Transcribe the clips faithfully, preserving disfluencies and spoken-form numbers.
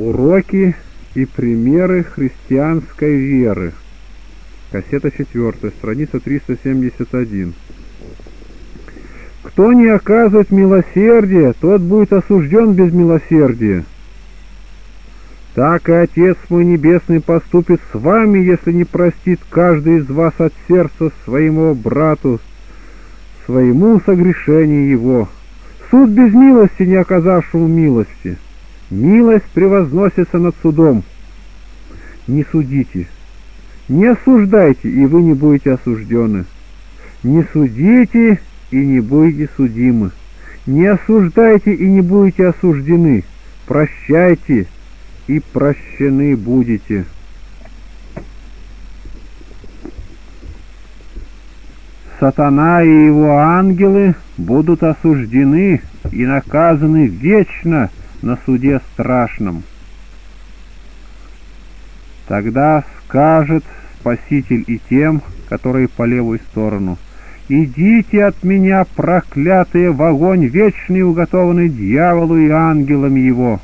Уроки и примеры христианской веры. Кассета четвертая, страница триста семьдесят один. Кто не оказывает милосердия, тот будет осужден без милосердия. Так и Отец мой Небесный поступит с вами, если не простит каждый из вас от сердца своему брату, своему согрешению его. Суд без милости, не оказавшему милости. Милость превозносится над судом. Не судите, не осуждайте, и вы не будете осуждены. Не судите, и не будете судимы. Не осуждайте, и не будете осуждены. Прощайте, и прощены будете. Сатана и его ангелы будут осуждены и наказаны вечно на суде страшном. Тогда скажет Спаситель и тем, которые по левую сторону: «Идите от меня, проклятые, в огонь вечный, уготованный дьяволу и ангелам его».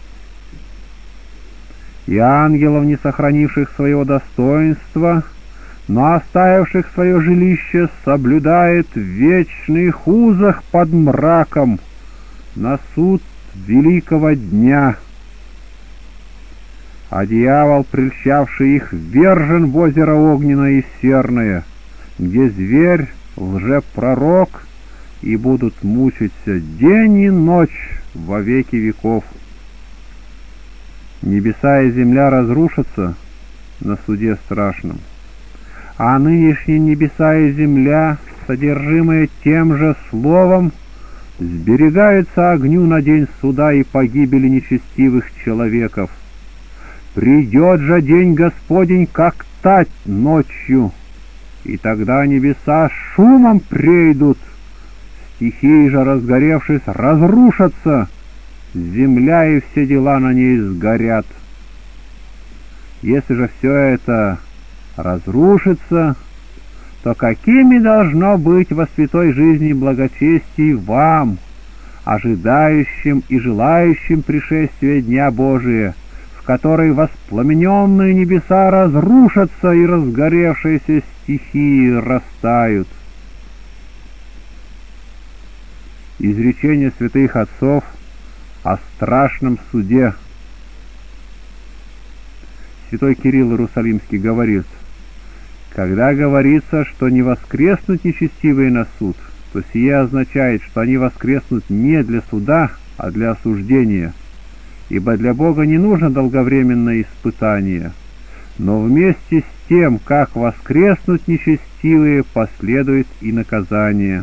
И ангелов, не сохранивших своего достоинства, но оставивших свое жилище, соблюдает в вечных узах под мраком на суд великого дня. А дьявол, прельщавший их, ввержен в озеро огненное и серное, где зверь, лжепророк, и будут мучиться день и ночь во веки веков. Небеса и земля разрушатся на суде страшном, а нынешние небеса и земля, содержимые тем же словом, сберегаются огню на день суда и погибели нечестивых человеков. Придет же день Господень, как тать ночью, и тогда небеса шумом прейдут, стихии же, разгоревшись, разрушатся, земля и все дела на ней сгорят. Если же все это разрушится, то какими должно быть во святой жизни благочестий вам, ожидающим и желающим пришествия Дня Божия, в который воспламененные небеса разрушатся и разгоревшиеся стихии растают. Изречение святых отцов о страшном суде. Святой Кирилл Иерусалимский говорит: когда говорится, что не воскреснут нечестивые на суд, то сие означает, что они воскреснут не для суда, а для осуждения, ибо для Бога не нужно долговременное испытание, но вместе с тем, как воскреснут нечестивые, последует и наказание.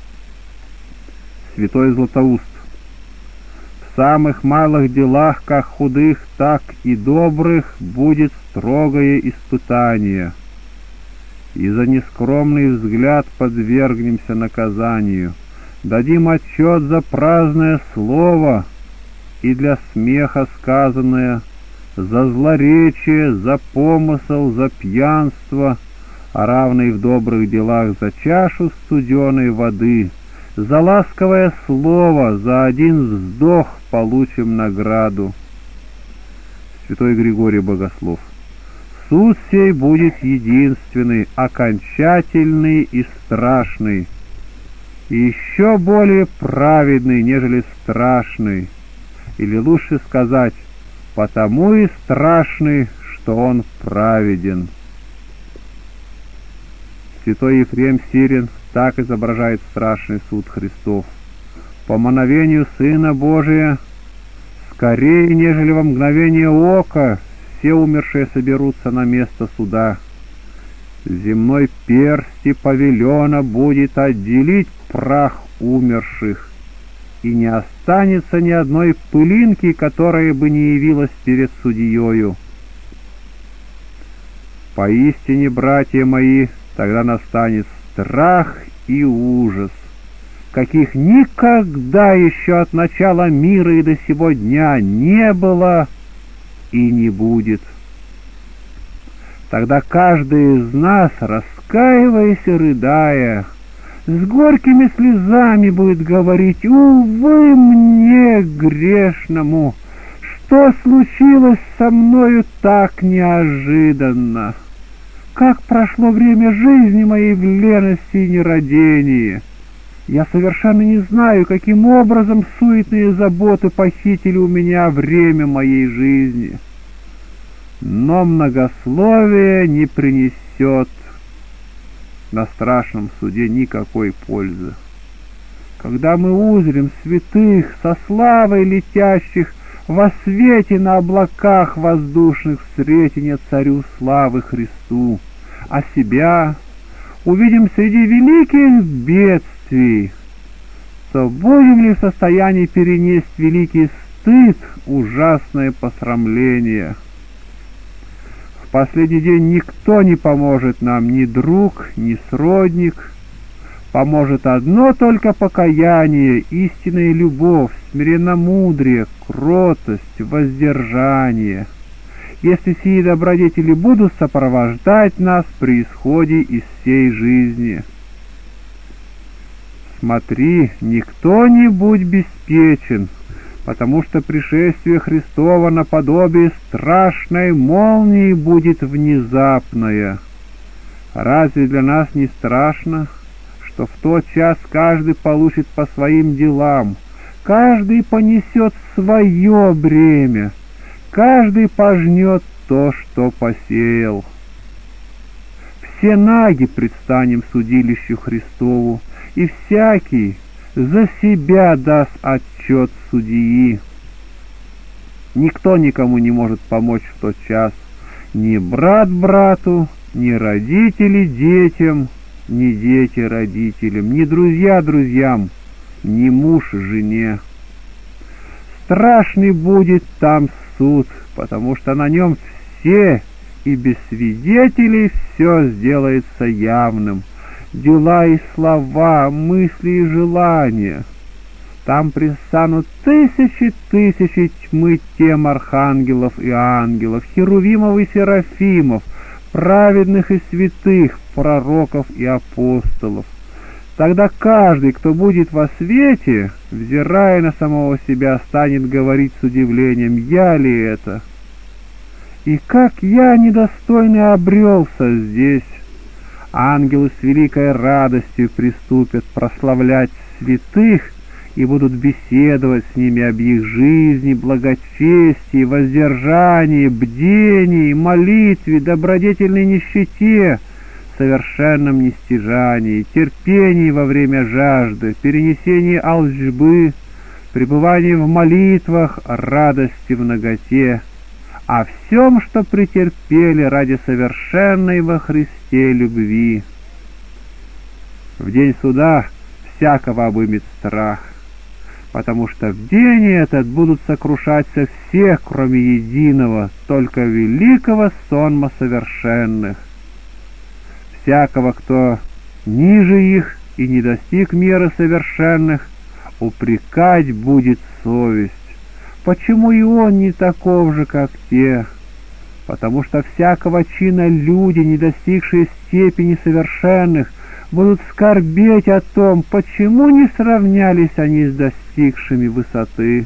Святой Златоуст: в самых малых делах, как худых, так и добрых, будет строгое испытание, и за нескромный взгляд подвергнемся наказанию, дадим отчет за праздное слово и для смеха сказанное, за злоречие, за помысл, за пьянство, а равный в добрых делах за чашу студеной воды, за ласковое слово, за один вздох получим награду. Святой Григорий Богослов: суд сей будет единственный, окончательный и страшный, и еще более праведный, нежели страшный, или лучше сказать, потому и страшный, что он праведен. Святой Ефрем Сирин так изображает страшный суд Христов: по мановению Сына Божия, скорее, нежели во мгновение ока, все умершие соберутся на место суда. Земной персти повелено будет отделить прах умерших, и не останется ни одной пылинки, которая бы не явилась перед судьею. Поистине, братья мои, тогда настанет страх и ужас, каких никогда еще от начала мира и до сего дня не было и не будет. Тогда каждый из нас, раскаиваясь и рыдая, с горькими слезами будет говорить: увы мне, грешному, Что случилось со мною так неожиданно? Как прошло время жизни моей в лености и нерадении? Я совершенно не знаю, каким образом суетные заботы похитили у меня время моей жизни. Но многословие не принесет на страшном суде никакой пользы. Когда мы узрим святых со славой летящих во свете на облаках воздушных в сретение Царю славы Христу, а себя увидим среди великих бедствий, то будем ли в состоянии перенести великий стыд, ужасное посрамление? В последний день никто не поможет нам, ни друг, ни сродник. Поможет одно только покаяние, истинная любовь, смиренномудрие, кротость, воздержание. Если сии добродетели будут сопровождать нас при исходе из сей жизни. Смотри, никто не будь беспечен, потому что пришествие Христово наподобие страшной молнии будет внезапное. Разве для нас не страшно, что в тот час каждый получит по своим делам, каждый понесет свое бремя, каждый пожнет то, что посеял? Все наги предстанем судилищу Христову, и всякий за себя даст отчет судьи. Никто никому не может помочь в тот час, ни брат брату, ни родители детям, ни дети родителям, ни друзья друзьям, ни муж жене. Страшный будет там суд, потому что на нем все и без свидетелей все сделается явным, дела и слова, мысли и желания. Там предстанут тысячи тысячи тьмы тем архангелов и ангелов, херувимов и серафимов, праведных и святых, пророков и апостолов. Тогда каждый, кто будет во свете, взирая на самого себя, станет говорить с удивлением: «Я ли это? И как я недостойно обрелся здесь?» Ангелы с великой радостью приступят прославлять святых и будут беседовать с ними об их жизни, благочестии, воздержании, бдении, молитве, добродетельной нищете, совершенном нестяжании, терпении во время жажды, перенесении алчбы, пребывании в молитвах, радости в наготе, о всем, что претерпели ради совершенной во Христе любви. В день суда всякого обымет страх, потому что в день этот будут сокрушаться все, кроме единого, только великого сонма совершенных. Всякого, кто ниже их и не достиг меры совершенных, упрекать будет совесть. Почему и он не таков же, как те? Потому что всякого чина люди, не достигшие степени совершенных, будут скорбеть о том, почему не сравнялись они с достигшими высоты.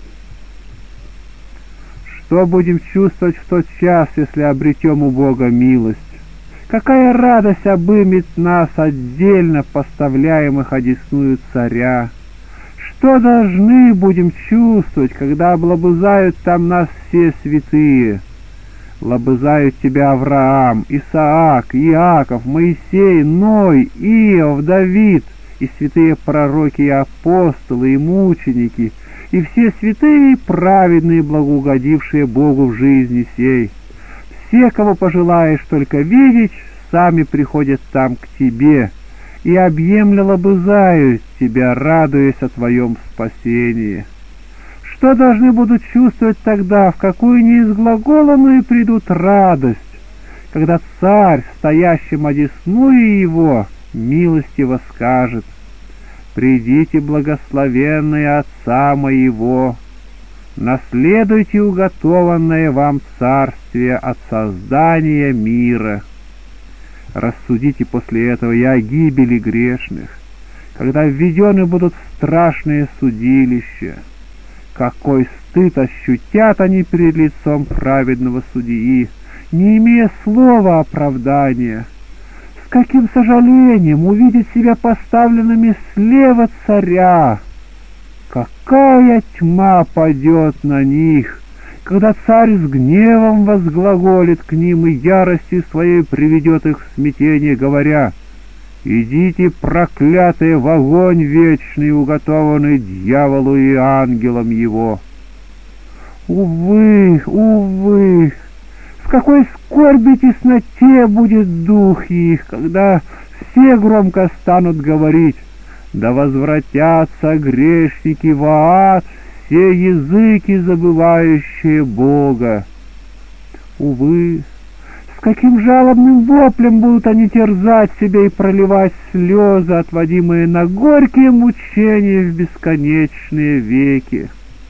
Что будем чувствовать в тот час, если обретем у Бога милость? Какая радость обымет нас, отдельно поставляемых одесную царя! Что должны будем чувствовать, когда облобызают там нас все святые? Лобызают тебя Авраам, Исаак, Иаков, Моисей, Ной, Иов, Давид, и святые пророки, и апостолы, и мученики, и все святые и праведные, благоугодившие Богу в жизни сей. Все, кого пожелаешь только видеть, сами приходят там к тебе, и объемля лобызают тебя, радуясь о твоем спасении. Что должны будут чувствовать тогда, в какую неизглаголанную придут радость, когда царь, стоящим одесную его, милостиво скажет: «Придите, благословенные Отца моего, наследуйте уготованное вам царствие от создания мира». Рассудите после этого и о гибели грешных, когда введены будут в страшные судилища. Какой стыд ощутят они перед лицом праведного судьи, не имея слова оправдания. С каким сожалением увидят себя поставленными слева царя! Какая тьма падет на них, когда царь с гневом возглаголит к ним и яростью своей приведет их в смятение, говоря: «Идите, проклятые, в огонь вечный, уготованный дьяволу и ангелам его». Увы, увы, в какой скорби тесноте будет дух их, когда все громко станут говорить: «Да возвратятся грешники в ад, все языки, забывающие Бога». Увы, с каким жалобным воплем будут они терзать себя и проливать слезы, отводимые на горькие мучения в бесконечные веки.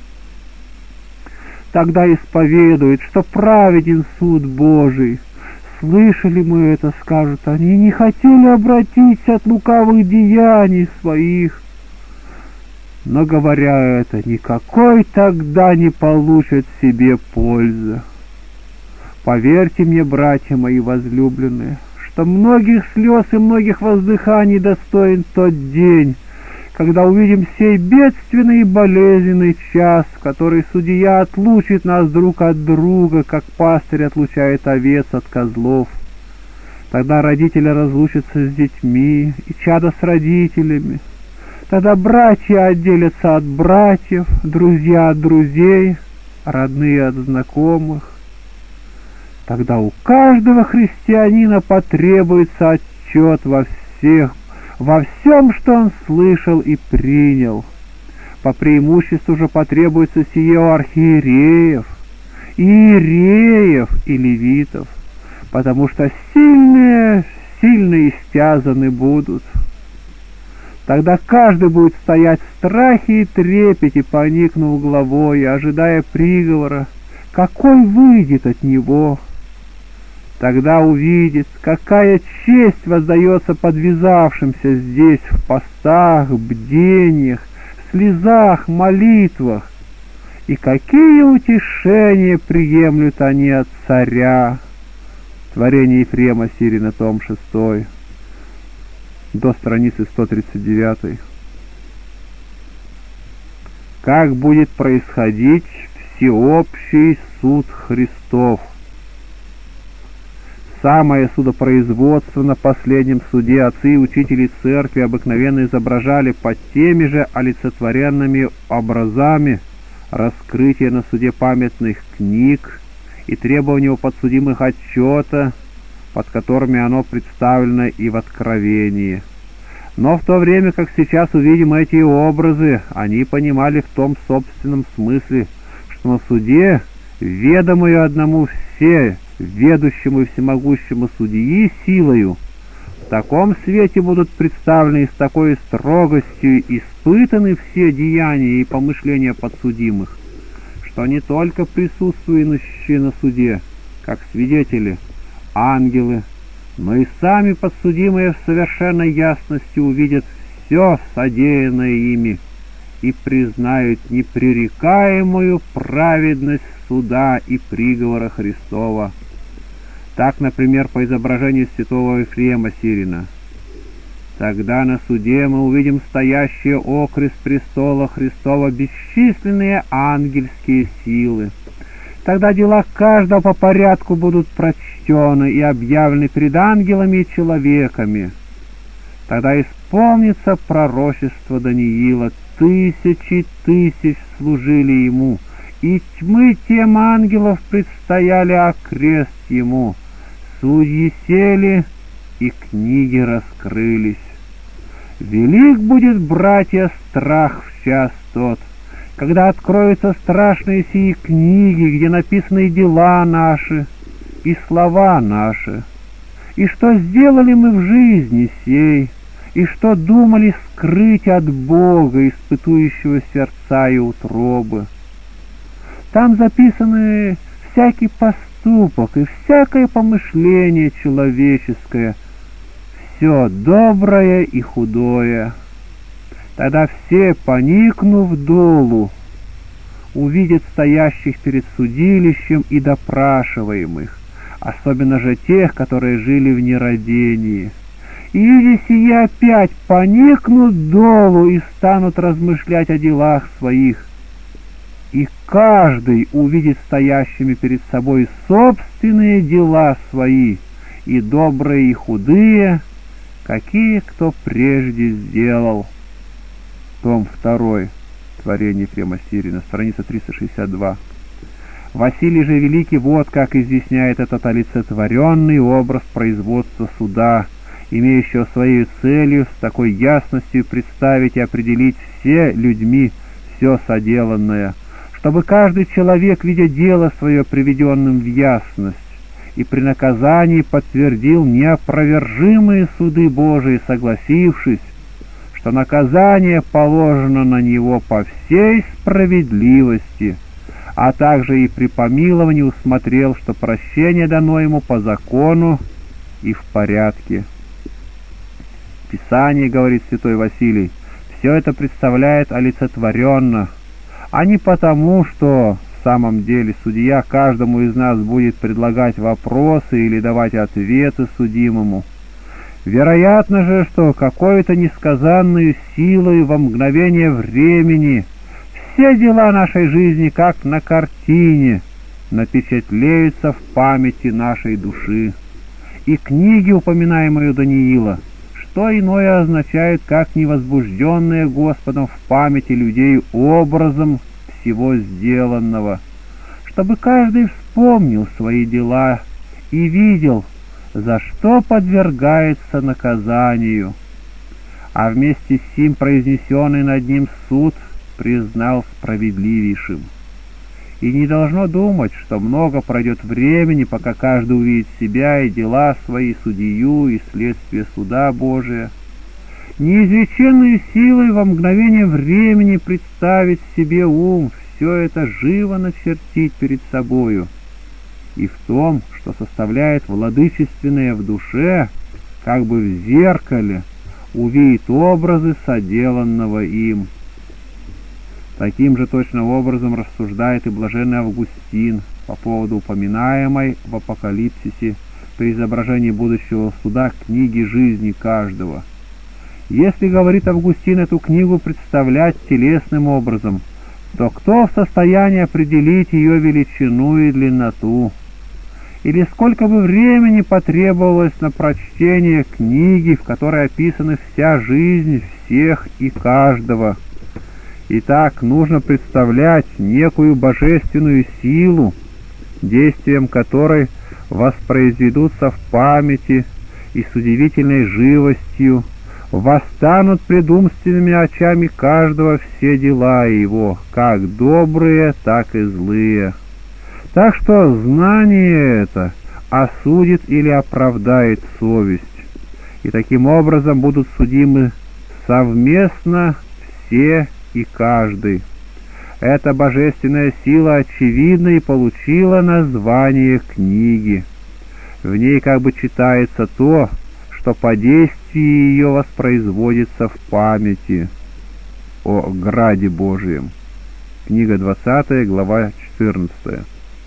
Тогда исповедуют, что праведен суд Божий. Слышали мы это, скажут они, не хотели обратиться от лукавых деяний своих. Но, говоря это, никакой тогда не получат себе пользы. Поверьте мне, братья мои возлюбленные, что многих слез и многих воздыханий достоин тот день, когда увидим сей бедственный и болезненный час, в который судья отлучит нас друг от друга, как пастырь отлучает овец от козлов. Тогда родители разлучатся с детьми, и чадо с родителями. Тогда братья отделятся от братьев, друзья от друзей, родные от знакомых. Тогда у каждого христианина потребуется отчет во всех, во всем, что он слышал и принял. По преимуществу же потребуется сие у архиереев, иереев и левитов, потому что сильные, сильно истязаны будут. Тогда каждый будет стоять в страхе и трепете, поникнув головой, ожидая приговора, какой выйдет от него. Тогда увидит, какая честь воздается подвязавшимся здесь в постах, бдениях, слезах, молитвах, и какие утешения приемлют они от царя. Творение Ефрема Сирина, том шестой, до страницы сто тридцать девять. Как будет происходить всеобщий суд Христов? Самое судопроизводство на последнем суде отцы и учители церкви обыкновенно изображали под теми же олицетворенными образами раскрытие на суде памятных книг и требования у подсудимых отчета, под которыми оно представлено и в Откровении. Но в то время, как сейчас увидим эти образы, они понимали в том собственном смысле, что на суде, ведомую одному все, ведущему и всемогущему судьи силою, в таком свете будут представлены и с такой строгостью испытаны все деяния и помышления подсудимых, что не только присутствующие на суде, как свидетели, ангелы, но и сами подсудимые в совершенной ясности увидят все содеянное ими и признают непререкаемую праведность суда и приговора Христова. Так, например, по изображению святого Ефрема Сирина: «Тогда на суде мы увидим стоящие окрест престола Христова бесчисленные ангельские силы. Тогда дела каждого по порядку будут прочтены и объявлены пред ангелами и человеками. Тогда исполнится пророчество Даниила: тысячи тысяч служили ему, и тьмы тем ангелов предстояли окрест ему. Судьи сели, и книги раскрылись. Велик будет, братья, страх в час тот, когда откроются страшные сии книги, где написаны дела наши и слова наши, и что сделали мы в жизни сей, и что думали скрыть от Бога, испытующего сердца и утробы. Там записаны всякий поступок и всякое помышление человеческое, все доброе и худое. Тогда все, поникнув долу, увидит стоящих перед судилищем и допрашиваемых, особенно же тех, которые жили в нерадении. И, видя сие, опять поникнут долу и станут размышлять о делах своих. И каждый увидит стоящими перед собой собственные дела свои, и добрые, и худые, какие кто прежде сделал. Том второй. Творение Ефрема Сирина, страница триста шестьдесят два. Василий же Великий вот как изъясняет этот олицетворенный образ производства суда, имеющего своей целью с такой ясностью представить и определить все людьми все соделанное, чтобы каждый человек, видя дело свое приведенным в ясность, и при наказании подтвердил неопровержимые суды Божии, согласившись, что наказание положено на него по всей справедливости, а также и при помиловании усмотрел, что прощение дано ему по закону и в порядке. Писание, говорит святой Василий, все это представляет олицетворенно, а не потому, что в самом деле судья каждому из нас будет предлагать вопросы или давать ответы судимому. Вероятно же, что какой-то несказанной силой во мгновение времени все дела нашей жизни, как на картине, напечатлеются в памяти нашей души. И книги, упоминаемые у Даниила, что иное означают, как невозбужденные Господом в памяти людей образом всего сделанного, чтобы каждый вспомнил свои дела и видел, за что подвергается наказанию, а вместе с сим произнесенный над ним суд признал справедливейшим. И не должно думать, что много пройдет времени, пока каждый увидит себя и дела свои, судью и следствие суда Божия. Неизреченной силой во мгновение времени представить себе ум, все это живо начертить перед собою, и в том, что составляет владычественное в душе, как бы в зеркале, увидит образы соделанного им. Таким же точно образом рассуждает и блаженный Августин по поводу упоминаемой в Апокалипсисе при изображении будущего суда книги жизни каждого. Если, говорит Августин, эту книгу представлять телесным образом, то кто в состоянии определить ее величину и длинноту? Или сколько бы времени потребовалось на прочтение книги, в которой описана вся жизнь всех и каждого? Итак, нужно представлять некую божественную силу, действием которой воспроизведутся в памяти и с удивительной живостью восстанут пред умственными очами каждого все дела его, как добрые, так и злые. Так что знание это осудит или оправдает совесть, и таким образом будут судимы совместно все и каждый. Эта божественная сила очевидна и получила название книги. В ней как бы читается то, что по действии ее воспроизводится в памяти о граде Божием. Книга двадцатая, глава четырнадцатая.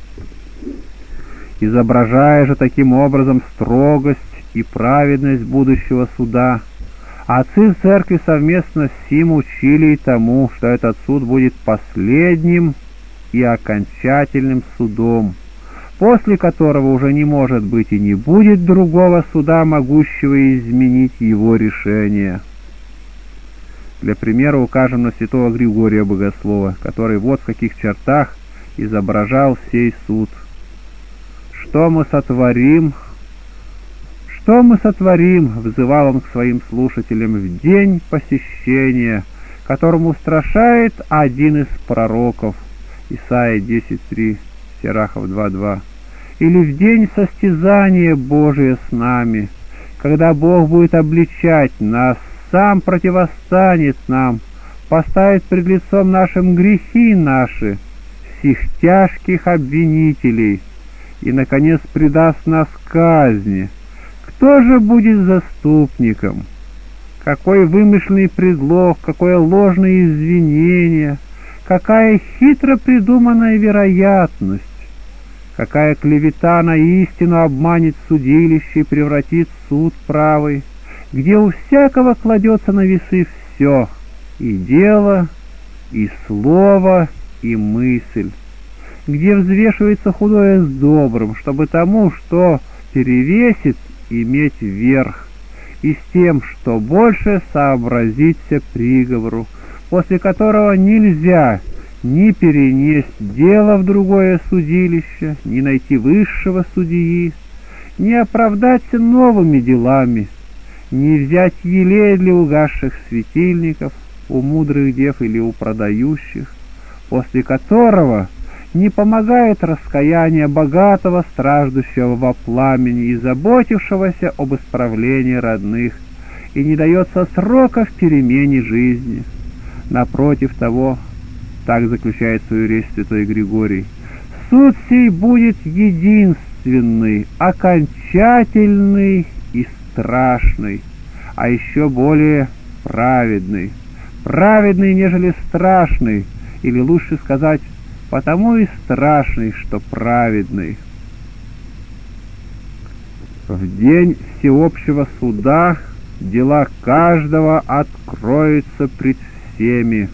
Изображая же таким образом строгость и праведность будущего суда, отцы в церкви совместно с сим учили и тому, что этот суд будет последним и окончательным судом, после которого уже не может быть и не будет другого суда, могущего изменить его решение. Для примера укажем на святого Григория Богослова, который вот в каких чертах изображал сей суд. Что мы сотворим? Что мы сотворим? Взывал он к своим слушателям в день посещения, которому устрашает один из пророков, Исайя десять три, Сирахов два два, или в день состязания Божия с нами, когда Бог будет обличать нас, сам противостанет нам, поставит пред лицом нашим грехи наши, всех тяжких обвинителей, и, наконец, предаст нас казни. Кто же будет заступником? Какой вымышленный предлог, какое ложное извинение, Какая хитро придуманная вероятность! Какая клевета на истину обманет судилище и превратит суд правый, где у всякого кладется на весы все, и дело, и слово, и мысль, где взвешивается худое с добрым, чтобы тому, что перевесит, иметь верх, и с тем, что больше, сообразиться приговору, после которого нельзя ни перенесть дело в другое судилище, ни найти высшего судьи, ни оправдаться новыми делами, ни взять елея для угасших светильников у мудрых дев или у продающих, после которого не помогает раскаяние богатого, страждущего во пламени и заботившегося об исправлении родных, и не дается срока в перемене жизни. Напротив того, так заключает свою речь святой Григорий, суд сей будет единственный, окончательный и страшный, а еще более праведный, праведный, нежели страшный, или лучше сказать, потому и страшный, что праведный. В день всеобщего суда дела каждого откроются пред всеми.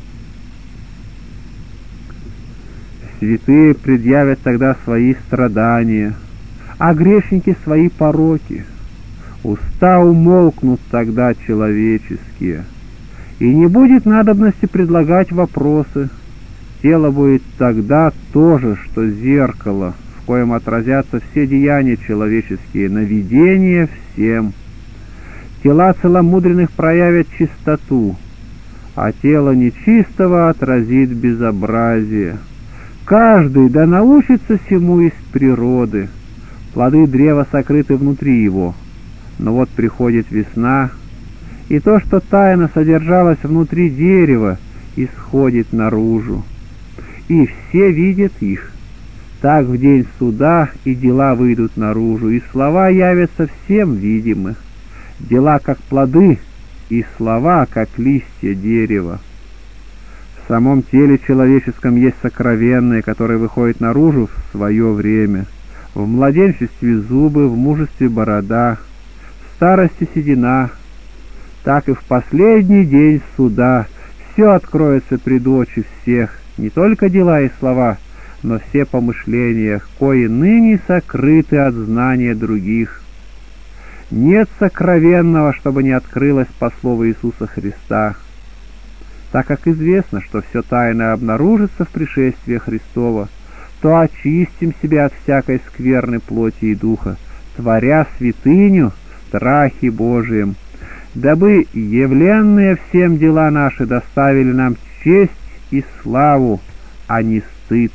Святые предъявят тогда свои страдания, а грешники свои пороки. Уста умолкнут тогда человеческие, и не будет надобности предлагать вопросы. Тело будет тогда то же, что зеркало, в коем отразятся все деяния человеческие, наведение всем. Тела целомудренных проявят чистоту, а тело нечистого отразит безобразие. Каждый да научится всему из природы. Плоды древа сокрыты внутри его, но вот приходит весна, и то, что тайно содержалось внутри дерева, исходит наружу, и все видят их. Так в день суда и дела выйдут наружу, и слова явятся всем видимы. Дела как плоды, и слова как листья дерева. В самом теле человеческом есть сокровенное, которое выходит наружу в свое время. В младенчестве зубы, в мужестве борода, в старости седина. Так и в последний день суда все откроется пред очи всех, не только дела и слова, но все помышления, кои ныне сокрыты от знания других. Нет сокровенного, чтобы не открылось по слову Иисуса Христа. Так как известно, что все тайное обнаружится в пришествии Христова, то очистим себя от всякой скверны плоти и духа, творя святыню в страхе Божием, дабы явленные всем дела наши доставили нам честь и славу, а не стыд.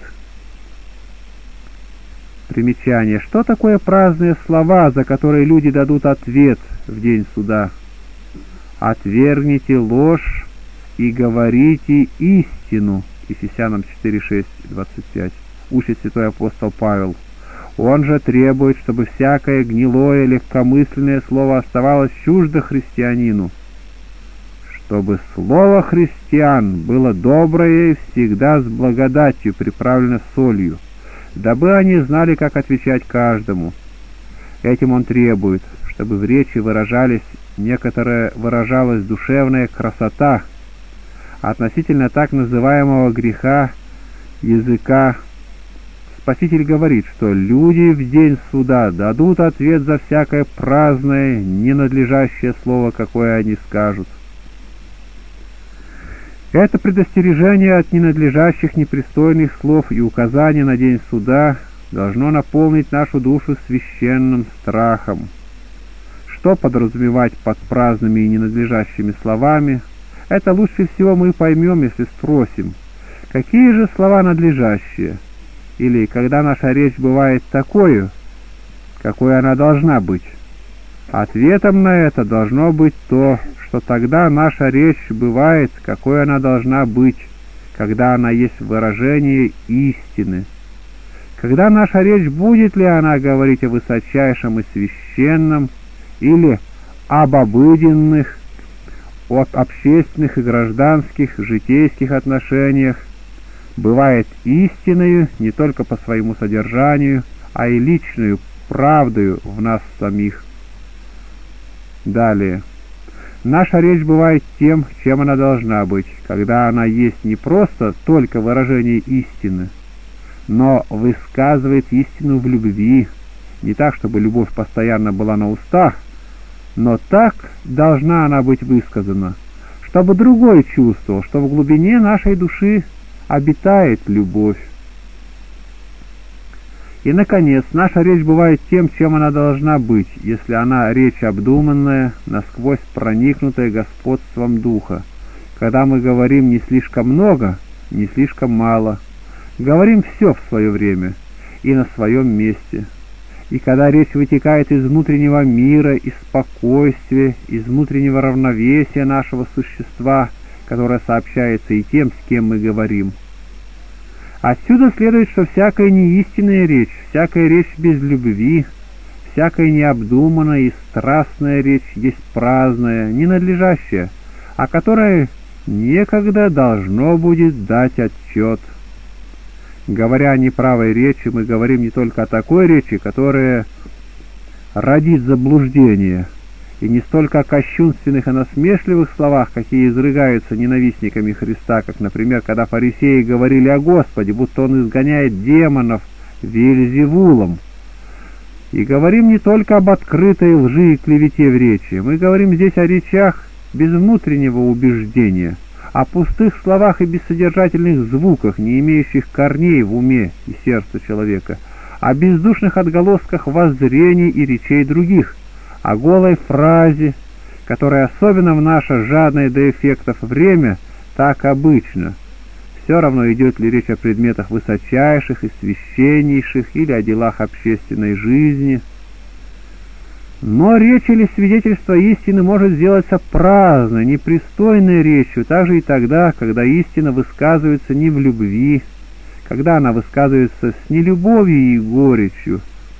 Примечание. Что такое праздные слова, за которые люди дадут ответ в день суда? «Отвергните ложь и говорите истину». Ефесянам четыре, шесть, двадцать пять. Учит святой апостол Павел. Он же требует, чтобы всякое гнилое, легкомысленное слово оставалось чуждо христианину, чтобы слово христиан было доброе и всегда с благодатью приправлено солью, дабы они знали, как отвечать каждому. Этим он требует, чтобы в речи выражались некоторая выражалась душевная красота относительно так называемого греха языка. Спаситель говорит, что люди в день суда дадут ответ за всякое праздное, ненадлежащее слово, какое они скажут. Это предостережение от ненадлежащих непристойных слов и указание на день суда должно наполнить нашу душу священным страхом. Что подразумевать под праздными и ненадлежащими словами, это лучше всего мы поймем, если спросим, какие же слова надлежащие, или когда наша речь бывает такой, какой она должна быть. Ответом на это должно быть то, что тогда наша речь бывает, какой она должна быть, когда она есть выражение истины. Когда наша речь, будет ли она говорить о высочайшем и священном, или об обыденных, об общественных и гражданских, житейских отношениях, бывает истинною не только по своему содержанию, а и личную правдою в нас самих. Далее. Наша речь бывает тем, чем она должна быть, когда она есть не просто только выражение истины, но высказывает истину в любви, не так, чтобы любовь постоянно была на устах, но так должна она быть высказана, чтобы другой чувствовал, что в глубине нашей души обитает любовь. И, наконец, наша речь бывает тем, чем она должна быть, если она речь обдуманная, насквозь проникнутая господством Духа, когда мы говорим не слишком много, не слишком мало, говорим все в свое время и на своем месте, и когда речь вытекает из внутреннего мира, из спокойствия, из внутреннего равновесия нашего существа, которое сообщается и тем, с кем мы говорим. Отсюда следует, что всякая неистинная речь, всякая речь без любви, всякая необдуманная и страстная речь есть праздная, ненадлежащая, о которой некогда должно будет дать отчет. Говоря о неправой речи, мы говорим не только о такой речи, которая родит заблуждение, и не столько о кощунственных и насмешливых словах, какие изрыгаются ненавистниками Христа, как, например, когда фарисеи говорили о Господе, будто Он изгоняет демонов Веельзевулом. И говорим не только об открытой лжи и клевете в речи, мы говорим здесь о речах без внутреннего убеждения, о пустых словах и бессодержательных звуках, не имеющих корней в уме и сердце человека, о бездушных отголосках воззрений и речей других, о голой фразе, которая особенно в наше жадное до эффектов время так обычно. Все равно, идет ли речь о предметах высочайших и священнейших или о делах общественной жизни. Но речь или свидетельство истины может сделаться праздной, непристойной речью, также и тогда, когда истина высказывается не в любви, когда она высказывается с нелюбовью и горечью,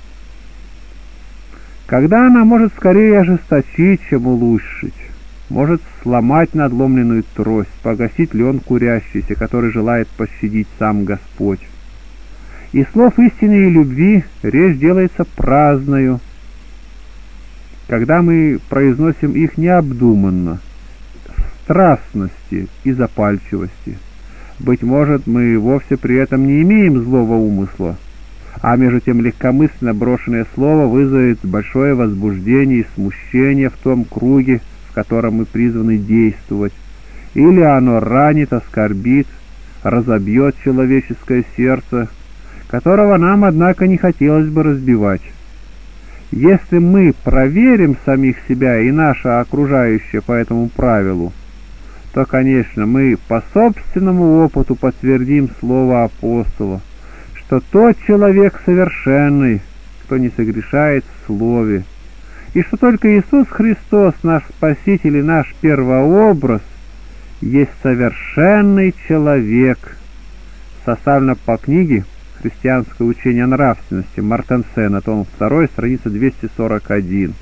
когда она может скорее ожесточить, чем улучшить, может сломать надломленную трость, погасить лен курящийся, который желает пощадить сам Господь. Из слов истины и любви речь делается праздною, когда мы произносим их необдуманно, в страстности и запальчивости. Быть может, мы вовсе при этом не имеем злого умысла, а между тем легкомысленно брошенное слово вызовет большое возбуждение и смущение в том круге, в котором мы призваны действовать, или оно ранит, оскорбит, разобьет человеческое сердце, которого нам, однако, не хотелось бы разбивать. Если мы проверим самих себя и наше окружающее по этому правилу, то, конечно, мы по собственному опыту подтвердим слово апостола, что тот человек совершенный, кто не согрешает в слове, и что только Иисус Христос, наш Спаситель и наш первообраз, есть совершенный человек. Составлено по книге «Христианское учение о нравственности» Мартенсена, том два, страница двести сорок один.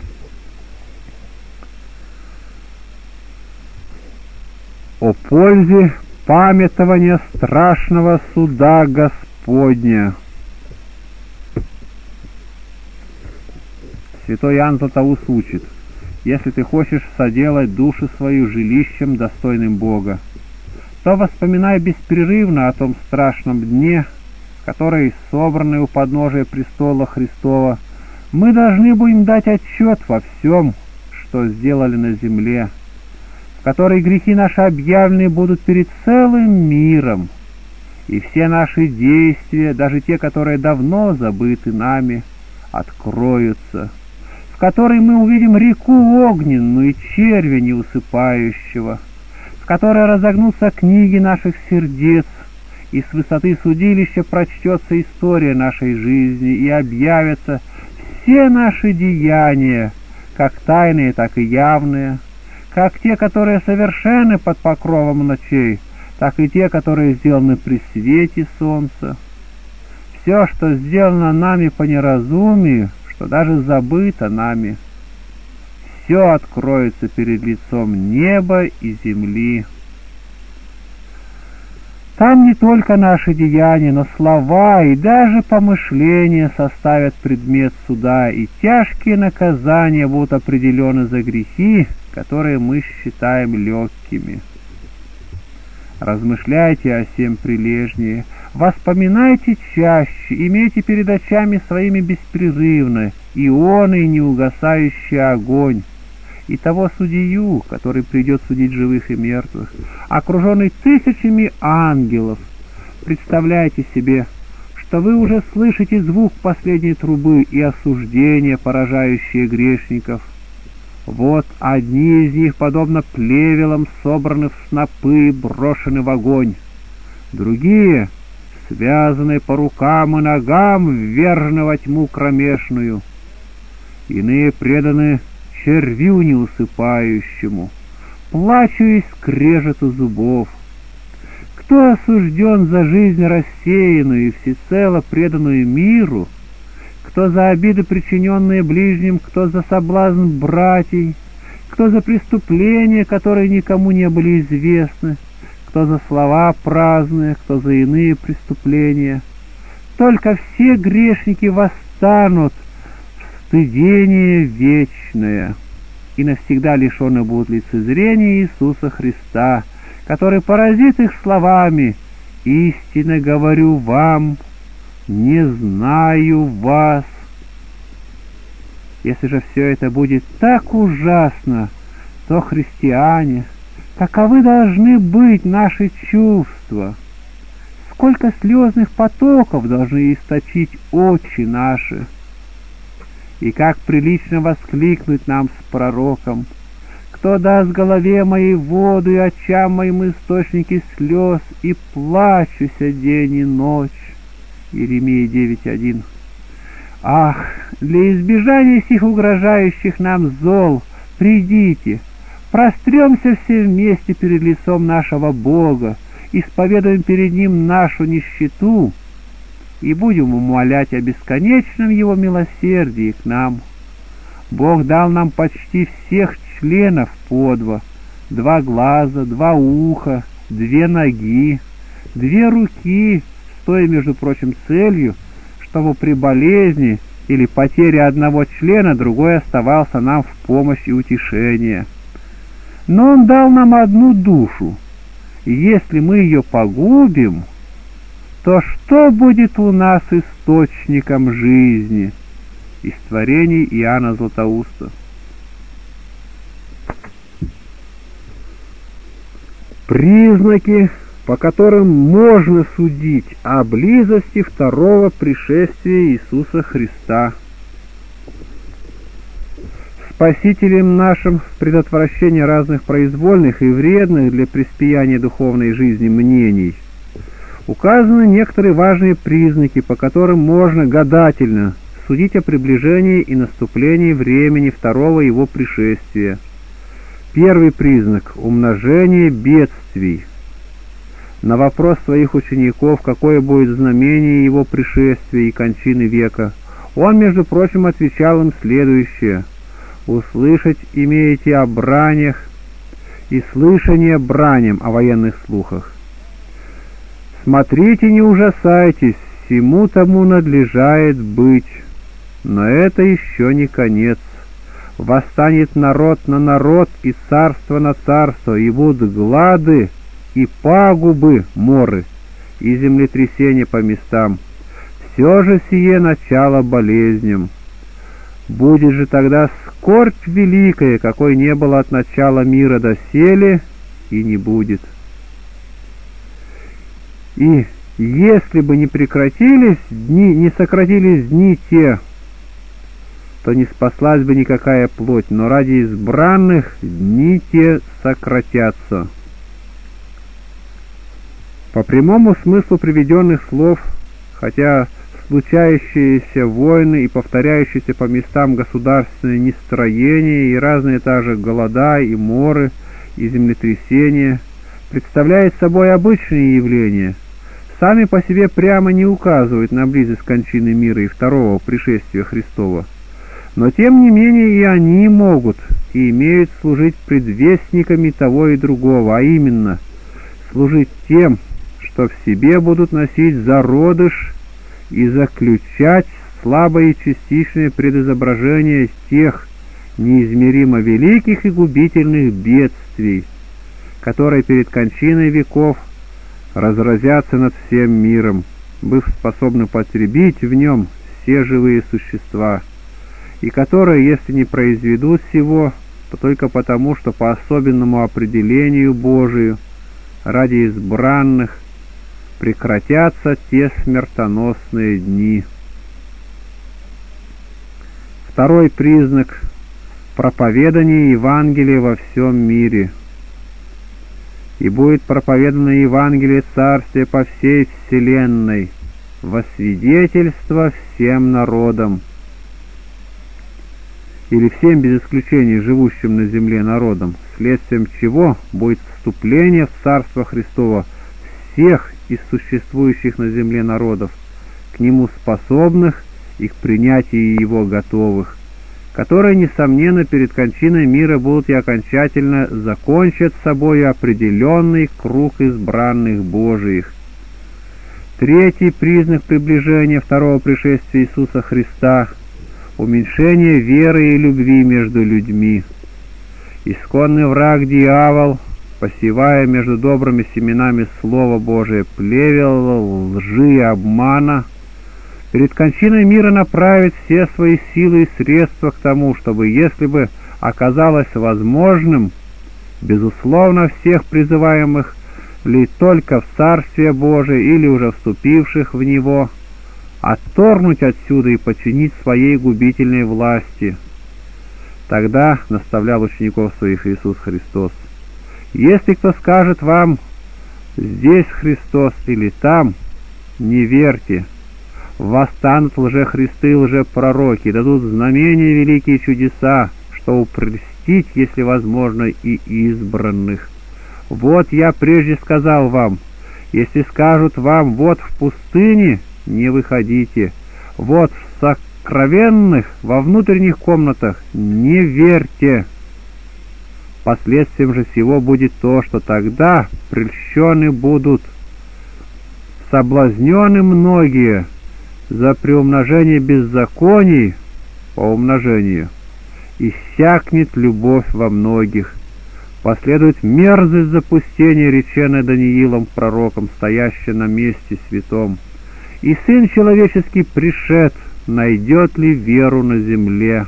О пользе памятования страшного суда Господня. Святой Иоанн Златоуст учит: если ты хочешь соделать душу свою жилищем, достойным Бога, то воспоминай беспрерывно о том страшном дне, в который, собранный у подножия престола Христова, мы должны будем дать отчет во всем, что сделали на земле, в который грехи наши объявлены будут перед целым миром, и все наши действия, даже те, которые давно забыты нами, откроются, в которой мы увидим реку огненную, червя неусыпающего, в которой разогнутся книги наших сердец, и с высоты судилища прочтется история нашей жизни, и объявятся все наши деяния, как тайные, так и явные, как те, которые совершены под покровом ночей, так и те, которые сделаны при свете солнца. Все, что сделано нами по неразумию, что даже забыто нами, все откроется перед лицом неба и земли. Там не только наши деяния, но слова и даже помышления составят предмет суда, и тяжкие наказания будут определены за грехи, которые мы считаем легкими. Размышляйте о сем прилежнее, воспоминайте чаще, имейте перед очами своими беспрерывно ионы и неугасающий огонь, и того судью, который придет судить живых и мертвых, окруженный тысячами ангелов. Представляйте себе, что вы уже слышите звук последней трубы и осуждение, поражающее грешников. Вот одни из них, подобно плевелам, собраны в снопы и брошены в огонь, другие, связанные по рукам и ногам, ввержены во тьму кромешную, иные преданы червю неусыпающему, плачу и скрежету зубов. Кто осужден за жизнь рассеянную и всецело преданную миру, кто за обиды, причиненные ближним, кто за соблазн братьей, кто за преступления, которые никому не были известны, кто за слова праздные, кто за иные преступления. Только все грешники восстанут в стыдение вечное, и навсегда лишены будут лицезрения Иисуса Христа, который поразит их словами: «Истинно говорю вам, не знаю вас». Если же все это будет так ужасно, то, христиане, каковы должны быть наши чувства? Сколько слезных потоков должны источить очи наши? И как прилично воскликнуть нам с пророком: «Кто даст голове моей воду и очам моим источники слез, и плачуся день и ночь». Иеремия девять один. Ах, для избежания сих угрожающих нам зол, придите, простремся все вместе перед лицом нашего Бога, исповедуем перед Ним нашу нищету и будем умолять о бесконечном Его милосердии к нам. Бог дал нам почти всех членов по два: два глаза, два уха, две ноги, две руки, с той, между прочим, целью, чтобы при болезни или потере одного члена другой оставался нам в помощь и утешение. Но Он дал нам одну душу, и если мы ее погубим, то что будет у нас источником жизни? Из творений Иоанна Златоуста. Признаки, по которым можно судить о близости второго пришествия Иисуса Христа. Спасителем нашим в предотвращении разных произвольных и вредных для преспияния духовной жизни мнений указаны некоторые важные признаки, по которым можно гадательно судить о приближении и наступлении времени второго Его пришествия. Первый признак — умножение бедствий. На вопрос своих учеников, какое будет знамение Его пришествия и кончины века, Он, между прочим, отвечал им следующее: «Услышать имеете о бранях, и слышание браням о военных слухах. Смотрите, не ужасайтесь, всему тому надлежает быть, но это еще не конец. Восстанет народ на народ и царство на царство, и будут глады, и пагубы, моры, и землетрясения по местам. Все же сие начало болезням. Будет же тогда скорбь великая, какой не было от начала мира доселе, и не будет. И если бы не прекратились дни, не сократились дни те, то не спаслась бы никакая плоть, но ради избранных дни те сократятся». По прямому смыслу приведенных слов, хотя случающиеся войны и повторяющиеся по местам государственные нестроения и разные также голода и моры и землетрясения представляют собой обычные явления, сами по себе прямо не указывают на близость кончины мира и второго пришествия Христова. Но тем не менее и они могут и имеют служить предвестниками того и другого, а именно служить тем, что в себе будут носить зародыш и заключать слабое и частичное предизображение тех неизмеримо великих и губительных бедствий, которые перед кончиной веков разразятся над всем миром, быв способны потребить в нем все живые существа, и которые, если не произведут сего, то только потому, что по особенному определению Божию ради избранных прекратятся те смертоносные дни. Второй признак — проповедание Евангелия во всем мире. И будет проповедано Евангелие Царствия по всей вселенной, во свидетельство всем народам, или всем без исключения живущим на земле народам, следствием чего будет вступление в Царство Христово всех из существующих на земле народов, к Нему способных и к принятию Его готовых, которые, несомненно, перед кончиной мира будут и окончательно закончат собой определенный круг избранных Божиих. Третий признак приближения второго пришествия Иисуса Христа — уменьшение веры и любви между людьми. Исконный враг дьявол, посевая между добрыми семенами Слова Божия плевел лжи и обмана, перед кончиной мира направит все свои силы и средства к тому, чтобы, если бы оказалось возможным, безусловно, всех призываемых ли только в Царствие Божие или уже вступивших в него, отторгнуть отсюда и подчинить своей губительной власти. Тогда наставлял учеников своих Иисус Христос: «Если кто скажет вам: здесь Христос или там, не верьте. Восстанут лжехристы и лжепророки, дадут знамения, великие чудеса, чтобы прельстить, если возможно, и избранных. Вот я прежде сказал вам: если скажут вам: вот в пустыне, не выходите, вот в сокровенных, во внутренних комнатах, не верьте». Последствием же всего будет то, что тогда прельщены будут, соблазнены многие за приумножение беззаконий по умножению, иссякнет любовь во многих, последует мерзость запустения, реченная Даниилом пророком, стоящая на месте святом. И Сын Человеческий пришед, найдет ли веру на земле?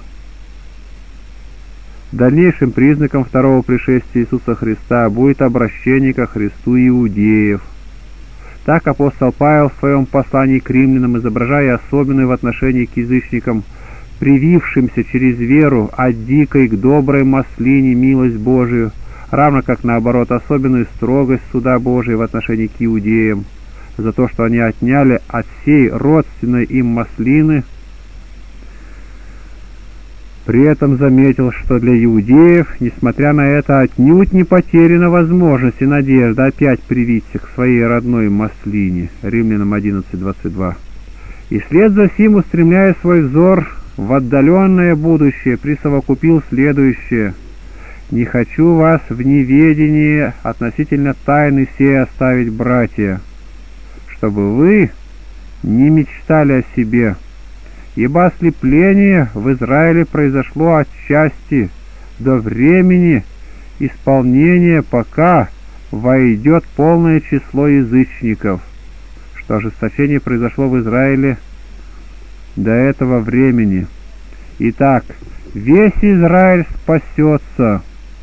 Дальнейшим признаком второго пришествия Иисуса Христа будет обращение ко Христу иудеев. Так апостол Павел в своем послании к римлянам, изображая особенную в отношении к язычникам, привившимся через веру от дикой к доброй маслине милость Божию, равно как, наоборот, особенную строгость суда Божия в отношении к иудеям, за то, что они отняли от сей родственной им маслины. При этом заметил, что для иудеев, несмотря на это, отнюдь не потеряна возможность и надежда опять привиться к своей родной маслине. Римлянам одиннадцать двадцать два. И вслед за сим, устремляя свой взор в отдаленное будущее, присовокупил следующее: «Не хочу вас в неведении относительно тайны сей оставить, братья, чтобы вы не мечтали о себе, ибо ослепление в Израиле произошло отчасти до времени исполнения, пока войдет полное число язычников, что ожесточение произошло в Израиле до этого времени. Итак, весь Израиль спасется,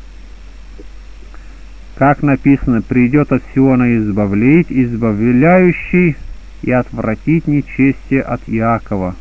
как написано: придет от Сиона избавлять, избавляющий, и отвратить нечестие от Иакова».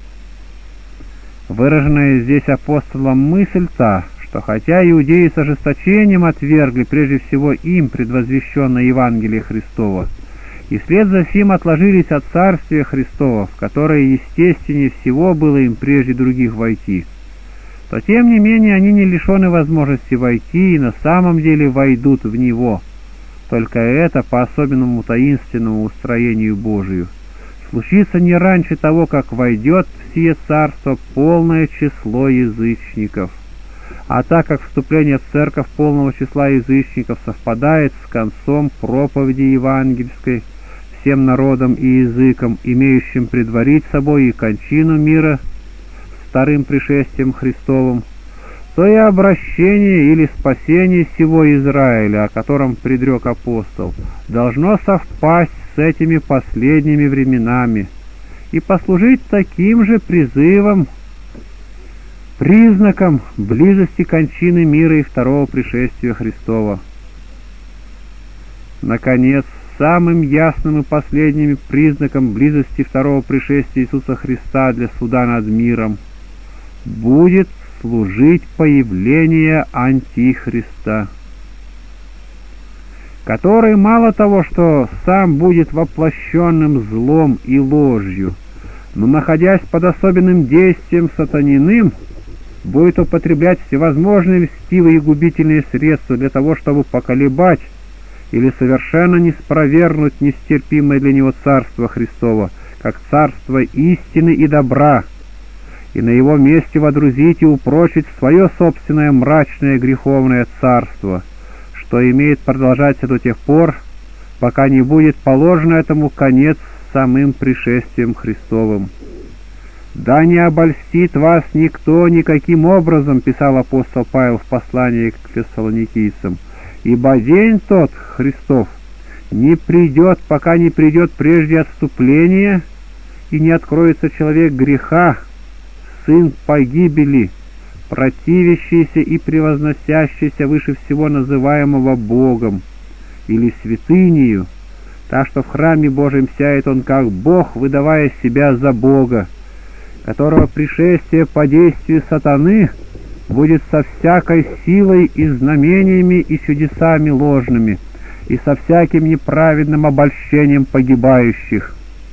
Выраженная здесь апостолом мысль та, что хотя иудеи с ожесточением отвергли прежде всего им предвозвещенное Евангелие Христово, и вслед за сим отложились от Царствия Христова, в которое естественнее всего было им прежде других войти, то тем не менее они не лишены возможности войти и на самом деле войдут в него, только это по особенному таинственному устроению Божию случится не раньше того, как войдет в сие царство полное число язычников. А так как вступление в церковь полного числа язычников совпадает с концом проповеди евангельской всем народам и языкам, имеющим предварить собой и кончину мира вторым пришествием Христовым, то и обращение или спасение всего Израиля, о котором предрек апостол, должно совпасть с этими последними временами и послужить таким же призывом, признаком близости кончины мира и второго пришествия Христова. Наконец, самым ясным и последним признаком близости второго пришествия Иисуса Христа для суда над миром будет служить появление Антихриста, который мало того, что сам будет воплощенным злом и ложью, но, находясь под особенным действием сатаниным, будет употреблять всевозможные льстивые и губительные средства для того, чтобы поколебать или совершенно не спровергнуть нестерпимое для него Царство Христово, как Царство истины и добра, и на его месте водрузить и упрочить свое собственное мрачное греховное царство, что имеет продолжаться до тех пор, пока не будет положен этому конец самым пришествием Христовым. «Да не обольстит вас никто никаким образом», — писал апостол Павел в послании к фессалоникийцам, «ибо день тот, Христов, не придет, пока не придет прежде отступление, и не откроется человек греха, сын погибели, противящийся и превозносящийся выше всего называемого Богом или святынею, так что в храме Божьем сяет он как Бог, выдавая себя за Бога, которого пришествие по действию сатаны будет со всякой силой и знамениями и чудесами ложными, и со всяким неправедным обольщением погибающих».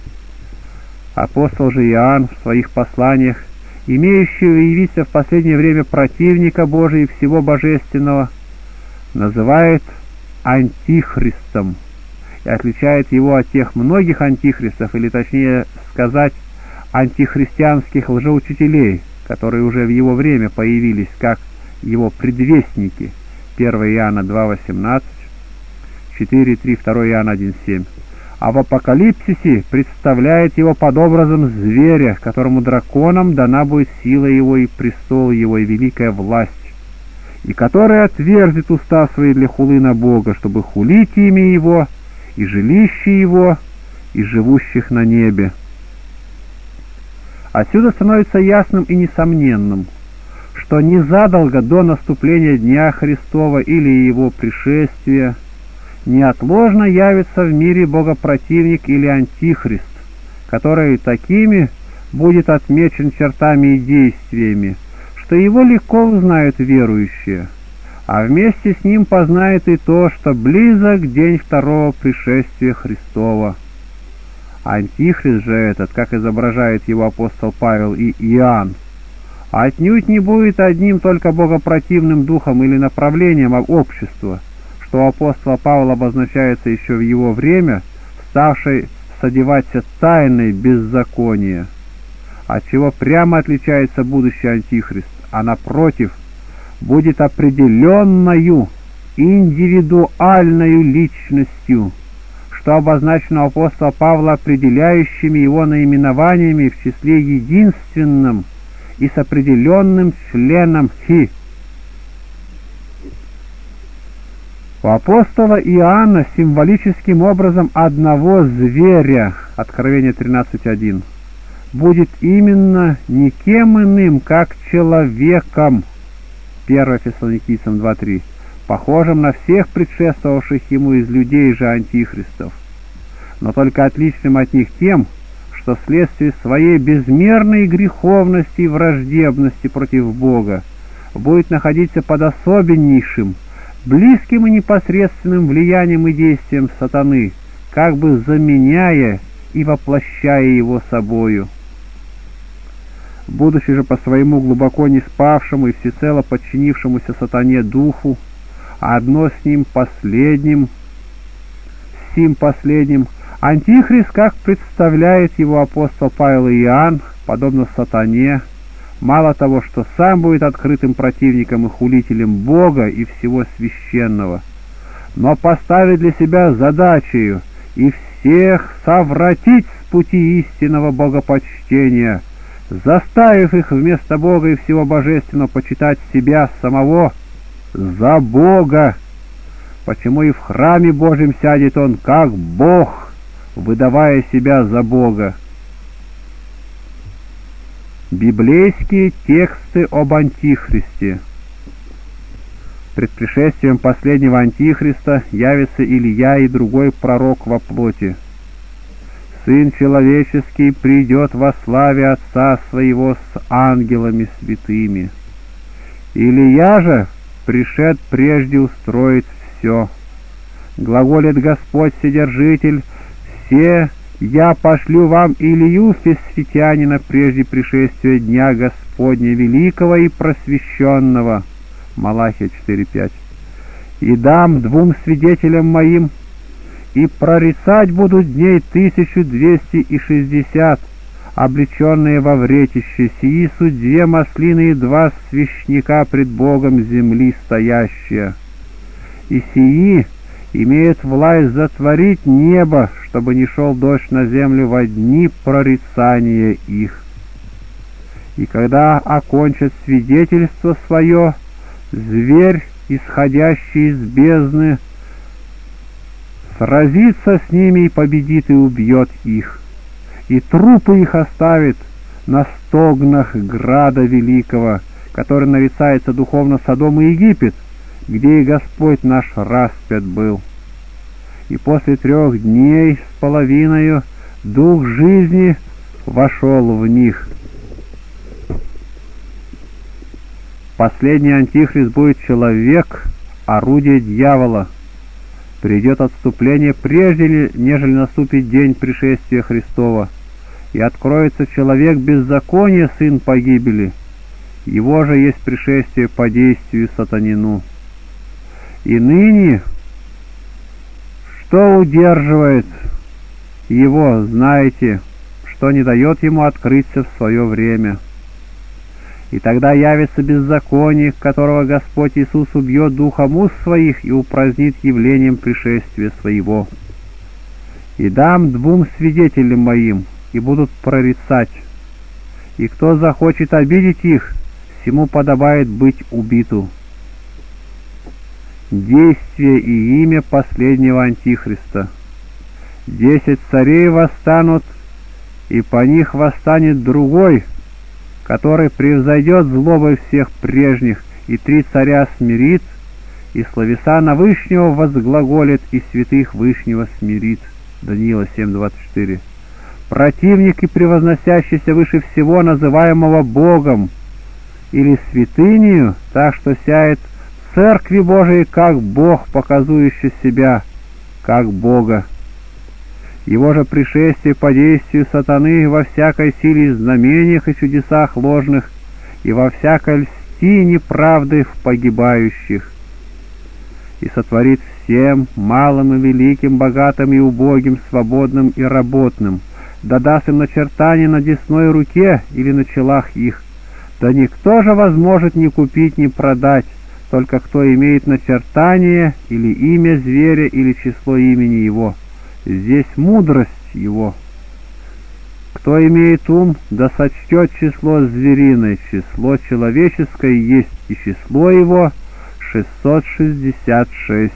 Апостол же Иоанн в своих посланиях, имеющего явиться в последнее время противника Божия и всего божественного, называет антихристом и отличает его от тех многих антихристов, или точнее сказать, антихристианских лжеучителей, которые уже в его время появились как его предвестники. первое Иоанна два восемнадцать, четыре три, второе Иоанна один семь. А в Апокалипсисе представляет его под образом зверя, которому драконам дана будет сила его и престол его и великая власть, и который отверзит уста свои для хулы на Бога, чтобы хулить имя его и жилище его и живущих на небе. Отсюда становится ясным и несомненным, что незадолго до наступления Дня Христова или Его пришествия неотложно явится в мире богопротивник или антихрист, который такими будет отмечен чертами и действиями, что его легко узнают верующие, а вместе с ним познает и то, что близок день второго пришествия Христова. Антихрист же этот, как изображает его апостол Павел и Иоанн, отнюдь не будет одним только богопротивным духом или направлением общества, что у апостола Павла обозначается еще в его время, ставшей содеваться тайной беззакония, от чего прямо отличается будущий антихрист, а напротив, будет определенною индивидуальной личностью, что обозначено у апостола Павла определяющими его наименованиями в числе единственным и с определенным членом «хи». У апостола Иоанна символическим образом одного зверя, Откровение тринадцать один, будет именно никем иным, как человеком, первое Фессалоникийцам два три, похожим на всех предшествовавших ему из людей же антихристов, но только отличным от них тем, что вследствие своей безмерной греховности и враждебности против Бога будет находиться под особеннейшим, близким и непосредственным влиянием и действием сатаны, как бы заменяя и воплощая его собою. Будучи же по своему глубоко не спавшему и всецело подчинившемуся сатане духу, а одно с ним последним, с сим последним, антихрист, как представляет его апостол Павел и Иоанн, подобно сатане, Мало того, что сам будет открытым противником и хулителем Бога и всего священного, но поставит для себя задачею и всех совратить с пути истинного богопочтения, заставив их вместо Бога и всего божественного почитать себя самого за Бога, почему и в храме Божьем сядет он как Бог, выдавая себя за Бога. Библейские тексты об Антихристе. Пред пришествием последнего Антихриста явится Илия и другой пророк во плоти. Сын человеческий придет во славе Отца Своего с ангелами святыми. Илия же пришед прежде устроить все. Глаголит Господь Вседержитель: «Все я пошлю вам Илию Фесфитянина прежде пришествия дня Господня великого и просвещенного». Малахия четыре пять. «И дам двум свидетелям моим, и прорицать будут дней тысячу двести и шестьдесят, облеченные во вретище, сии суть две маслины и два свящника пред Богом земли стоящие. И сии имеет власть затворить небо, чтобы не шел дождь на землю во дни прорицания их. И когда окончат свидетельство свое, зверь, исходящий из бездны, сразится с ними и победит и убьет их, и трупы их оставит на стогнах града великого, который нарицается духовно Содом и Египет, где и Господь наш распят был. И после трех дней с половиною дух жизни вошел в них». Последний Антихрист будет человек, орудие дьявола. Придет отступление прежде, нежели наступит день пришествия Христова, и откроется человек беззакония, сын погибели. Его же есть пришествие по действию сатанину. И ныне, что удерживает его, знаете, что не дает ему открыться в свое время. И тогда явится беззаконник, которого Господь Иисус убьет духом уст своих и упразднит явлением пришествия своего. И дам двум свидетелям моим, и будут прорицать. И кто захочет обидеть их, всему подобает быть убиту». Действие и имя последнего Антихриста. Десять царей восстанут, и по них восстанет другой, который превзойдет злобой всех прежних, и три царя смирит, и словеса на Вышнего возглаголит, и святых Вышнего смирит. Даниила семь двадцать четыре. Противник и превозносящийся выше всего, называемого Богом или святынею, так что сяет в Церкви Божией как Бог, показующий себя как Бога. Его же пришествие по действию сатаны во всякой силе и знамениях и чудесах ложных, и во всякой льсти неправды в погибающих. И сотворит всем, малым и великим, богатым и убогим, свободным и работным, да даст им начертание на десной руке или на челах их. Да никто же возможет ни купить, ни продать, только кто имеет начертание или имя зверя или число имени его. Здесь мудрость его. Кто имеет ум, да сочтет число звериное, число человеческое есть, и число его шестьсот шестьдесят шесть.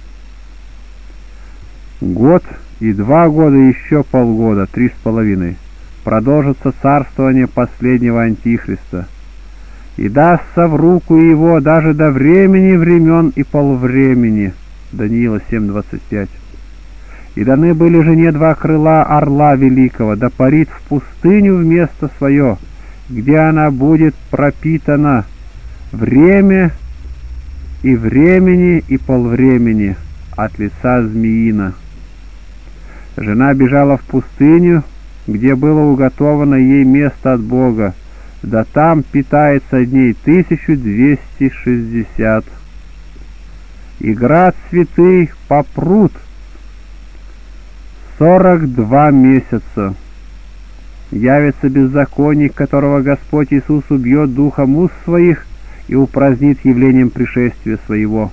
Год и два года, еще полгода, три с половиной, продолжится царствование последнего Антихриста, и дастся в руку его даже до времени времен и полвремени. Даниила семь двадцать пять. И даны были жене два крыла орла великого, да парит в пустыню в место свое, где она будет пропитана время и времени и полвремени от лица змеина. Жена бежала в пустыню, где было уготовано ей место от Бога, да там питается дней тысячу двести шестьдесят. И град святый попрут сорок два месяца. явится беззаконник, которого Господь Иисус убьет духом уст своих и упразднит явлением пришествия своего.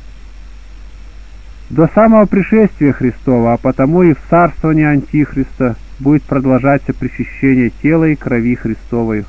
До самого пришествия Христова, а потому и в царствовании Антихриста будет продолжаться причащение тела и крови Христовой.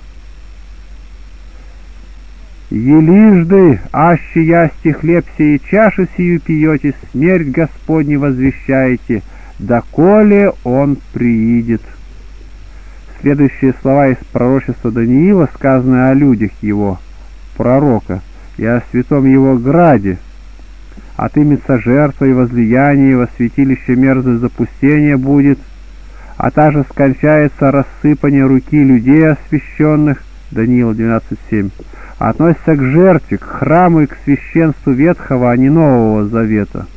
«Елижды, аще ясти хлеб сей и чашу сию пьете, смерть Господню возвещаете, доколе Он приидет». Следующие слова из пророчества Даниила, сказанные о людях его, пророка, и о святом его граде: «Отымется жертва и возлияние, во святилище мерзость запустения будет, а также скончается рассыпание руки людей освященных». Даниила двенадцать семь. Относится к жертве, к храму и к священству Ветхого, а не Нового Завета.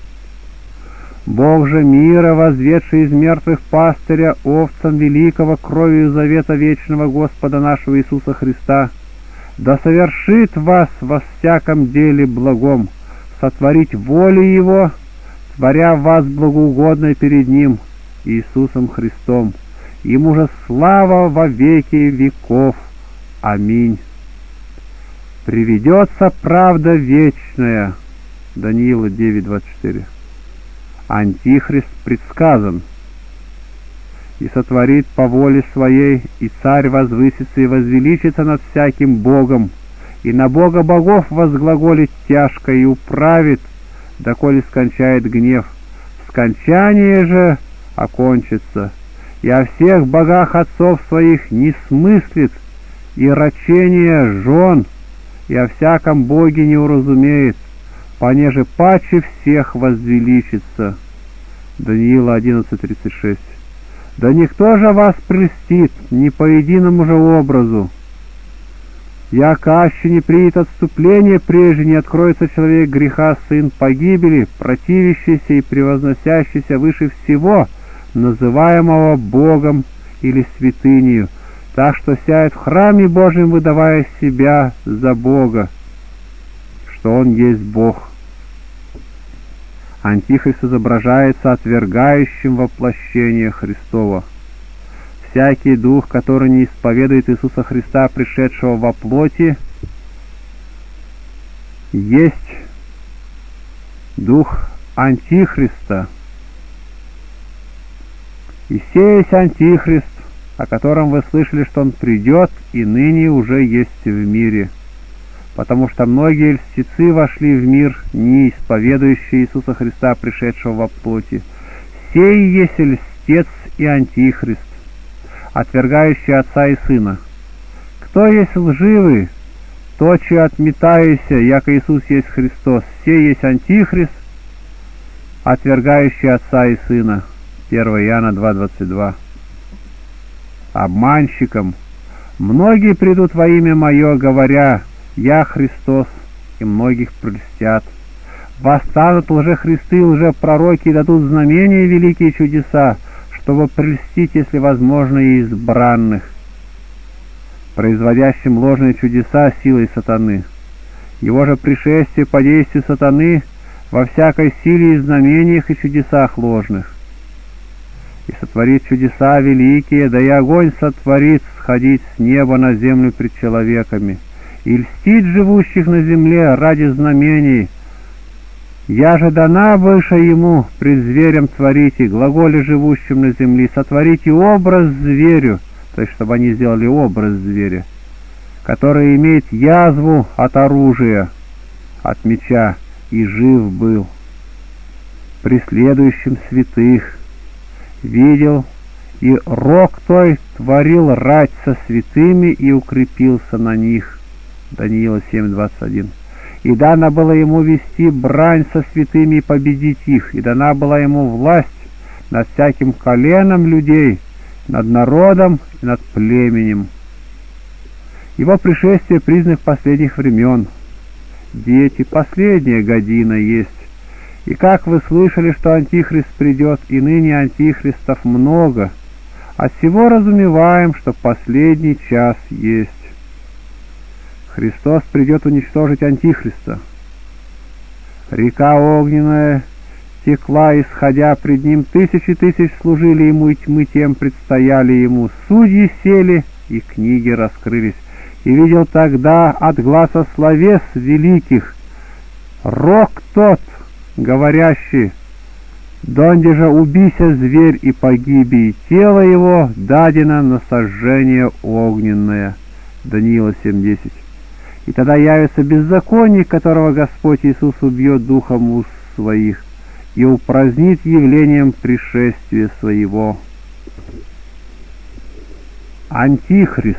Бог же мира, возведший из мертвых пастыря овцам великого кровью завета вечного Господа нашего Иисуса Христа, да совершит вас во всяком деле благом, сотворить волю Его, творя вас благоугодной перед Ним, Иисусом Христом. Ему же слава во веки веков. Аминь. Приведется правда вечная. Даниила девять двадцать четыре. Антихрист предсказан: «И сотворит по воле своей, и царь возвысится и возвеличится над всяким богом, и на бога богов возглаголит тяжко и управит, доколе скончает гнев. Скончание же окончится, и о всех богах отцов своих не смыслит, и рачение жен, и о всяком боге не уразумеет, понеже паче всех возвеличится». Даниила одиннадцать тридцать шесть. «Да никто же вас прельстит, не по единому же образу. Яко аще не приидет отступление, прежде не откроется человек греха, сын погибели, противящийся и превозносящийся выше всего, называемого Богом или святынею, так что сядет в храме Божьем, выдавая себя за Бога, что Он есть Бог». Антихрист изображается отвергающим воплощение Христова. Всякий дух, который не исповедует Иисуса Христа, пришедшего во плоти, есть дух Антихриста. И сей есть Антихрист, о котором вы слышали, что он придет, и ныне уже есть в мире. Потому что многие льстецы вошли в мир, не исповедующие Иисуса Христа, пришедшего во плоти. Сей есть льстец и Антихрист, отвергающий Отца и Сына. Кто есть лживый, точи отметайся, яко Иисус есть Христос. Сей есть Антихрист, отвергающий Отца и Сына. первое Иоанна два двадцать два. Обманщикам: многие придут во имя Мое, говоря: «Я Христос», и многих прельстят. Восстанут лжехристы и лжепророки и дадут знамения и великие чудеса, чтобы прельстить, если возможно, и избранных, производящим ложные чудеса силой сатаны. Его же пришествие по действию сатаны во всякой силе и знамениях и чудесах ложных. И сотворит чудеса великие, да и огонь сотворит сходить с неба на землю пред человеками, и льстит живущих на земле ради знамений. Я же дана выше ему пред зверем творите, глаголе живущим на земле, сотворите образ зверю, то есть чтобы они сделали образ зверя, который имеет язву от оружия, от меча, и жив был. Преследующим святых видел, и рог той творил рать со святыми и укрепился на них. Даниила семь двадцать один. И дано было ему вести брань со святыми и победить их, и дана была ему власть над всяким коленом людей, над народом и над племенем. Его пришествие — признак последних времен. Дети, последняя година есть. И как вы слышали, что Антихрист придет, и ныне антихристов много, от всего разумеваем, что последний час есть. Христос придет уничтожить Антихриста. Река огненная стекла, исходя пред ним, тысячи тысяч служили ему, и тьмы тем предстояли ему. Судьи сели, и книги раскрылись. И видел тогда от гласа словес великих рок тот, говорящий: донде же убийся зверь и погиби, и тело его дадено на сожжение огненное. Даниила семь десять. И тогда явится беззаконник, которого Господь Иисус убьет духом уст своих и упразднит явлением пришествия своего. Антихрист.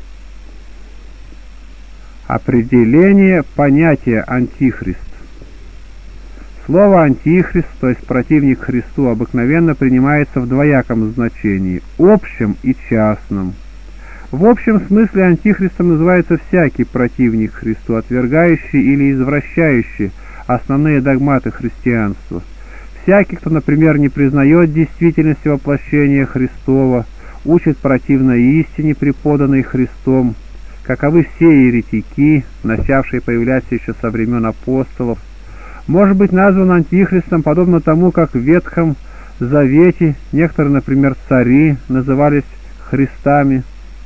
Определение понятия антихрист. Слово «антихрист», то есть противник Христу, обыкновенно принимается в двояком значении – общем и частном. В общем смысле антихристом называется всякий противник Христу, отвергающий или извращающий основные догматы христианства. Всякий, кто, например, не признает действительности воплощения Христова, учит противно истине, преподанной Христом, каковы все еретики, начавшие появляться еще со времен апостолов, может быть назван антихристом, подобно тому, как в Ветхом Завете некоторые, например, цари назывались Христами.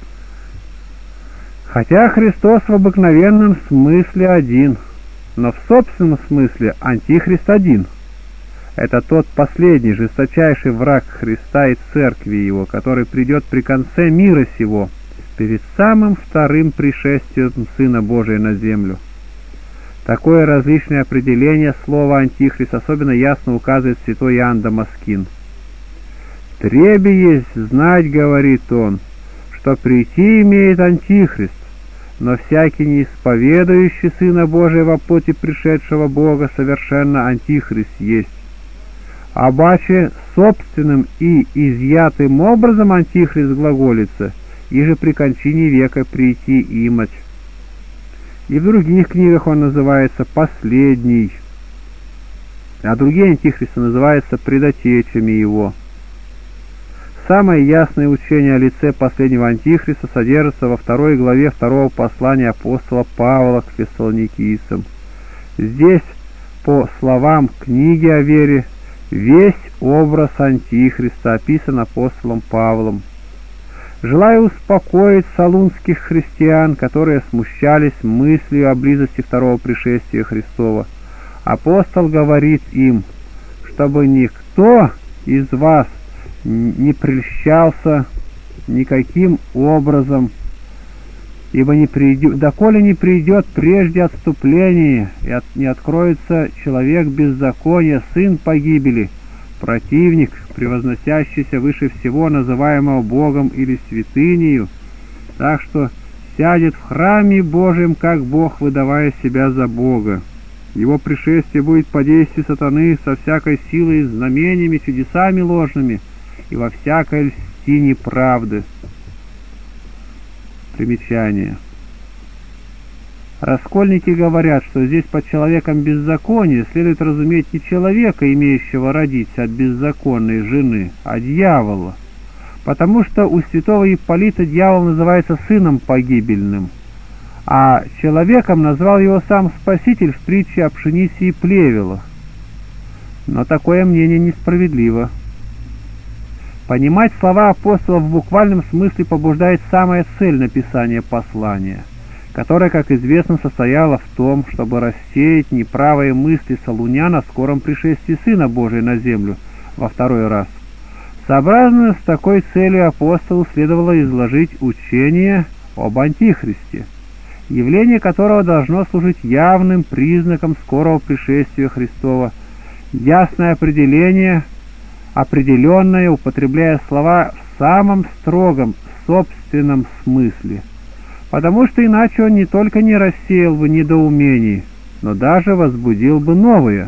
Хотя Христос в обыкновенном смысле один, но в собственном смысле антихрист один. Это тот последний, жесточайший враг Христа и церкви его, который придет при конце мира сего, перед самым вторым пришествием Сына Божия на землю. Такое различное определение слова «антихрист» особенно ясно указывает святой Иоанн Дамаскин. «Требе есть знать, — говорит он, — что прийти имеет антихрист, но всякий не исповедующий Сына Божия во плоти пришедшего Бога совершенно антихрист есть. Обаче собственным и изъятым образом антихрист глаголится, и же при кончине века прийти имать». И в других книгах он называется «последний», а другие антихристы называются предотечами его. Самое ясное учение о лице последнего антихриста содержится во второй главе второго послания апостола Павла к фессалоникийцам. Здесь, по словам книги о вере, весь образ антихриста описан апостолом Павлом. Желая успокоить салунских христиан, которые смущались мыслью о близости второго пришествия Христова, апостол говорит им, чтобы никто из вас не прельщался никаким образом, ибо не придет, доколе не придет прежде отступление, и от, не откроется человек беззакония, сын погибели, противник, превозносящийся выше всего, называемого Богом или святынею, так что сядет в храме Божьем, как Бог, выдавая себя за Бога. Его пришествие будет по действию сатаны со всякой силой, знамениями, чудесами ложными и во всякой льстине правды. Примечание. Раскольники говорят, что здесь под человеком беззакония следует разуметь не человека, имеющего родиться от беззаконной жены, а дьявола, потому что у святого Ипполита дьявол называется сыном погибельным, а человеком назвал его сам Спаситель в притче о пшенице и плевелах. Но такое мнение несправедливо. Понимать слова апостола в буквальном смысле побуждает самая цель написания послания, которая, как известно, состояла в том, чтобы рассеять неправые мысли салунян о скором пришествии Сына Божия на землю во второй раз. Сообразно с такой целью апостолу следовало изложить учение об Антихристе, явление которого должно служить явным признаком скорого пришествия Христова, ясное определение, определенное, употребляя слова в самом строгом собственном смысле, потому что иначе он не только не рассеял бы недоумений, но даже возбудил бы новые.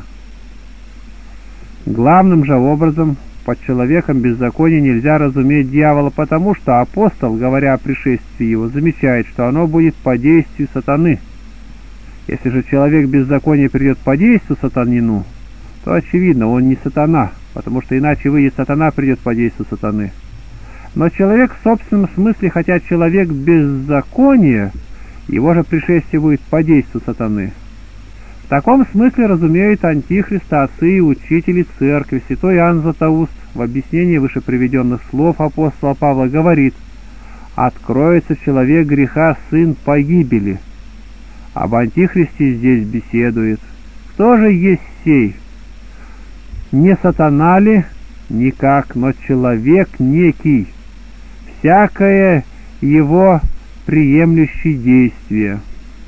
Главным же образом под человеком беззакония нельзя разуметь дьявола, потому что апостол, говоря о пришествии его, замечает, что оно будет по действию сатаны. Если же человек беззакония придет по действию сатанину, то очевидно, он не сатана, потому что иначе выйдет сатана, придет по действию сатаны. Но человек в собственном смысле, хотя человек беззакония, его же пришествие будет по действию сатаны. В таком смысле разумеют антихриста отцы и учители церкви. Святой Иоанн Златоуст в объяснении вышеприведенных слов апостола Павла говорит: «Откроется человек греха, сын погибели». Об антихристе здесь беседует. Кто же есть сей? Не сатана ли? Никак, но человек некий, всякое его приемлющее действие.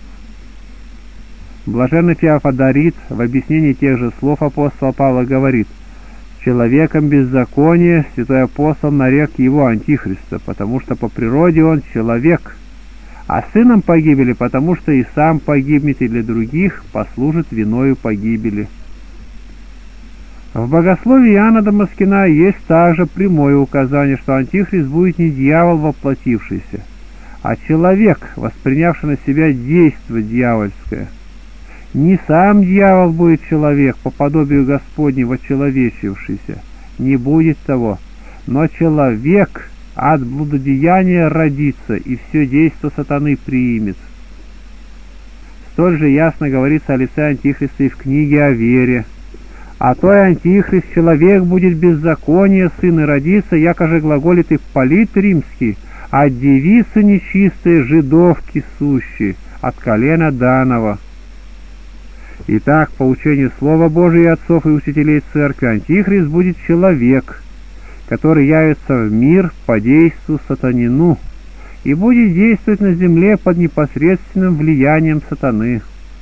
Блаженный Феофодарит в объяснении тех же слов апостола Павла говорит: «Человеком беззакония святой апостол нарек его антихриста, потому что по природе он человек, а сыном погибели, потому что и сам погибнет, и для других послужит виною погибели». В богословии Иоанна Дамаскина есть также прямое указание, что антихрист будет не дьявол воплотившийся, а человек, воспринявший на себя действо дьявольское. Не сам дьявол будет человек, по подобию Господнему очеловечившийся, не будет того, но человек от блудодеяния родится и все действо сатаны приимет. Столь же ясно говорится о лице антихриста и в книге о вере. «А той антихрист человек будет беззакония, сын и родится, якоже глаголит Ипполит Римский, от девицы нечистой жидовки сущей, от колена Данова». Итак, по учению Слова Божия и отцов и учителей церкви, антихрист будет человек, который явится в мир по действию сатанину и будет действовать на земле под непосредственным влиянием сатаны.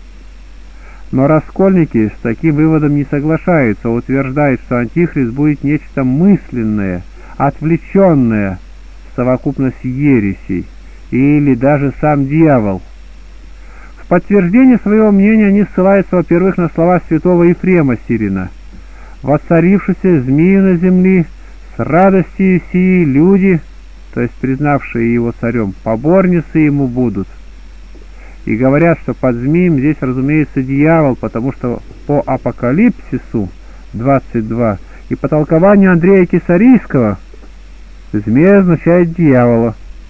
Но раскольники с таким выводом не соглашаются, утверждают, что антихрист будет нечто мысленное, отвлеченное в совокупность ересей, или даже сам дьявол. В подтверждение своего мнения они ссылаются, во-первых, на слова святого Ефрема Сирина: «Воцарившийся змею на земле, с радостью сии люди, то есть признавшие его царем, поборницы ему будут». И говорят, что под змеем здесь, разумеется, дьявол, потому что по Апокалипсису двадцать два и по толкованию Андрея Кесарийского змея означает дьявола.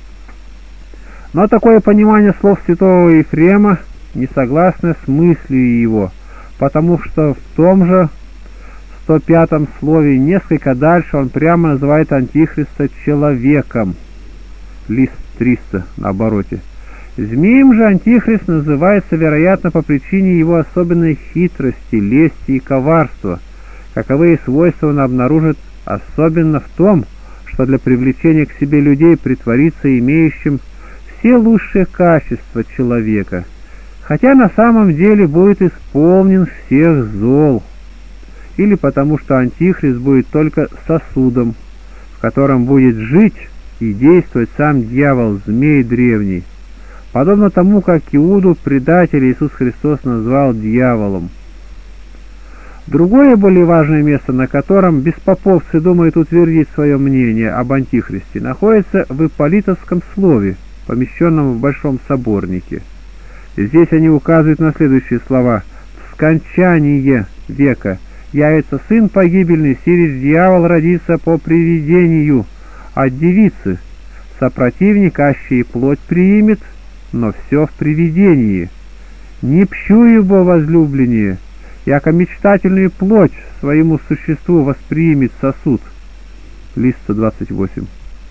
Но такое понимание слов святого Ефрема не согласно с мыслью его, потому что в том же сто пятом слове несколько дальше он прямо называет антихриста человеком. Лист триста на обороте. Змеем же антихрист называется, вероятно, по причине его особенной хитрости, лести и коварства. Каковые свойства он обнаружит особенно в том, что для привлечения к себе людей притворится имеющим все лучшие качества человека, хотя на самом деле будет исполнен всех зол, или потому что антихрист будет только сосудом, в котором будет жить и действовать сам дьявол, змей древний, подобно тому, как Иуду предателя Иисус Христос назвал дьяволом. Другое более важное место, на котором беспоповцы думают утвердить свое мнение об антихристе, находится в Ипполитовском слове, помещенном в Большом соборнике. Здесь они указывают на следующие слова: «В скончании века явится сын погибельный, сирич дьявол родится по привидению от девицы, сопротивник аще и плоть приимет, но все в привидении. Не пщу его возлюбленнее, яко мечтательную плоть своему существу восприимет сосуд». Лист сто двадцать восемь.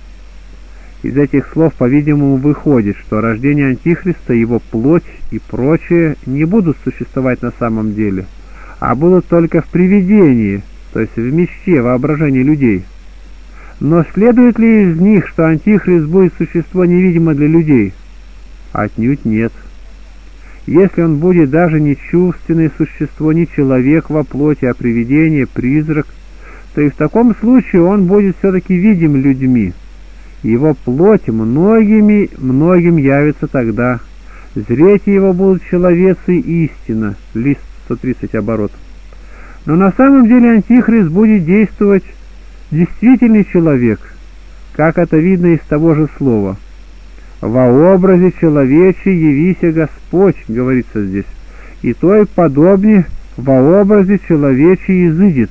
Из этих слов, по-видимому, выходит, что рождение антихриста, его плоть и прочее не будут существовать на самом деле, а будут только в привидении, то есть в мечте, воображении людей. Но следует ли из них, что антихрист будет существо невидимо для людей? Отнюдь нет. Если он будет даже не чувственное существо, не человек во плоти, а привидение, призрак, то и в таком случае он будет все-таки видим людьми. Его плоть многими, многим явится тогда. Зреть его будут человецы истина. Лист сто тридцать оборот. Но на самом деле антихрист будет действовать действительный человек, как это видно из того же слова. «Во образе человече явися Господь», говорится здесь, «и той подобне во образе человече изыдет».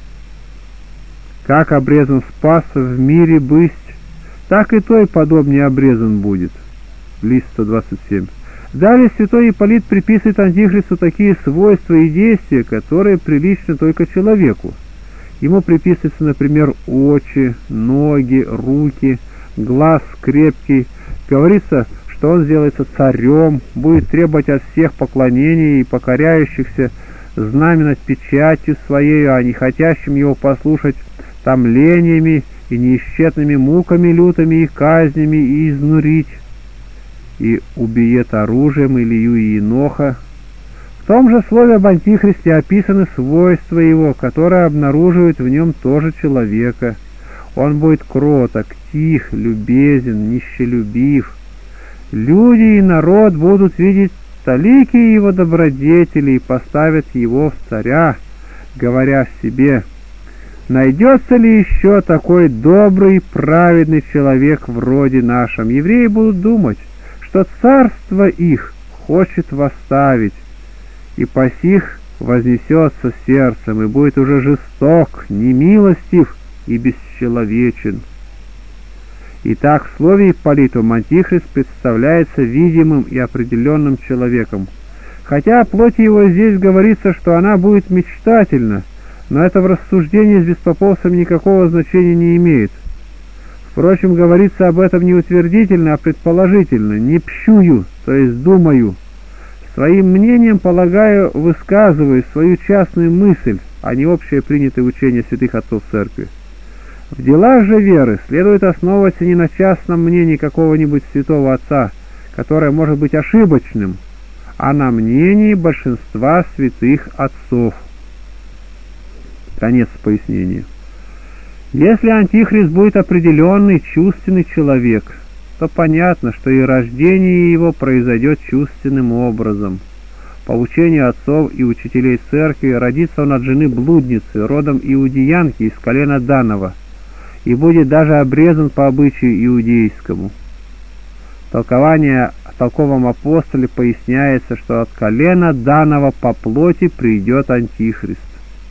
Как обрезан спас в мире бысть, так и той подобнее обрезан будет. Лист сто двадцать семь. Далее святой Ипполит приписывает Антихристу такие свойства и действия, которые приличны только человеку. Ему приписываются, например, очи, ноги, руки, глаз крепкий. Говорится, что он сделается царем, будет требовать от всех поклонения и покоряющихся знаменать печатью своей, а не хотящим его послушать томлениями и неисчетными муками лютыми и казнями и изнурить, и убиет оружием Илью и Еноха. В том же слове об Антихристе описаны свойства его, которые обнаруживают в нем тоже человека. Он будет кроток, тих, любезен, нищелюбив. Люди и народ будут видеть талики его добродетели и поставят его в царя, говоря в себе: найдется ли еще такой добрый и праведный человек вроде нашем? Евреи будут думать, что царство их хочет восставить, и посих вознесется сердцем, и будет уже жесток, немилостив и бесчеловечен. Итак, в слове Ипполитом Антихрист представляется видимым и определенным человеком. Хотя о плоти его здесь говорится, что она будет мечтательна, но это в рассуждении с беспоповцем никакого значения не имеет. Впрочем, говорится об этом не утвердительно, а предположительно, не пщую, то есть думаю. Своим мнением, полагаю, высказываю свою частную мысль, а не общее принятое учение святых отцов церкви. В делах же веры следует основываться не на частном мнении какого-нибудь святого отца, которое может быть ошибочным, а на мнении большинства святых отцов. Конец пояснения. Если Антихрист будет определенный чувственный человек, то понятно, что и рождение его произойдет чувственным образом. По учению отцов и учителей церкви родится он от жены блудницы, родом иудеянки из колена Данова, и будет даже обрезан по обычаю иудейскому. Толкование о толковом апостоле поясняется, что от колена Данова по плоти придет Антихрист.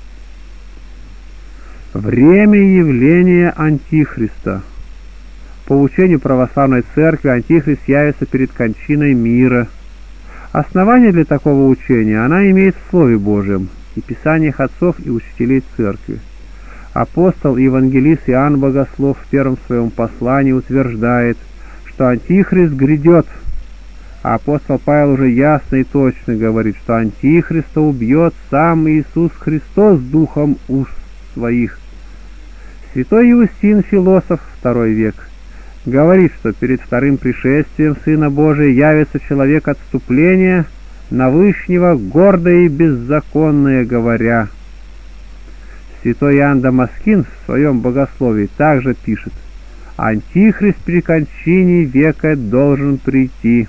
Время явления Антихриста. По учению православной церкви Антихрист явится перед кончиной мира. Основание для такого учения она имеет в Слове Божьем и Писаниях отцов и учителей церкви. Апостол и евангелист Иоанн Богослов в первом своем послании утверждает, что Антихрист грядет, а апостол Павел уже ясно и точно говорит, что Антихриста убьет сам Иисус Христос духом уст своих. Святой Иустин, философ, второй век, говорит, что перед вторым пришествием Сына Божия явится человек отступления на Вышнего, гордое и беззаконное говоря. Святой Иоанн Дамаскин в своем богословии также пишет: «Антихрист при кончине века должен прийти».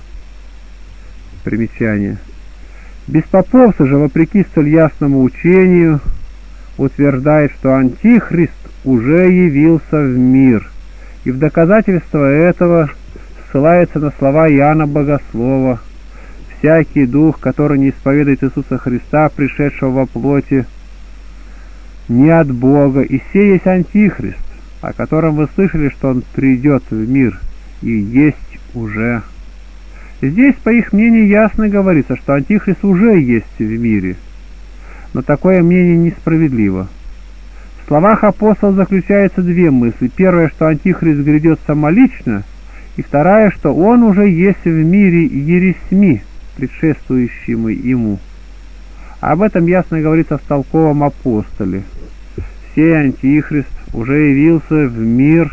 Примечание. Беспоповцы же, вопреки столь ясному учению, утверждает, что Антихрист уже явился в мир, и в доказательство этого ссылается на слова Иоанна Богослова: «Всякий дух, который не исповедует Иисуса Христа, пришедшего во плоти, не от Бога, и сей есть Антихрист, о котором вы слышали, что он придет в мир, и есть уже». Здесь, по их мнению, ясно говорится, что Антихрист уже есть в мире, но такое мнение несправедливо. В словах апостола заключаются две мысли. Первая, что Антихрист грядет самолично, и вторая, что он уже есть в мире ересьми, предшествующими ему. Об этом ясно говорится в толковом апостоле. Сей Антихрист уже явился в мир,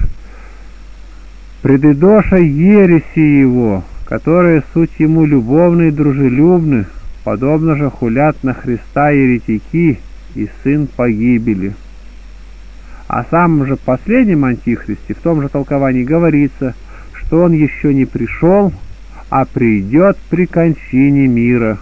предыдоша ереси его, которые суть ему любовны и дружелюбны, подобно же хулят на Христа еретики и сын погибели. О самом же последнем Антихристе в том же толковании говорится, что он еще не пришел, а придет при кончине мира.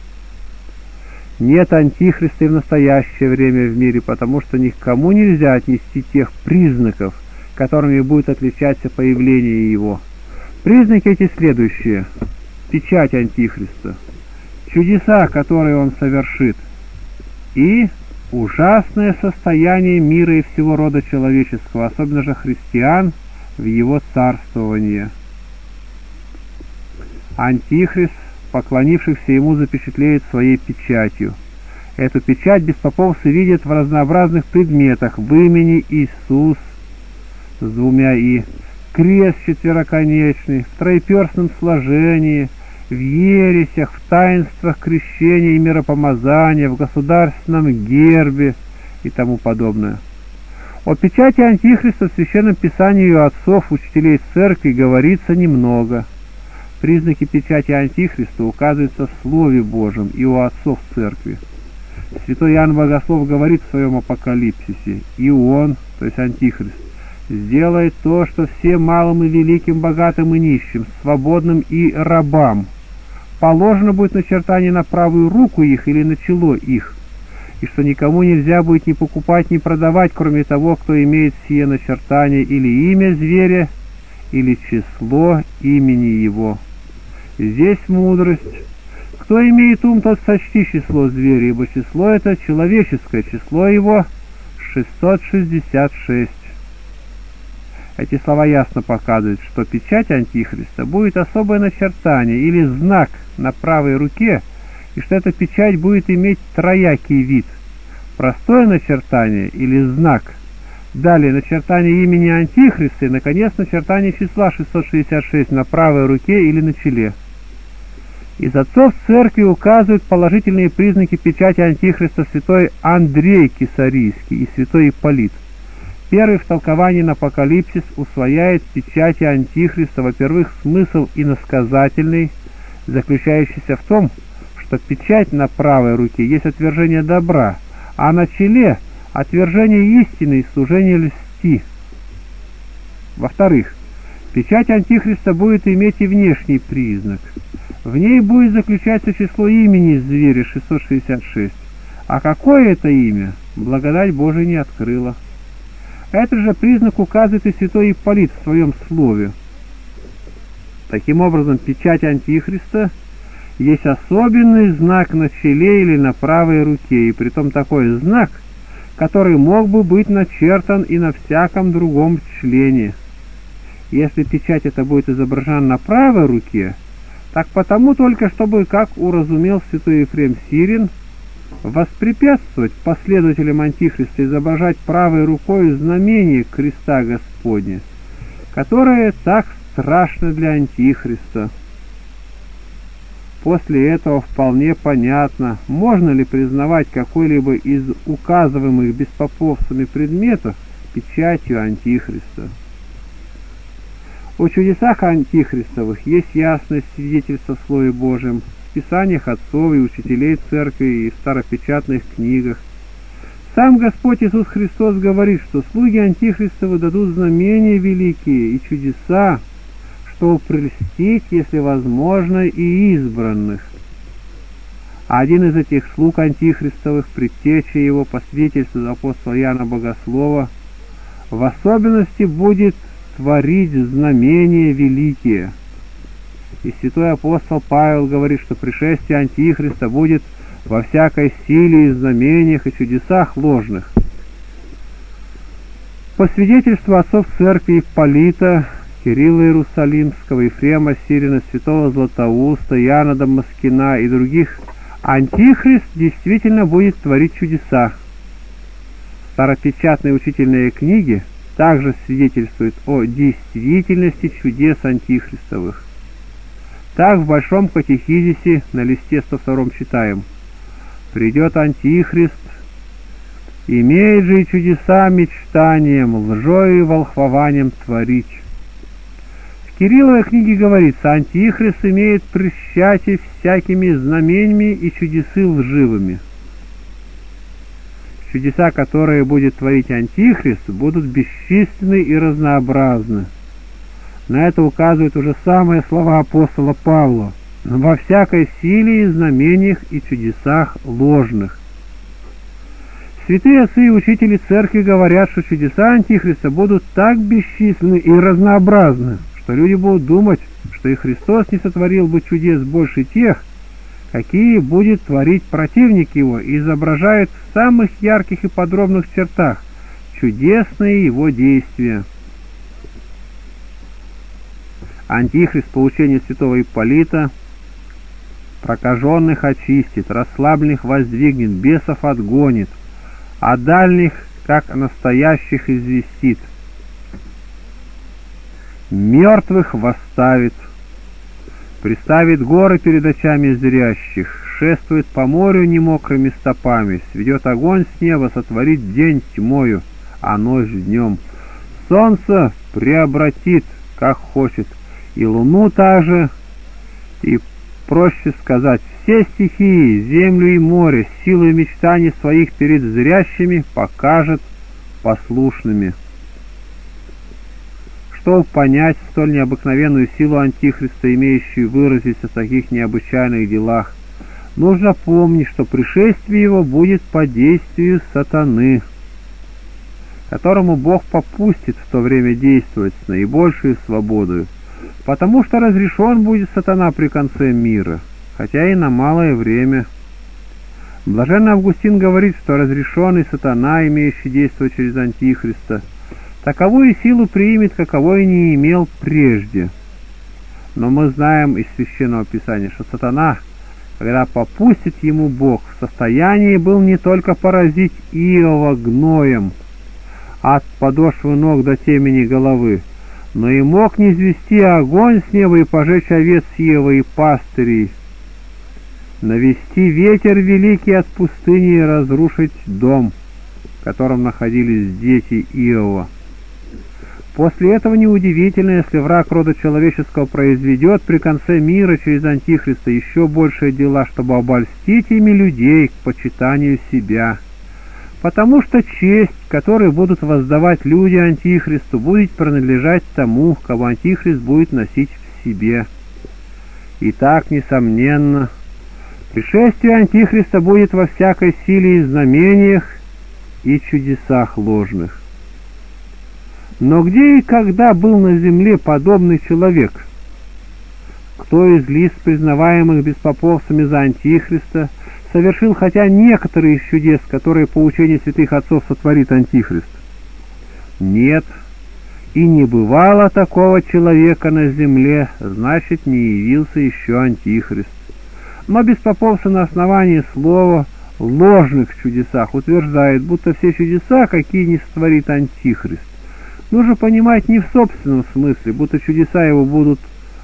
Нет Антихриста и в настоящее время в мире, потому что никому нельзя отнести тех признаков, которыми будет отличаться появление его. Признаки эти следующие: печать Антихриста, чудеса, которые он совершит, и ужасное состояние мира и всего рода человеческого, особенно же христиан, в его царствовании. Антихрист, поклонившихся ему запечатлеют своей печатью. Эту печать беспоповцы видят в разнообразных предметах: в имени Иисус с двумя «и», крест четвероконечный, в троеперстном сложении, в ересях, в таинствах крещения и миропомазания, в государственном гербе и тому подобное. О печати Антихриста в Священном Писании у отцов, учителей церкви, говорится немного. Признаки печати Антихриста указываются в Слове Божьем и у отцов церкви. Святой Иоанн Богослов говорит в своем Апокалипсисе: «И он, то есть Антихрист, сделает то, что всем малым и великим, богатым и нищим, свободным и рабам положено будет начертание на правую руку их или на чело их, и что никому нельзя будет ни покупать, ни продавать, кроме того, кто имеет сие начертание или имя зверя, или число имени его». Здесь мудрость. Кто имеет ум, тот сочти число зверя, ибо число это человеческое, число его шестьсот шестьдесят шесть. Эти слова ясно показывают, что печать Антихриста будет особое начертание или знак на правой руке, и что эта печать будет иметь троякий вид: простое начертание или знак, далее начертание имени Антихриста и, наконец, начертание числа шестьсот шестьдесят шесть на правой руке или на челе. Из отцов церкви указывают положительные признаки печати Антихриста святой Андрей Кесарийский и святой Ипполит. Первый в толковании на Апокалипсис усвояет печати Антихриста, во-первых, смысл иносказательный, заключающийся в том, что печать на правой руке есть отвержение добра, а на челе — отвержение истины и служение льсти. Во-вторых, печать Антихриста будет иметь и внешний признак. В ней будет заключаться число имени зверя шестьсот шестьдесят шесть. А какое это имя, благодать Божия не открыла. Этот же признак указывает и святой Ипполит в своем слове. Таким образом, печать Антихриста есть особенный знак на челе или на правой руке, и притом такой знак, который мог бы быть начертан и на всяком другом члене. Если печать эта будет изображена на правой руке, так потому только, чтобы, как уразумел святой Ефрем Сирин, воспрепятствовать последователям Антихриста изображать правой рукой знамение креста Господня, которое так страшно для Антихриста. После этого вполне понятно, можно ли признавать какой-либо из указываемых беспоповцами предметов печатью Антихриста. О чудесах антихристовых есть ясное свидетельство в Слове Божьем, в Писаниях отцов и учителей церкви и в старопечатных книгах. Сам Господь Иисус Христос говорит, что слуги Антихристовы дадут знамения великие и чудеса, чтобы прельстить, если возможно, и избранных. А один из этих слуг Антихристовых, предтеча его, по свидетельству апостола Иоанна Богослова, в особенности будет творить знамения великие. И святой апостол Павел говорит, что пришествие Антихриста будет во всякой силе и знамениях и чудесах ложных. По свидетельству отцов церкви Ипполита, Кирилла Иерусалимского, Ефрема Сирина, святого Златоуста, Иоанна Дамаскина и других, Антихрист действительно будет творить чудеса. Старопечатные учительные книги также свидетельствуют о действительности чудес антихристовых. Так в Большом Катехизисе на листе сто втором читаем: «Придет Антихрист, имеет же и чудеса мечтанием, лжою и волхвованием творить». В Кирилловой книге говорится: «Антихрист имеет прельщать всякими знамениями и чудесы лживыми». Чудеса, которые будет творить Антихрист, будут бесчисленны и разнообразны. На это указывают уже самые слова апостола Павла: «во всякой силе и знамениях и чудесах ложных». Святые отцы и учители церкви говорят, что чудеса Антихриста будут так бесчисленны и разнообразны, что люди будут думать, что и Христос не сотворил бы чудес больше тех, какие будет творить противник его, и изображает в самых ярких и подробных чертах чудесные его действия. Антихрист, по учению святого Ипполита, прокаженных очистит, расслабленных воздвигнет, бесов отгонит, а дальних, как настоящих, известит, мертвых восставит, приставит горы перед очами зрящих, шествует по морю немокрыми стопами, сведет огонь с неба, сотворит день тьмою, а ночь днем. Солнце преобратит, как хочет, и луну также, и, проще сказать, все стихии, землю и море, силой мечтаний своих перед зрящими покажет послушными. Чтобы понять столь необыкновенную силу Антихриста, имеющую выразиться в таких необычайных делах, нужно помнить, что пришествие его будет по действию сатаны, которому Бог попустит в то время действовать с наибольшей свободою, потому что разрешен будет сатана при конце мира, хотя и на малое время. Блаженный Августин говорит, что разрешенный сатана, имеющий действовать через Антихриста, таковую силу примет, каковой не имел прежде. Но мы знаем из Священного Писания, что сатана, когда попустит ему Бог, в состоянии был не только поразить Иова гноем от подошвы ног до темени головы, но и мог низвести огонь с неба и пожечь овец Иова и пастырей, навести ветер великий от пустыни и разрушить дом, в котором находились дети Иова. После этого неудивительно, если враг рода человеческого произведет при конце мира через Антихриста еще большие дела, чтобы обольстить ими людей к почитанию себя. Потому что честь, которую будут воздавать люди Антихристу, будет принадлежать тому, кого Антихрист будет носить в себе. Итак, несомненно, пришествие Антихриста будет во всякой силе и знамениях и чудесах ложных. Но где и когда был на земле подобный человек? Кто из лиц, признаваемых беспоповцами за Антихриста, совершил хотя некоторые из чудес, которые по учению святых отцов сотворит Антихрист? Нет, и не бывало такого человека на земле, значит, не явился еще Антихрист. Но беспоповцы на основании слова ложных чудесах утверждают, будто все чудеса, какие не сотворит Антихрист, нужно понимать не в собственном смысле, будто чудеса его будут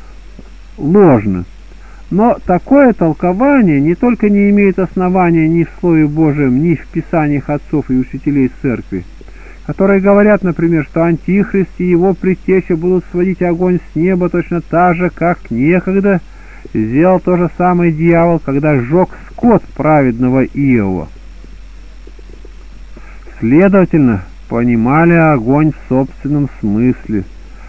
ложны. Но такое толкование не только не имеет основания ни в Слове Божьем, ни в Писаниях отцов и учителей церкви, которые говорят, например, что Антихрист и его предтеча будут сводить огонь с неба точно так же, как некогда сделал то же самое дьявол, когда сжег скот праведного Иова. Следовательно, понимали огонь в собственном смысле.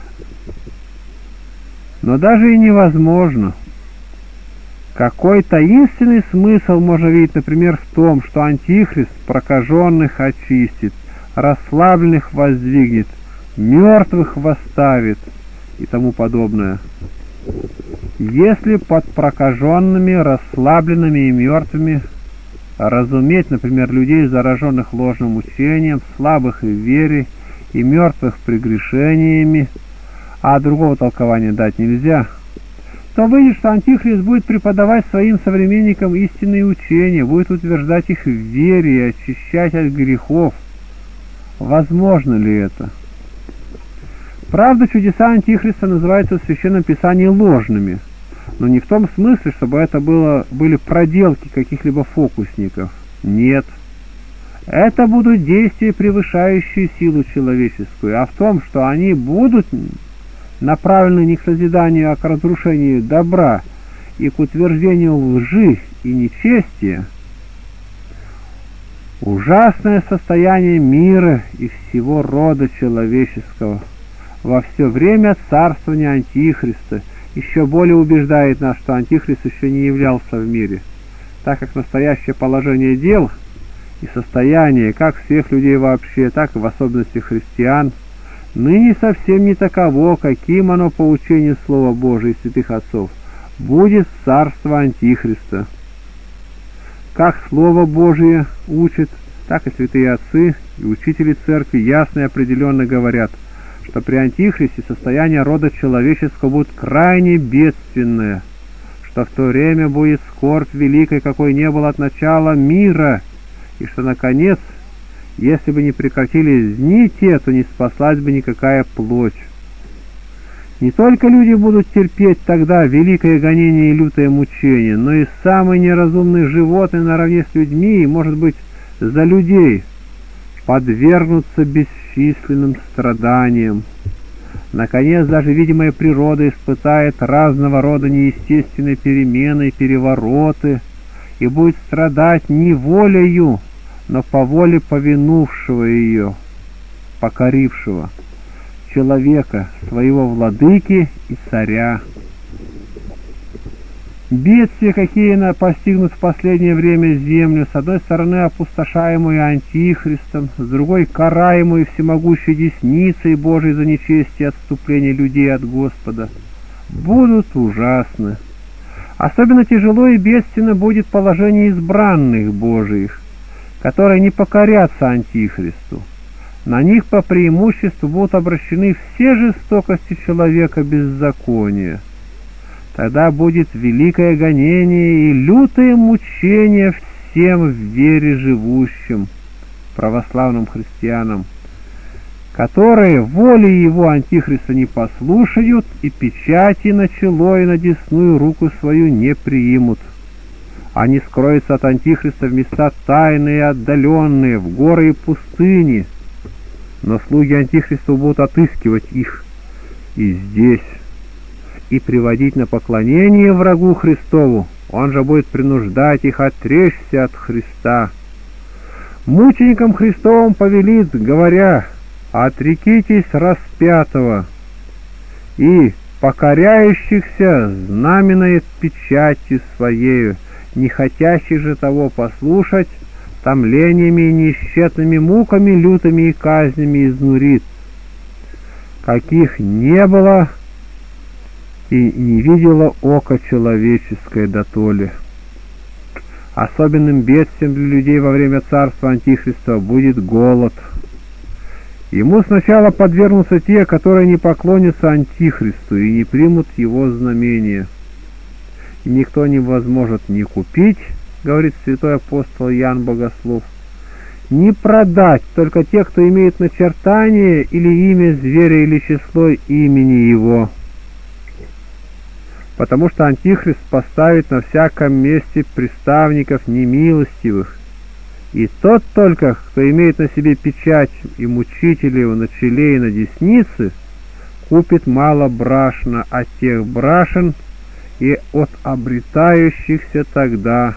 Но даже и невозможно. Какой таинственный смысл можно видеть, например, в том, что Антихрист прокаженных очистит, расслабленных воздвигнет, мертвых восставит и тому подобное. Если под прокаженными, расслабленными и мертвыми разуметь, например, людей, зараженных ложным учением, слабых в вере и мертвых прегрешениями, а другого толкования дать нельзя, то выйдет, что Антихрист будет преподавать своим современникам истинные учения, будет утверждать их в вере и очищать от грехов. Возможно ли это? Правда, чудеса Антихриста называются в Священном Писании ложными, но не в том смысле, чтобы это было, были проделки каких-либо фокусников. Нет. Это будут действия, превышающие силу человеческую, а в том, что они будут направлены не к созиданию, а к разрушению добра и к утверждению лжи и нечестия, ужасное состояние мира и всего рода человеческого во все время царствования Антихриста еще более убеждает нас, что Антихрист еще не являлся в мире, так как настоящее положение дел и состояние как всех людей вообще, так и в особенности христиан ныне совсем не таково, каким оно по учению Слова Божия и святых отцов будет царство Антихриста. Как Слово Божие учит, так и святые отцы и учители церкви ясно и определенно говорят, что при Антихристе состояние рода человеческого будет крайне бедственное, что в то время будет скорбь великой, какой не было от начала мира, и что, наконец, если бы не прекратились дни те, то не спаслась бы никакая плоть. Не только люди будут терпеть тогда великое гонение и лютое мучение, но и самые неразумные животные наравне с людьми, и, может быть, за людей, подвергнутся бесчисленным страданиям. Наконец, даже видимая природа испытает разного рода неестественные перемены и перевороты, и будет страдать не волею, но по воле повинувшего ее, покорившего человека, своего владыки и царя. Бедствия, какие постигнут в последнее время землю, с одной стороны опустошаемую Антихристом, с другой караемую всемогущей десницей Божией за нечестие и отступление людей от Господа, будут ужасны. Особенно тяжело и бедственно будет положение избранных Божиих, которые не покорятся Антихристу. На них по преимуществу будут обращены все жестокости человека беззакония. Тогда будет великое гонение и лютое мучение всем в вере живущим, православным христианам, которые воле его Антихриста не послушают и печати на чело и на десную руку свою не примут. Они скроются от Антихриста в места тайные и отдаленные, в горы и пустыни, но слуги Антихриста будут отыскивать их и здесь, и приводить на поклонение врагу Христову. Он же будет принуждать их отречься от Христа. Мученикам Христовым повелит, говоря: «Отрекитесь распятого», и покоряющихся знаменает печатью своею, не хотящих же того послушать, томлениями и несчетными муками лютыми и казнями изнурит, каких не было и не видело око человеческое дотоле. Особенным бедствием для людей во время царства Антихриста будет голод. Ему сначала подвергнутся те, которые не поклонятся Антихристу и не примут его знамения. И никто не возможет ни купить, говорит святой апостол Иоанн Богослов, не продать, только те, кто имеет начертание или имя зверя, или число имени его. Потому что Антихрист поставит на всяком месте приставников немилостивых, и тот только, кто имеет на себе печать и мучителя его на челе и на деснице, купит мало брашна от тех брашен и от обретающихся тогда.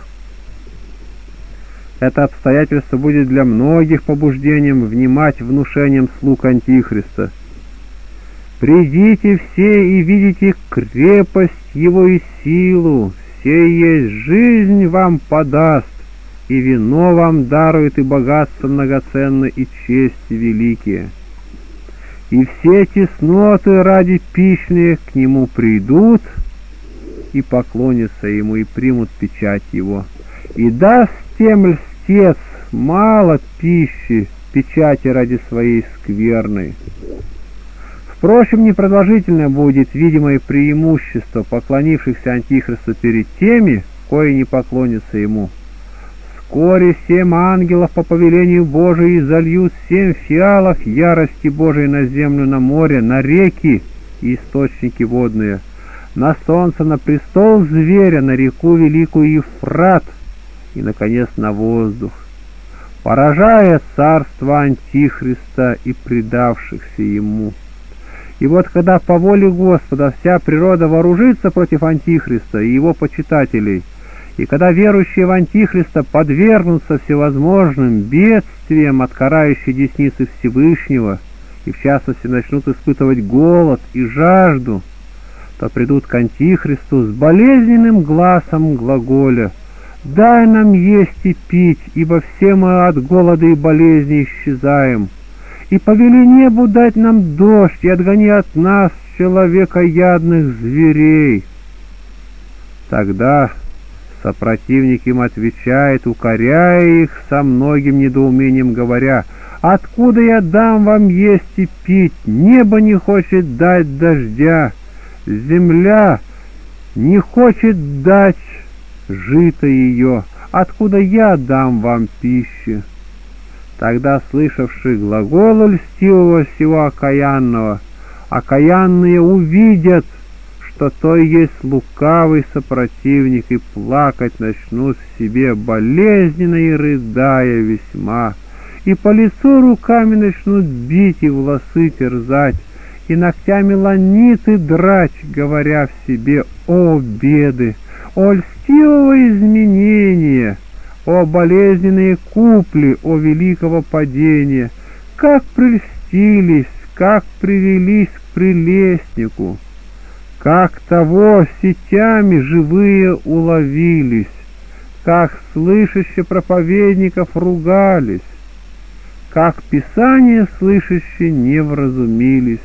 Это обстоятельство будет для многих побуждением внимать внушением слуг Антихриста. «Придите все и видите крепость его и силу, сей есть жизнь вам подаст, и вино вам дарует, и богатство многоценное, и честь великие. И все тесноты ради пищные к нему придут, и поклонятся ему, и примут печать его. И даст тем льстец мало пищи, печати ради своей скверной». Впрочем, непродолжительно будет видимое преимущество поклонившихся Антихристу перед теми, кои не поклонятся ему. Вскоре семь ангелов по повелению Божию зальют семь фиалов ярости Божией на землю, на море, на реки и источники водные, на солнце, на престол зверя, на реку великую Ефрат и, наконец, на воздух, поражая царство Антихриста и предавшихся ему. И вот когда по воле Господа вся природа вооружится против Антихриста и его почитателей, и когда верующие в Антихриста подвергнутся всевозможным бедствиям от карающей десницы Всевышнего, и в частности начнут испытывать голод и жажду, то придут к Антихристу с болезненным гласом глаголя: «Дай нам есть и пить, ибо все мы от голода и болезни исчезаем. И повели небу дать нам дождь, и отгони от нас человекоядных зверей». Тогда сопротивник им отвечает, укоряя их со многим недоумением, говоря: «Откуда я дам вам есть и пить? Небо не хочет дать дождя, земля не хочет дать жито ее, откуда я дам вам пищи. Тогда слышавшие глаголы льстивого сего окаянного, окаянные увидят, что то и есть лукавый сопротивник, и плакать начнут в себе болезненно и рыдая весьма, и по лицу руками начнут бить и волосы терзать, и ногтями ланиты драть, говоря в себе: «О беды! О льстивого изменения! О болезненные купли! О великого падения! Как прельстились, как привелись к прелестнику! Как того сетями живые уловились! Как слышащие проповедников ругались! Как Писание слышащие не вразумились!»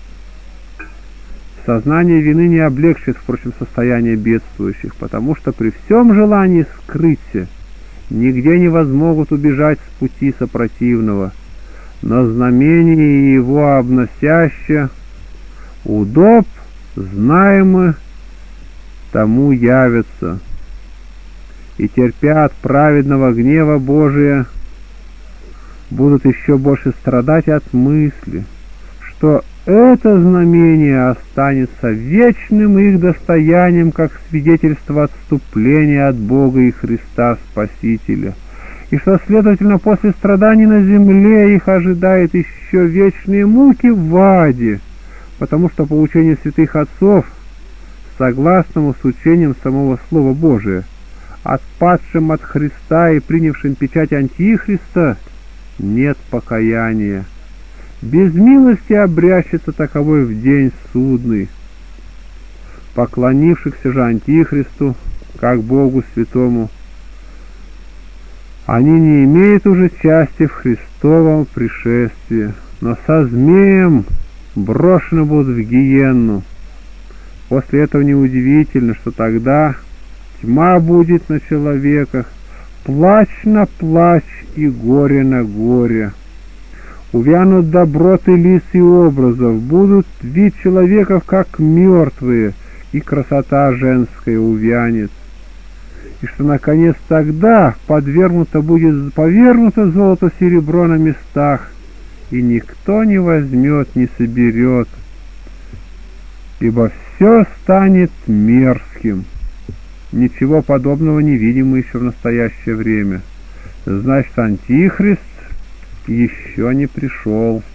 Сознание вины не облегчит, впрочем, состояние бедствующих, потому что при всем желании скрыться нигде не возмогут убежать с пути сопротивного, но знамение его обносяще удоб, знаемы, тому явятся, и терпя от праведного гнева Божия, будут еще больше страдать от мысли, что это знамение останется вечным их достоянием, как свидетельство отступления от Бога и Христа Спасителя, и что, следовательно, после страданий на земле их ожидает еще вечные муки в аде, потому что по учению святых отцов, согласному с учением самого Слова Божия, отпадшим от Христа и принявшим печать Антихриста, нет покаяния. Без милости обрящется таковой в день судный. Поклонившихся же Антихристу, как Богу Святому, они не имеют уже части в Христовом пришествии, но со змеем брошены будут в гиенну. После этого неудивительно, что тогда тьма будет на человеках, плач на плач и горе на горе. Увянут доброты лиц и образов, будут вид человеков, как мертвые, и красота женская увянет. И что, наконец, тогда подвергнуто будет повергнуто золото-серебро на местах, и никто не возьмет, не соберет, ибо все станет мерзким. Ничего подобного не видим мы еще в настоящее время. Значит, Антихрист еще не пришел.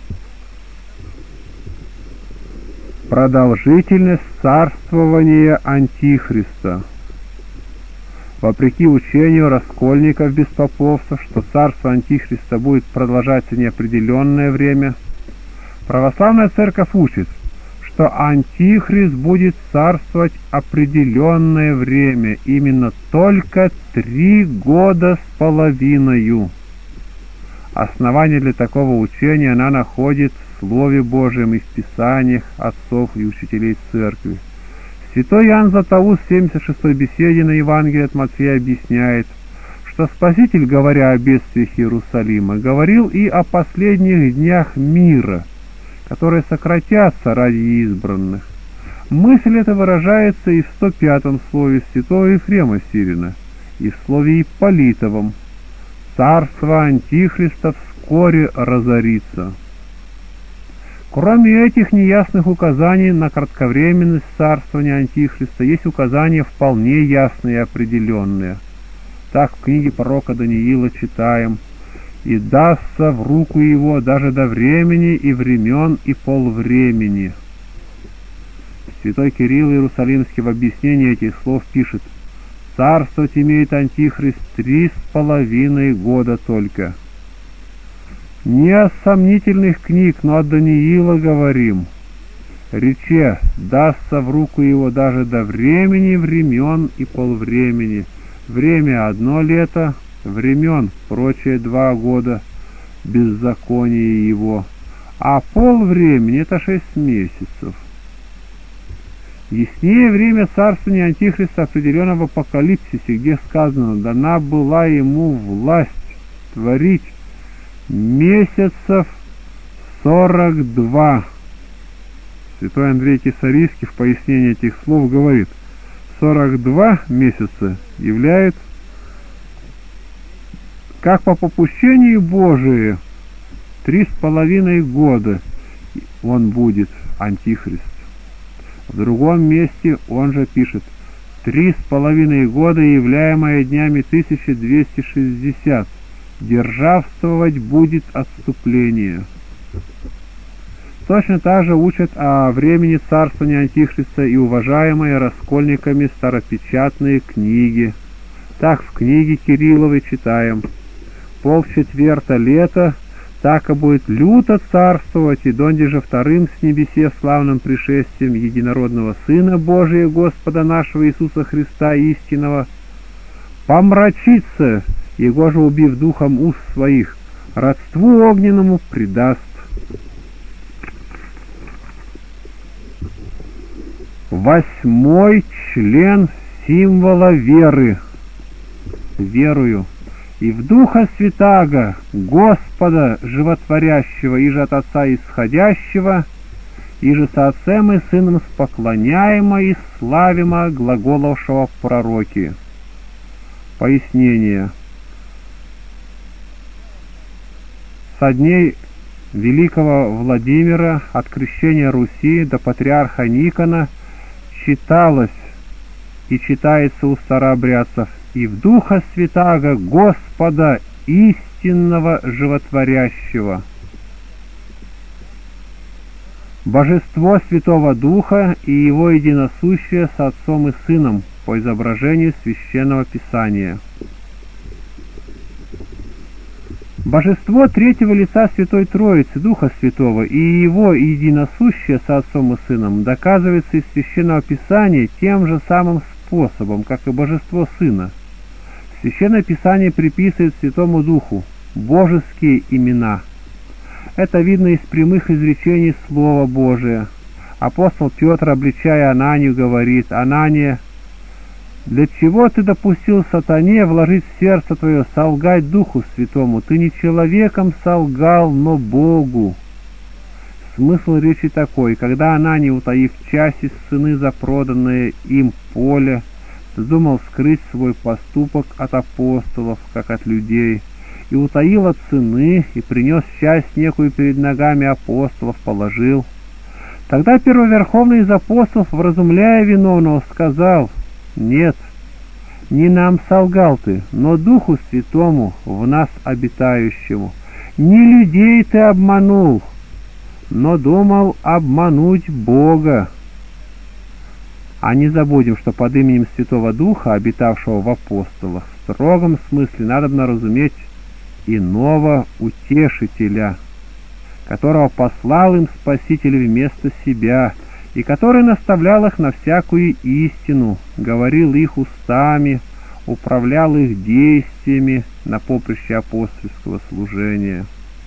Продолжительность царствования Антихриста. Вопреки учению раскольников беспоповцев, что царство Антихриста будет продолжаться неопределенное время, православная церковь учит, что Антихрист будет царствовать определенное время, именно только три года с половиною. Основание для такого учения она находит в Слове Божьем и в Писаниях отцов и учителей Церкви. Святой Иоанн Златоуст в семьдесят шестой беседе на Евангелие от Матфея объясняет, что Спаситель, говоря о бедствиях Иерусалима, говорил и о последних днях мира, которые сократятся ради избранных. Мысль эта выражается и в сто пятом слове святого Ефрема Сирина, и в слове Ипполитовом: «Царство Антихриста вскоре разорится». Кроме этих неясных указаний на кратковременность царствования Антихриста, есть указания вполне ясные и определенные. Так в книге пророка Даниила читаем: «И дастся в руку его даже до времени и времен и полвремени». Святой Кирилл Иерусалимский в объяснении этих слов пишет: «Царствовать имеет Антихрист три с половиной года только». Не о сомнительных книг, но от Даниила говорим. Рече: «Дастся в руку его даже до времени, времен и полвремени». Время одно лето, времен прочие два года, беззаконие его, а полвремени — это шесть месяцев. Яснее время царствования Антихриста определено в Апокалипсисе, где сказано: «Дана была ему власть творить месяцев сорок два». Святой Андрей Кесарийский в пояснении этих слов говорит: сорок два месяца являют, как по попущению Божию, три с половиной года он будет, Антихрист. В другом месте он же пишет: три с половиной года, являемое днями тысяча двести шестьдесят, державствовать будет отступление. Точно так же учат о времени царствования Антихриста и уважаемые раскольниками старопечатные книги. Так в книге Кирилловой читаем: полчетверта лета, так и будет люто царствовать, и донде же вторым с небесе славным пришествием единородного Сына Божия Господа нашего Иисуса Христа истинного помрачится, его же убив духом уст своих, родству огненному предаст. Восьмой член символа веры. Верую и в Духа Святаго, Господа Животворящего, и же от Отца Исходящего, и же со Отцем и Сыном споклоняемо и славимо глаголовшего пророки. Пояснение. Со дней великого Владимира от крещения Руси до патриарха Никона читалось и читается у старообрядцев: и в Духа Святаго Господа истинного Животворящего. Божество Святого Духа и Его единосущее с Отцом и Сыном по изображению Священного Писания. Божество третьего лица Святой Троицы, Духа Святого, и Его единосущее с Отцом и Сыном доказывается из Священного Писания тем же самым способом, как и Божество Сына. Священное Писание приписывает Святому Духу божеские имена. Это видно из прямых изречений Слова Божия. Апостол Петр, обличая Ананию, говорит: «Анания, для чего ты допустил сатане вложить в сердце твое солгать Духу Святому? Ты не человеком солгал, но Богу». Смысл речи такой: когда Ананий, утаив часть из цены за проданное им поле, вздумал скрыть свой поступок от апостолов, как от людей, и утаил от цены, и принес часть некую перед ногами апостолов, положил. Тогда первоверховный из апостолов, вразумляя виновного, сказал: «Нет, не нам солгал ты, но Духу Святому, в нас обитающему. Не людей ты обманул, но думал обмануть Бога». А не забудем, что под именем Святого Духа, обитавшего в апостолах, в строгом смысле надобно разуметь иного утешителя, которого послал им Спаситель вместо себя, и который наставлял их на всякую истину, говорил их устами, управлял их действиями на поприще апостольского служения.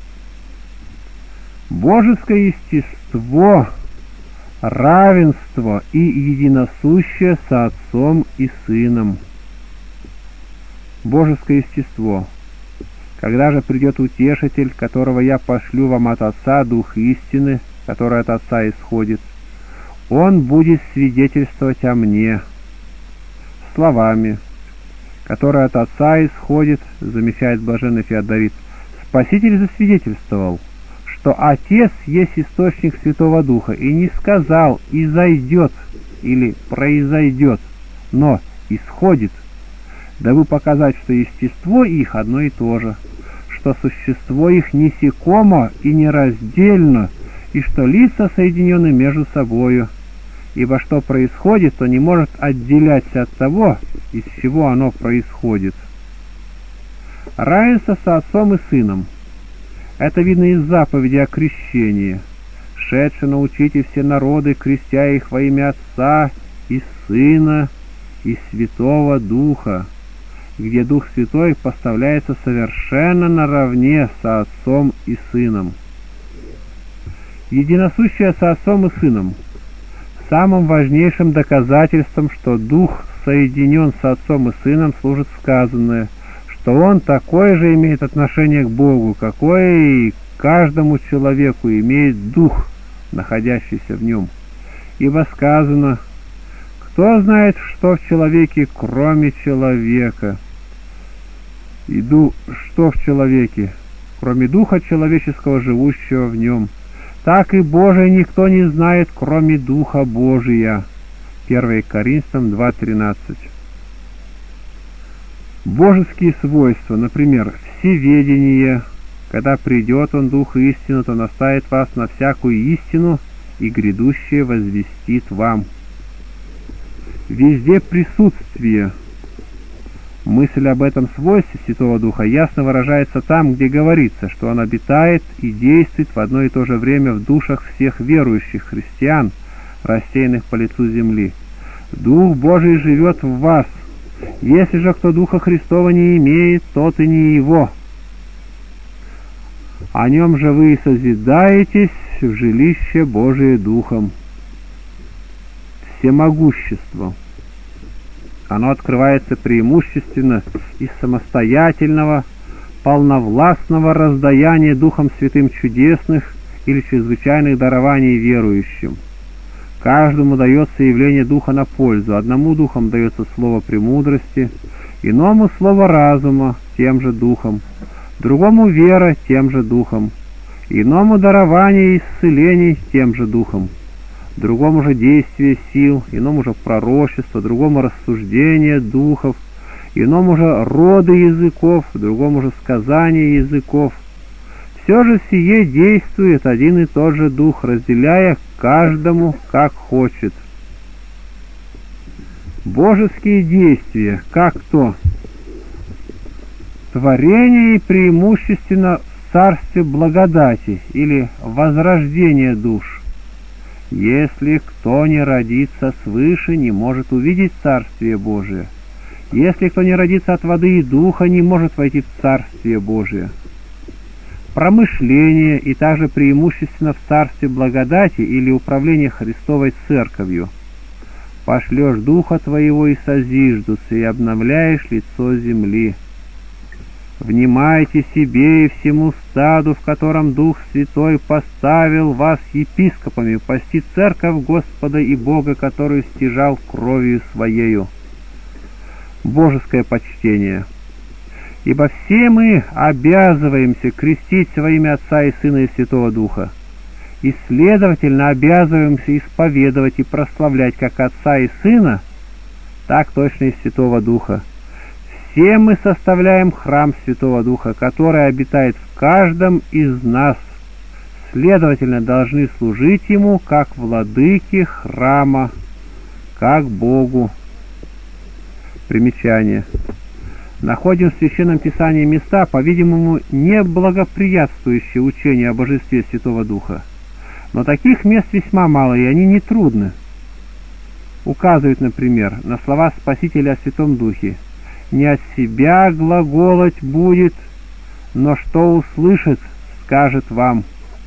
Божеское естество, равенство и единосущее со Отцом и Сыном. Божеское естество. Когда же придет Утешитель, которого я пошлю вам от Отца, Дух истины, который от Отца исходит, Он будет свидетельствовать о мне словами, которые от Отца исходит, замечает блаженный Феодорит. Спаситель засвидетельствовал, что Отец есть источник Святого Духа, и не сказал «изойдет» или «произойдет», но «исходит», дабы показать, что естество их одно и то же, что существо их несекомо и нераздельно, и что лица соединены между собою, ибо что происходит, то не может отделяться от того, из чего оно происходит. Равенство со Отцом и Сыном. Это видно из заповеди о крещении. «Шедше научите все народы, крестя их во имя Отца и Сына и Святого Духа», где Дух Святой поставляется совершенно наравне со Отцом и Сыном. Единосущее со Отцом и Сыном. Самым важнейшим доказательством, что Дух соединен с Отцом и Сыном, служит сказанное, что Он такое же имеет отношение к Богу, какое и каждому человеку имеет Дух, находящийся в нем. Ибо сказано: кто знает, что в человеке, кроме человека? И ду... что в человеке, кроме духа человеческого, живущего в нем? Так и Божие никто не знает, кроме Духа Божия. первое Коринфянам два тринадцать. Божеские свойства, например, всеведение. Когда придет Он, Дух истины, то наставит вас на всякую истину, и грядущее возвестит вам. Везде присутствие. Мысль об этом свойстве Святого Духа ясно выражается там, где говорится, что Он обитает и действует в одно и то же время в душах всех верующих христиан, рассеянных по лицу земли. Дух Божий живет в вас. Если же кто Духа Христова не имеет, тот и не Его. О Нем же вы и созидаетесь в жилище Божие Духом. Всемогущество. Оно открывается преимущественно из самостоятельного, полновластного раздаяния Духом Святым чудесных или чрезвычайных дарований верующим. Каждому дается явление Духа на пользу. Одному Духом дается слово премудрости, иному слово разума тем же Духом, другому вера тем же Духом, иному дарование исцелений тем же Духом, другому же действие сил, иному же пророчество, другому рассуждение духов, иному же роды языков, другому же сказание языков. Все же сие действует один и тот же Дух, разделяя каждому как хочет. Божеские действия, как то творение и преимущественно в царстве благодати или возрождение душ. Если кто не родится свыше, не может увидеть Царствие Божие. Если кто не родится от воды и духа, не может войти в Царствие Божие. Промышление и также преимущественно в Царстве благодати или управление Христовой Церковью. Пошлешь Духа Твоего и созиждутся, и обновляешь лицо земли. Внимайте себе и всему стаду, в котором Дух Святой поставил вас епископами, пасти церковь Господа и Бога, которую стяжал кровью Своею. Божеское почтение. Ибо все мы обязываемся креститься во имя Отца и Сына и Святого Духа, и, следовательно, обязываемся исповедовать и прославлять как Отца и Сына, так точно и Святого Духа. Все мы составляем храм Святого Духа, который обитает в каждом из нас, следовательно, должны служить Ему как владыке храма, как Богу. Примечание. Находим в Священном Писании места, по-видимому, не благоприятствующие учению о божестве Святого Духа. Но таких мест весьма мало, и они нетрудны. Указывают, например, на слова Спасителя о Святом Духе. «Не от себя глаголать будет, но что услышит, скажет вам».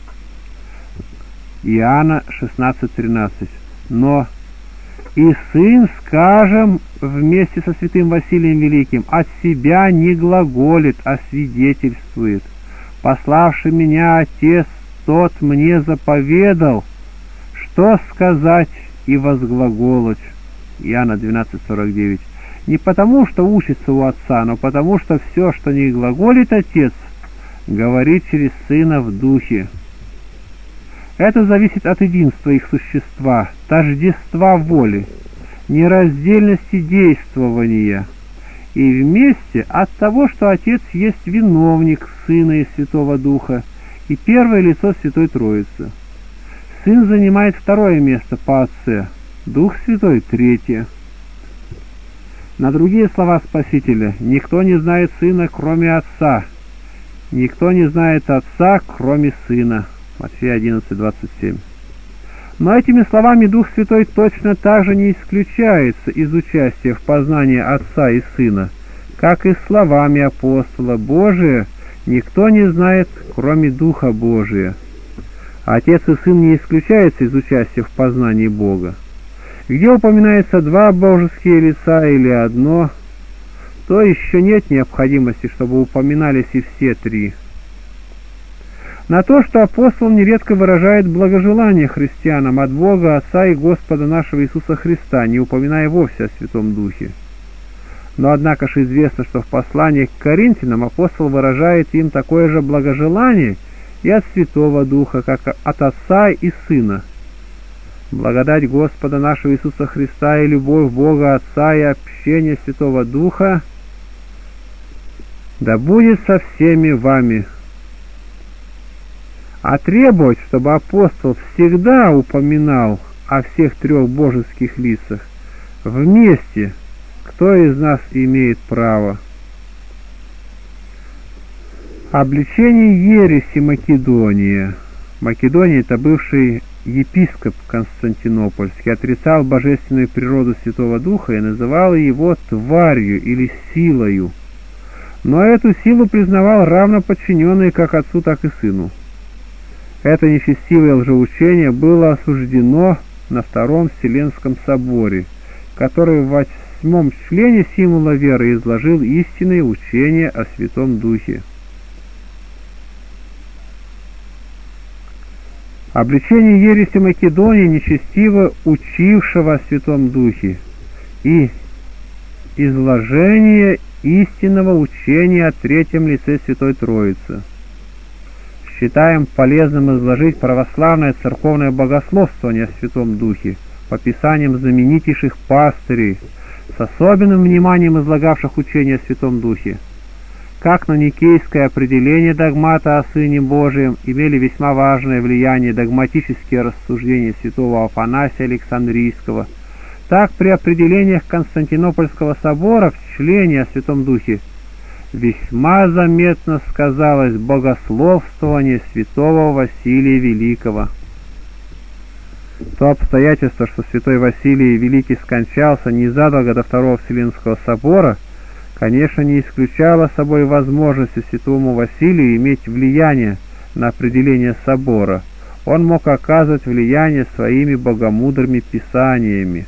Иоанна шестнадцать тринадцать. «Но и Сын, скажем, вместе со святым Василием Великим, от себя не глаголит, а свидетельствует. Пославший меня Отец, тот мне заповедал, что сказать и возглаголать». Иоанна двенадцать сорок девять. Не потому, что учится у Отца, но потому, что все, что не глаголит Отец, говорит через Сына в Духе. Это зависит от единства их существа, тождества воли, нераздельности действования, и вместе от того, что Отец есть виновник Сына и Святого Духа и первое лицо Святой Троицы. Сын занимает второе место по Отце, Дух Святой — третье. На другие слова Спасителя: «Никто не знает Сына, кроме Отца, никто не знает Отца, кроме Сына». Матфея одиннадцать двадцать семь. Но этими словами Дух Святой точно так же не исключается из участия в познании Отца и Сына, как и словами апостола: «Божие никто не знает, кроме Духа Божия». Отец и Сын не исключаются из участия в познании Бога. Где упоминается два божеские лица или одно, то еще нет необходимости, чтобы упоминались и все три. на то, что апостол нередко выражает благожелание христианам от Бога Отца и Господа нашего Иисуса Христа, не упоминая вовсе о Святом Духе. Но однако же известно, что в послании к Коринфянам апостол выражает им такое же благожелание и от Святого Духа, как от Отца и Сына. Благодать Господа нашего Иисуса Христа и любовь Бога Отца и общение Святого Духа да будет со всеми вами. А требовать, чтобы апостол всегда упоминал о всех трех божеских лицах вместе, кто из нас имеет право? Обличение ереси Македония. Македония — это бывший епископ Константинопольский, отрицал божественную природу Святого Духа и называл его тварью или силою, но эту силу признавал равноподчиненной как отцу, так и сыну. Это нечестивое лжеучение было осуждено на Втором Вселенском соборе, который в восьмом члене символа веры изложил истинное учение о Святом Духе. Обличение ереси Македонии, нечестиво учившего о Святом Духе, и изложение истинного учения о третьем лице Святой Троицы. Считаем полезным изложить православное церковное богословствование о Святом Духе по писаниям знаменитейших пастырей, с особенным вниманием излагавших учение о Святом Духе. Как на никейское определение догмата о Сыне Божием имели весьма важное влияние догматические рассуждения святого Афанасия Александрийского, так при определениях Константинопольского собора в члене о Святом Духе весьма заметно сказалось богословствование святого Василия Великого. То обстоятельство, что святой Василий Великий скончался незадолго до Второго Вселенского собора, конечно, не исключало собой возможности святому Василию иметь влияние на определение собора. Он мог оказывать влияние своими богомудрыми писаниями.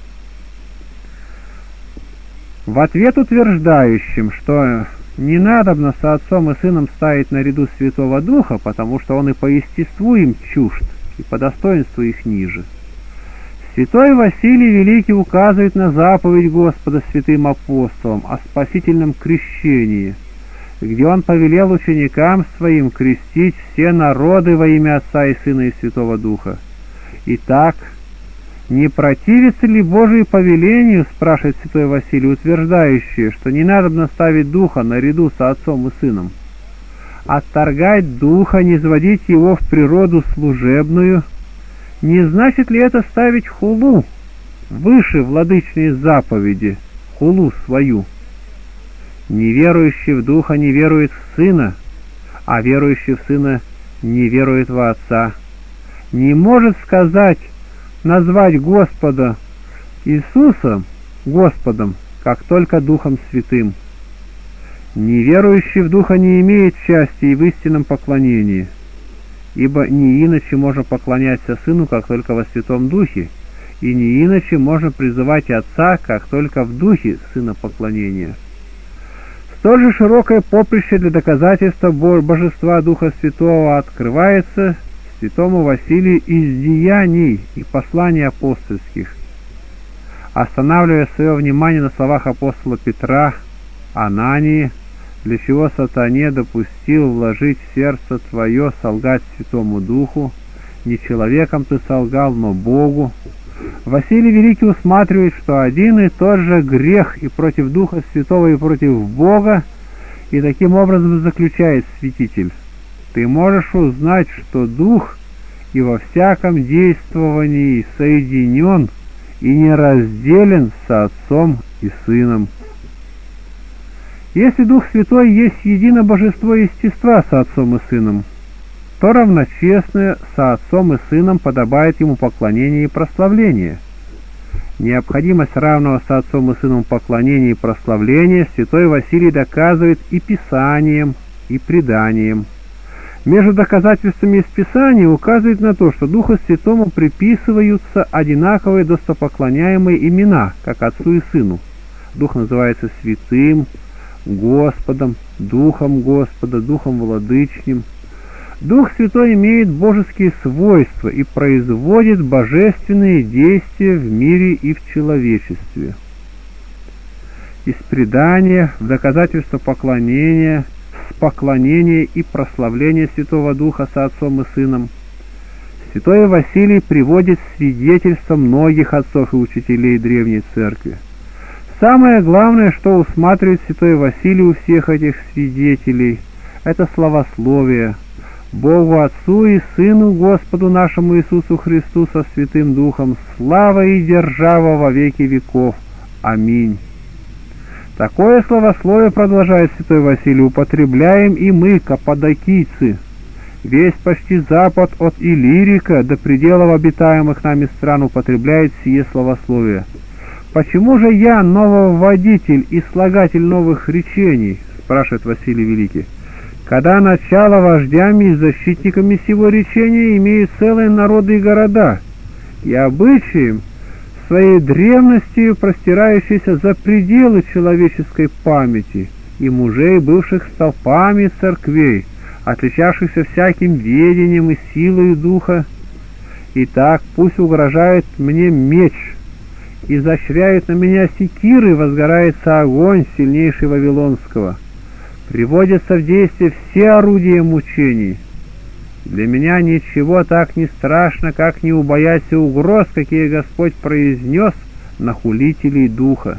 В ответ утверждающим, что не надобно со Отцом и Сыном ставить наряду Святого Духа, потому что Он и по естеству им чужд, и по достоинству их ниже, святой Василий Великий указывает на заповедь Господа святым апостолам о спасительном крещении, где Он повелел ученикам Своим крестить все народы во имя Отца и Сына и Святого Духа. Итак, не противится ли Божию повелению, спрашивает святой Василий, утверждающий, что не надо ставить Духа наряду со Отцом и Сыном? Отторгать Духа, не сводить Его в природу служебную, не значит ли это ставить хулу выше владычной заповеди, хулу свою? Неверующий в Духа не верует в Сына, а верующий в Сына не верует во Отца. Не может сказать, назвать Господа Иисуса Господом, как только Духом Святым. Неверующий в Духа не имеет части и в истинном поклонении, ибо не иначе можно поклоняться Сыну, как только во Святом Духе, и не иначе можно призывать Отца, как только в Духе Сына поклонения. Столь же широкое поприще для доказательства Божества Духа Святого открывается святому Василию из деяний и посланий апостольских. Останавливая свое внимание на словах апостола Петра, Анании, для чего сатане допустил вложить в сердце твое солгать Святому Духу, не человеком ты солгал, но Богу, Василий Великий усматривает, что один и тот же грех и против Духа Святого, и против Бога, и таким образом заключает святитель: ты можешь узнать, что Дух и во всяком действовании соединен и не разделен со Отцом и Сыном. Если Дух Святой есть едино божество естества со Отцом и Сыном, то равночестно со Отцом и Сыном подобает Ему поклонение и прославление. Необходимость равного со Отцом и Сыном поклонения и прославления святой Василий доказывает и Писанием, и преданием. Между доказательствами из Писания указывает на то, что Духу Святому приписываются одинаковые достопоклоняемые имена, как Отцу и Сыну. Дух называется Святым, Господом, Духом Господа, Духом Владычним. Дух Святой имеет божеские свойства и производит божественные действия в мире и в человечестве. Из предания в доказательство поклонения, с поклонения и прославления Святого Духа со Отцом и Сыном, святой Василий приводит свидетельства многих отцов и учителей Древней Церкви. Самое главное, что усматривает святой Василий у всех этих свидетелей, это славословие Богу Отцу и Сыну Господу нашему Иисусу Христу со Святым Духом, слава и держава во веки веков. Аминь. Такое славословие, продолжает святой Василий, употребляем и мы, каппадокийцы. Весь почти запад от Иллирика до пределов обитаемых нами стран употребляет сие славословие. Почему же я, нововводитель и слагатель новых речений, спрашивает Василий Великий, когда начало вождями и защитниками сего речения имеют целые народы и города, и обычаем своей древностью простирающиеся за пределы человеческой памяти, и мужей, бывших столпами церквей, отличавшихся всяким ведением и силой духа. Итак, пусть угрожает мне меч, изощряет на меня секиры, возгорается огонь сильнейший Вавилонского. Приводятся в действие все орудия мучений. Для меня ничего так не страшно, как не убояться угроз, какие Господь произнес на хулителей духа.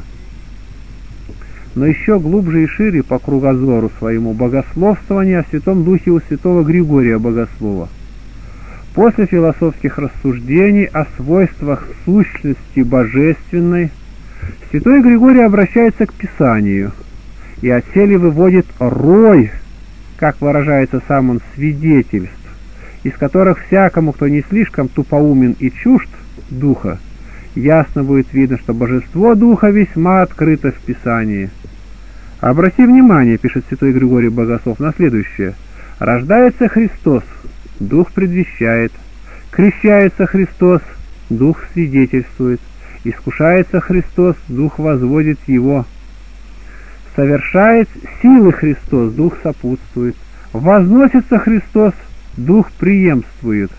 Но еще глубже и шире по кругозору своему богословствование о Святом Духе у святого Григория Богослова. После философских рассуждений о свойствах сущности божественной, святой Григорий обращается к Писанию и отселе выводит рой, как выражается сам он, свидетельств, из которых всякому, кто не слишком тупоумен и чужд Духа, ясно будет видно, что божество Духа весьма открыто в Писании. Обрати внимание, пишет святой Григорий Богослов, на следующее. Рождается Христос, Дух предвещает, крещается Христос, Дух свидетельствует, искушается Христос, Дух возводит Его, совершает силы Христос, Дух сопутствует, возносится Христос, Дух преемствует.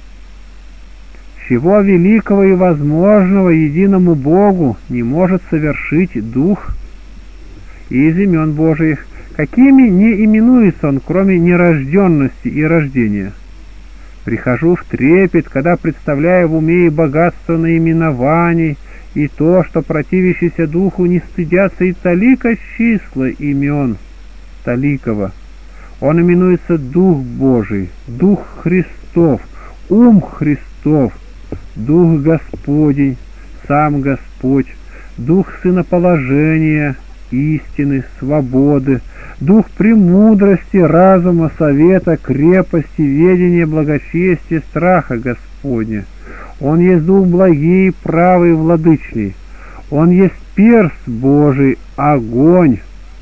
Чего великого и возможного единому Богу не может совершить Дух? И из имен Божиих, какими не именуется Он, кроме нерожденности и рождения? Прихожу в трепет, когда представляю в уме и богатство наименований, и то, что противящиеся Духу не стыдятся и талика числа имен таликова. Он именуется Дух Божий, Дух Христов, Ум Христов, Дух Господень, Сам Господь, Дух сыноположения, истины, свободы, Дух премудрости, разума, совета, крепости, ведения, благочестия, страха Господня. Он есть Дух благий, правый, владычный. Он есть перст Божий, огонь,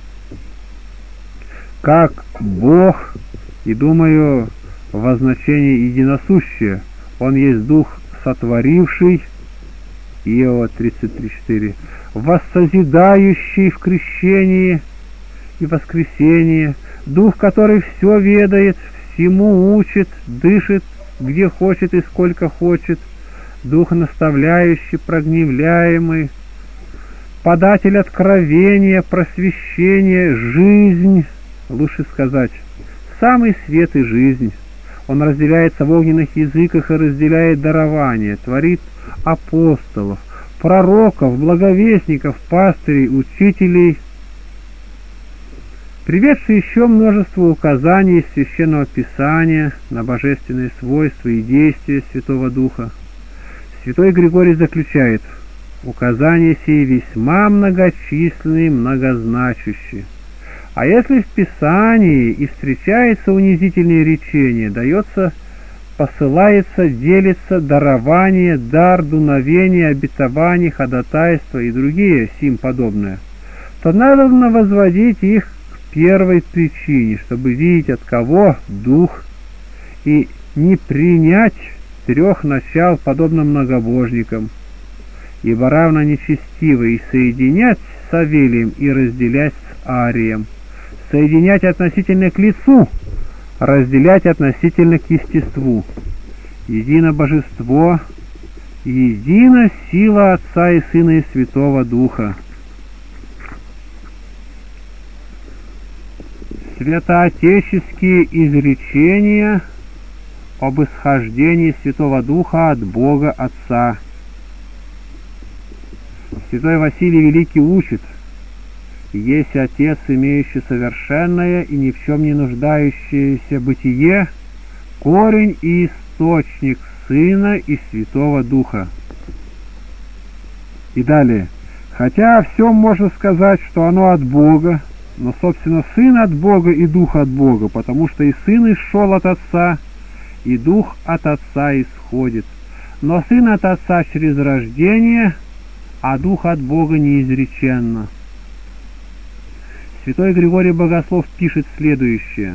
как Бог, и, думаю, во значении единосущее. Он есть Дух сотворивший, Иова тридцать три четыре, воссозидающий в крещении и воскресении, Дух, который все ведает, всему учит, дышит, где хочет и сколько хочет, Дух наставляющий, прогневляемый, податель откровения, просвещения, жизнь, лучше сказать, самый свет и жизнь. Он разделяется в огненных языках и разделяет дарования, творит апостолов, пророков, благовестников, пастырей, учителей, приведший еще множество указаний из Священного Писания на божественные свойства и действия Святого Духа. Святой Григорий заключает: указания сии весьма многочисленные и многозначащие. А если в Писании и встречается унизительное речение, дается, посылается, делится дарование, дар, дуновение, обетование, ходатайство и другие сим подобное, то надо возводить их к первой причине, чтобы видеть, от кого Дух, и не принять трех начал, подобно многобожникам, ибо равно нечестиво и соединять с Савелием и разделять с Арием, соединять относительно к лицу, разделять относительно к естеству. Едино Божество, едина сила Отца и Сына и Святого Духа. Святоотеческие изречения об исхождении Святого Духа от Бога Отца. Святой Василий Великий учит: есть Отец, имеющий совершенное и ни в чем не нуждающееся бытие, корень и источник Сына и Святого Духа. И далее. Хотя о всем можно сказать, что оно от Бога, но, собственно, Сын от Бога и Дух от Бога, потому что и Сын исшел от Отца, и Дух от Отца исходит. Но Сын от Отца через рождение, а Дух от Бога неизреченно. Святой Григорий Богослов пишет следующее: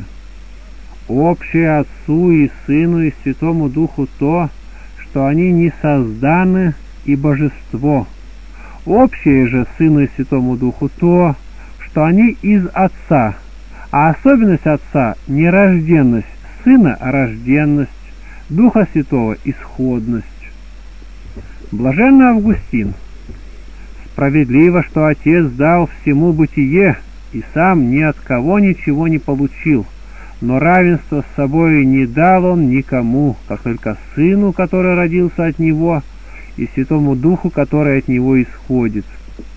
«Общее Отцу и Сыну и Святому Духу то, что они не созданы и Божество. Общее же Сыну и Святому Духу то, что они из Отца, а особенность Отца — нерожденность, Сына — рожденность, Духа Святого — исходность». Блаженный Августин: «Справедливо, что Отец дал всему бытие, и сам ни от кого ничего не получил, но равенство с собой не дал он никому, как только Сыну, который родился от Него, и Святому Духу, который от Него исходит.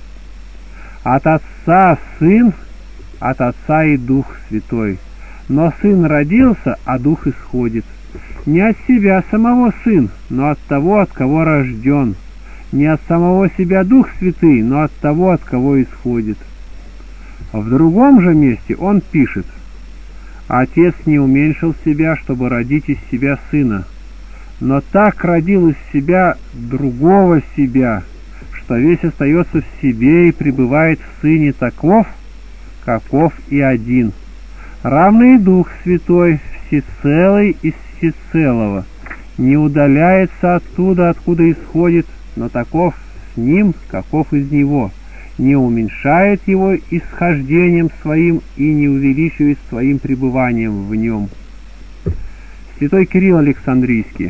От Отца Сын, от Отца и Дух Святой. Но Сын родился, а Дух исходит. Не от себя самого Сын, но от того, от кого рожден. Не от самого себя Дух Святый, но от того, от кого исходит». В другом же месте он пишет: «Отец не уменьшил себя, чтобы родить из себя Сына, но так родил из себя другого себя, что весь остается в себе и пребывает в Сыне таков, каков и один. Равный Дух Святой, всецелый из всецелого, не удаляется оттуда, откуда исходит, но таков с Ним, каков из Него, не уменьшает Его исхождением Своим и не увеличивает Своим пребыванием в Нем». Святой Кирилл Александрийский: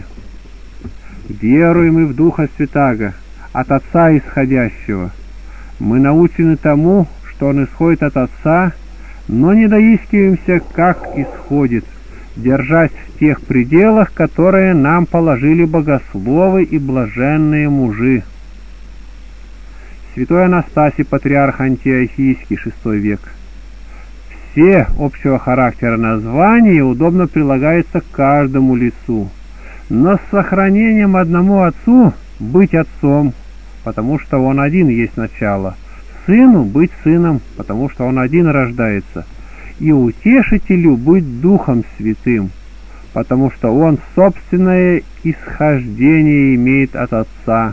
«Веруем мы в Духа Святаго, от Отца исходящего. Мы научены тому, что Он исходит от Отца, но не доискиваемся, как исходит, держась в тех пределах, которые нам положили богословы и блаженные мужи». Святой Анастасий, патриарх Антиохийский, шестой век: «Все общего характера названия удобно прилагаются к каждому лицу, но с сохранением одному Отцу быть Отцом, потому что Он один есть начало, Сыну быть Сыном, потому что Он один рождается, и Утешителю быть Духом Святым, потому что Он собственное исхождение имеет от Отца».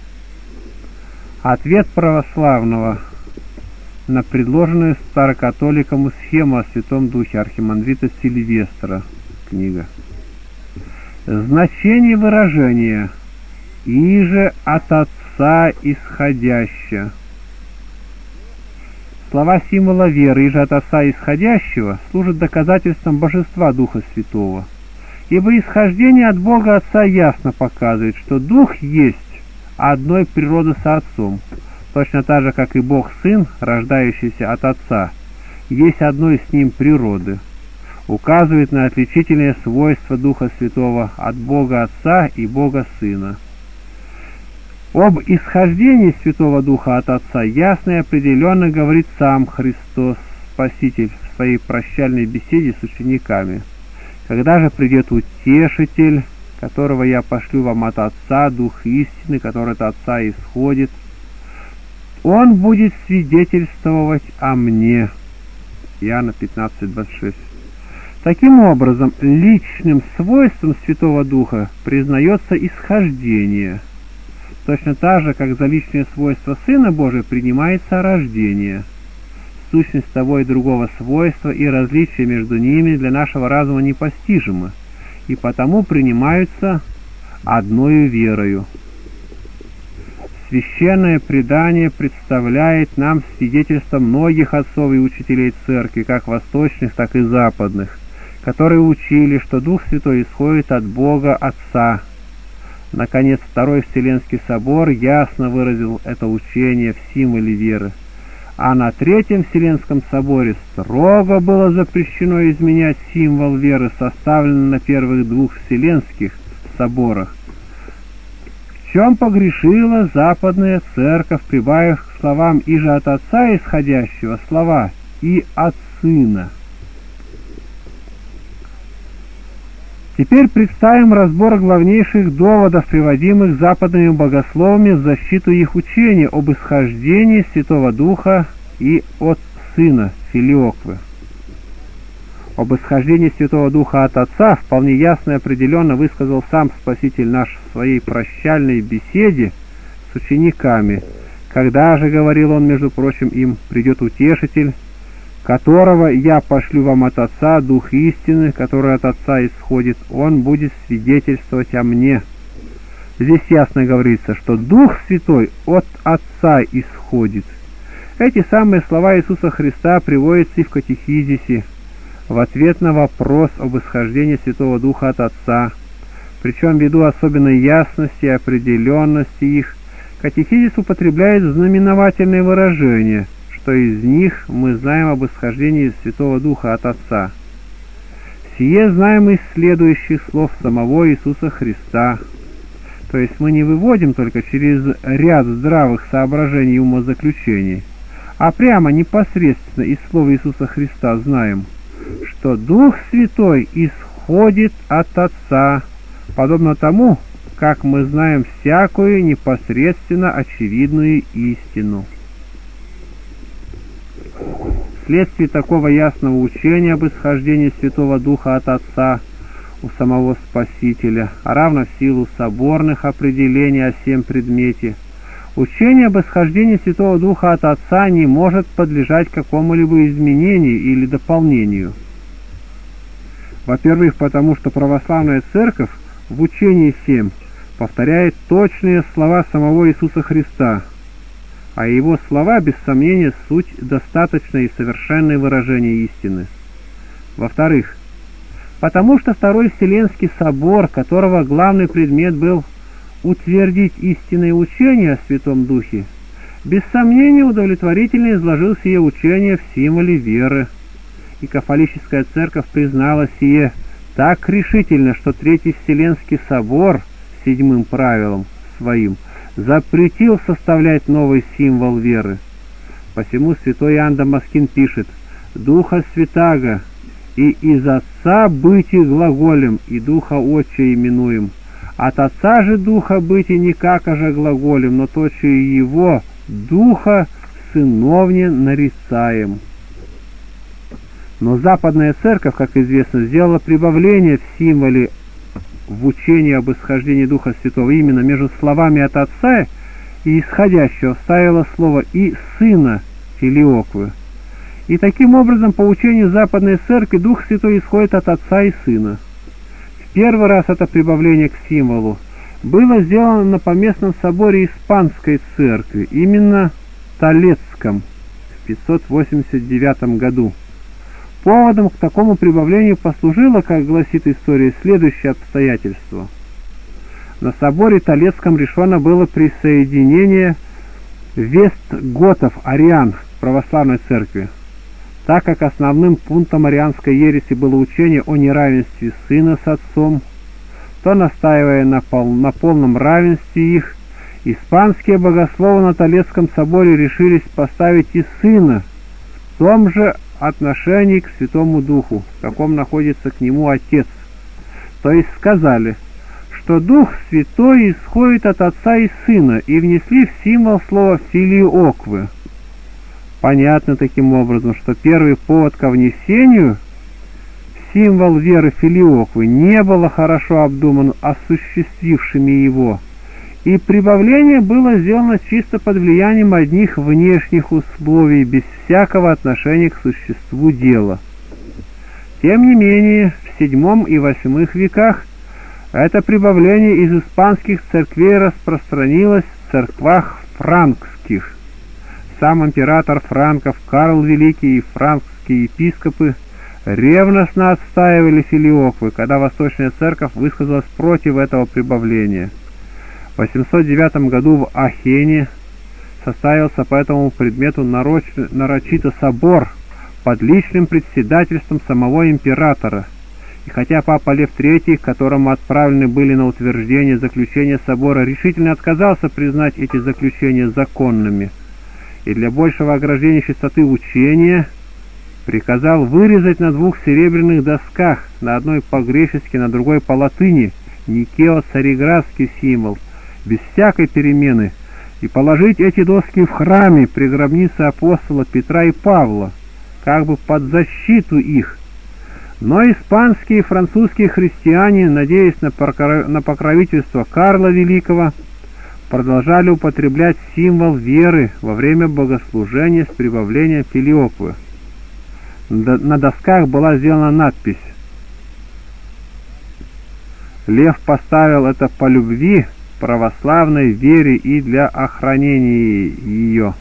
Ответ православного на предложенную старокатоликам схему о Святом Духе архимандрита Сильвестра. Книга. Значение выражения «иже от Отца исходяще». Слова символа веры «иже от Отца исходящего» служат доказательством божества Духа Святого, ибо исхождение от Бога Отца ясно показывает, что Дух есть одной природы с Отцом, точно так же, как и Бог Сын, рождающийся от Отца, есть одной с Ним природы, указывает на отличительные свойства Духа Святого от Бога Отца и Бога Сына. Об исхождении Святого Духа от Отца ясно и определенно говорит сам Христос Спаситель в своей прощальной беседе с учениками: «Когда же придет Утешитель, которого я пошлю вам от Отца, Дух истины, который от Отца исходит, Он будет свидетельствовать о Мне». Иоанна пятнадцать, двадцать шесть. Таким образом, личным свойством Святого Духа признается исхождение, точно так же, как за личное свойство Сына Божия принимается рождение. Сущность того и другого свойства и различия между ними для нашего разума непостижимы, и потому принимаются одною верою. Священное предание представляет нам свидетельство многих отцов и учителей Церкви, как восточных, так и западных, которые учили, что Дух Святой исходит от Бога Отца. Наконец, Второй Вселенский Собор ясно выразил это учение в символе веры. А на Третьем Вселенском Соборе строго было запрещено изменять символ веры, составленный на первых двух Вселенских Соборах. В чем погрешила Западная Церковь, прибавив к словам «иже от Отца исходящего» слова «и от Сына». Теперь представим разбор главнейших доводов, приводимых западными богословами в защиту их учения об исхождении Святого Духа и от Сына, Филиоквы. Об исхождении Святого Духа от Отца вполне ясно и определенно высказал сам Спаситель наш в своей прощальной беседе с учениками. Когда же, говорил он, между прочим, им, придет Утешитель, которого я пошлю вам от Отца, Дух истины, который от Отца исходит, он будет свидетельствовать о мне. Здесь ясно говорится, что Дух Святой от Отца исходит. Эти самые слова Иисуса Христа приводятся и в катехизисе, в ответ на вопрос об исхождении Святого Духа от Отца. Причем ввиду особенной ясности и определенности их, катехизис употребляет знаменовательные выражения, что из них мы знаем об исхождении Святого Духа от Отца. Сие знаем из следующих слов самого Иисуса Христа. То есть мы не выводим только через ряд здравых соображений и умозаключений, а прямо непосредственно из слова Иисуса Христа знаем, что Дух Святой исходит от Отца, подобно тому, как мы знаем всякую непосредственно очевидную истину. Вследствие такого ясного учения об исхождении Святого Духа от Отца у самого Спасителя, а равно в силу соборных определений о сем предмете, учение об исхождении Святого Духа от Отца не может подлежать какому-либо изменению или дополнению. Во-первых, потому что православная церковь в учении сем повторяет точные слова самого Иисуса Христа, а его слова, без сомнения, суть достаточное и совершенное выражение истины. Во-вторых, потому что Второй Вселенский Собор, которого главный предмет был утвердить истинное учение о Святом Духе, без сомнения удовлетворительно изложил сие учение в символе веры, и кафолическая церковь признала сие так решительно, что Третий Вселенский Собор седьмым правилом своим запретил составлять новый символ веры. Посему святой Иоанн Дамаскин пишет: «Духа Святаго и из Отца быти глаголем, и Духа Отче именуем. От Отца же Духа быти никак же глаголем, но точию Его Духа сыновне нарицаем». Но Западная Церковь, как известно, сделала прибавление в символе в учении об исхождении Духа Святого. Именно между словами «от Отца» и «исходящего» вставила слово «и Сына» Филиоквы. И таким образом, по учению Западной Церкви, Дух Святой исходит от Отца и Сына. В первый раз это прибавление к символу было сделано на Поместном соборе Испанской Церкви, именно Толецком, в пятьсот восемьдесят девятом году. Поводом к такому прибавлению послужило, как гласит история, следующее обстоятельство. На соборе Толецком решено было присоединение вестготов, ариан, к православной церкви, так как основным пунктом арианской ереси было учение о неравенстве сына с отцом, то, настаивая на, пол, на полном равенстве их, испанские богословы на Толецком соборе решились поставить и сына в том же отношении к Святому Духу, в каком находится к нему Отец. То есть сказали, что Дух Святой исходит от Отца и Сына, и внесли в символ слова «филиоквы». Понятно таким образом, что первый повод ко внесению в символ веры филиоквы не было хорошо обдуман осуществившими его, и прибавление было сделано чисто под влиянием одних внешних условий, без всякого отношения к существу дела. Тем не менее, в седьмом и восьмых веках это прибавление из испанских церквей распространилось в церквах франкских. Сам император франков Карл Великий и франкские епископы ревностно отстаивали филиоквы, когда Восточная Церковь высказалась против этого прибавления. В восемьсот девятом году в Ахене составился по этому предмету нарочито собор под личным председательством самого императора. И хотя папа Лев третий, к которому отправлены были на утверждение заключения собора, решительно отказался признать эти заключения законными, и для большего ограждения чистоты учения приказал вырезать на двух серебряных досках, на одной по-гречески, на другой по-латыни, Никео-Цареградский символ, без всякой перемены, и положить эти доски в храме при гробнице апостола Петра и Павла, как бы под защиту их. Но испанские и французские христиане, надеясь на, покро... на покровительство Карла Великого, продолжали употреблять символ веры во время богослужения с прибавлением филиоквы. На досках была сделана надпись: «Лев поставил это по любви, православной вере и для охранения ее».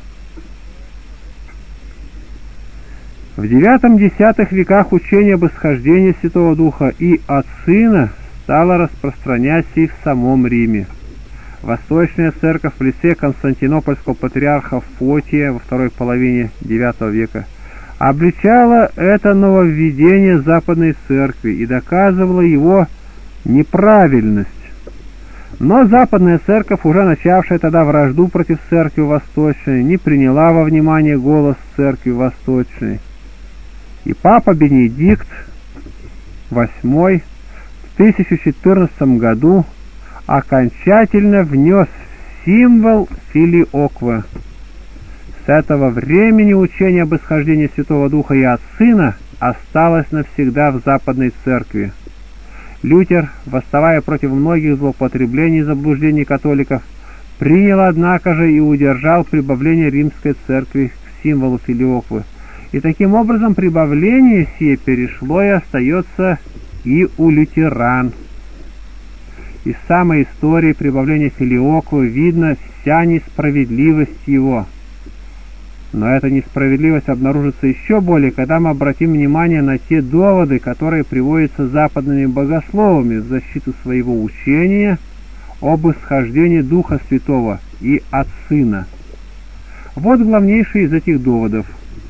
В девятом-десятых веках учение об исхождении Святого Духа и от Сына стало распространяться и в самом Риме. Восточная Церковь в лице константинопольского патриарха Фотия во второй половине девятого века обличала это нововведение Западной Церкви и доказывала его неправильность. Но Западная Церковь, уже начавшая тогда вражду против Церкви Восточной, не приняла во внимание голос Церкви Восточной. И Папа Бенедикт восьмой в тысяча четырнадцатом году окончательно внес символ филиоквы. С этого времени учение об исхождении Святого Духа и от Сына осталось навсегда в Западной Церкви. Лютер, восставая против многих злоупотреблений и заблуждений католиков, принял, однако же, и удержал прибавление Римской Церкви к символу филиоквы. И таким образом прибавление сие перешло и остается и у лютеран. Из самой истории прибавления филиоквы видно вся несправедливость его. Но эта несправедливость обнаружится еще более, когда мы обратим внимание на те доводы, которые приводятся западными богословами в защиту своего учения об исхождении Духа Святого и от Сына. Вот главнейшие из этих доводов.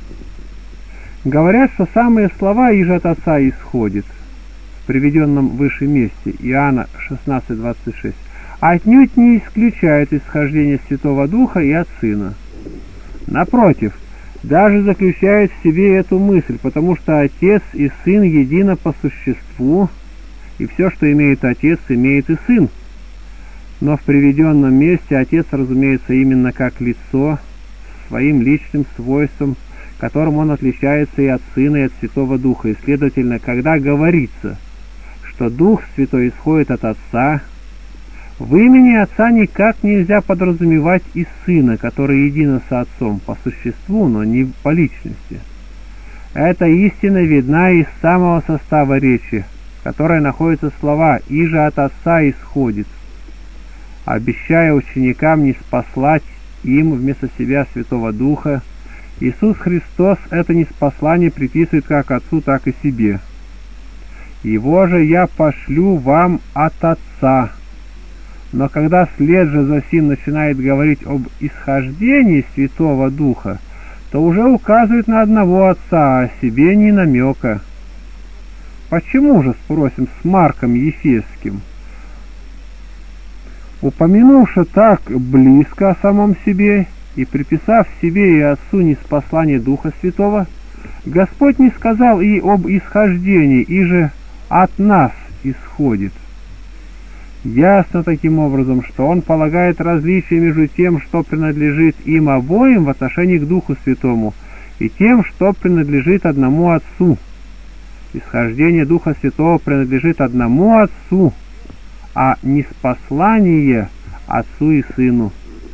Говорят, что самые слова «иже от Отца исходит» в приведенном выше месте Иоанна шестнадцать двадцать шесть отнюдь не исключают исхождение Святого Духа и от Сына. Напротив, даже заключают в себе эту мысль, потому что Отец и Сын едино по существу, и все, что имеет Отец, имеет и Сын. Но в приведенном месте Отец, разумеется, именно как лицо, своим личным свойством, которым он отличается и от Сына, и от Святого Духа. И, следовательно, когда говорится, что Дух Святой исходит от Отца, в имени Отца никак нельзя подразумевать и Сына, который едино со Отцом по существу, но не по личности. Эта истина видна из самого состава речи, в которой находятся слова «иже от Отца исходит», обещая ученикам не спаслать им вместо себя Святого Духа. Иисус Христос это неспослание приписывает как Отцу, так и себе. «Его же я пошлю вам от Отца». Но когда вслед же за сим начинает говорить об исхождении Святого Духа, то уже указывает на одного Отца, а о себе ни намека. Почему же, спросим, с Марком Ефесским? Упомянувши так близко о самом себе и приписав себе и Отцу ниспослание Духа Святого, Господь не сказал и об исхождении, и же от нас исходит. Ясно таким образом, что он полагает различие между тем, что принадлежит им обоим в отношении к Духу Святому, и тем, что принадлежит одному Отцу. Исхождение Духа Святого принадлежит одному Отцу, а ниспослание Отцу и Сыну.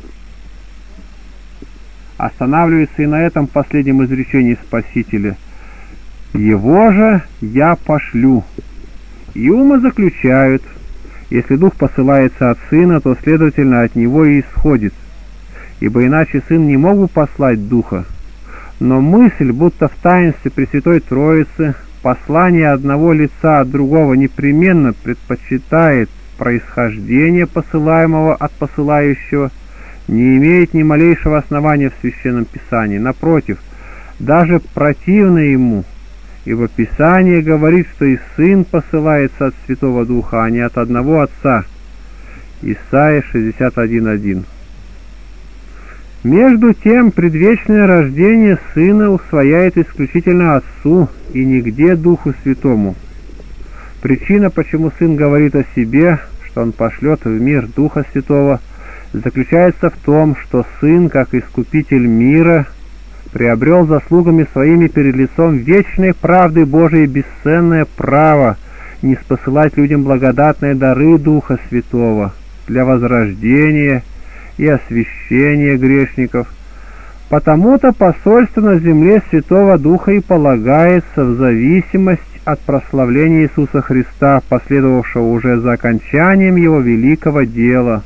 Останавливается и на этом последнем изречении Спасителя: «Его же я пошлю». И умозаключают: если Дух посылается от Сына, то, следовательно, от Него и исходит, ибо иначе Сын не мог бы послать Духа. Но мысль, будто в таинстве Пресвятой Троицы послание одного лица от другого непременно предпочитает происхождение посылаемого от посылающего, не имеет ни малейшего основания в Священном Писании. Напротив, даже противно ему, ибо Писание говорит, что и Сын посылается от Святого Духа, а не от одного Отца. Исайя шестьдесят один один. Между тем, предвечное рождение Сына усвояет исключительно Отцу и нигде Духу Святому. Причина, почему Сын говорит о себе, что Он пошлет в мир Духа Святого, заключается в том, что Сын, как Искупитель мира, приобрел заслугами своими перед лицом вечной правды Божией бесценное право ниспосылать людям благодатные дары Духа Святого для возрождения и освящения грешников. Потому-то посольство на земле Святого Духа и полагается в зависимость от прославления Иисуса Христа, последовавшего уже за окончанием Его великого дела.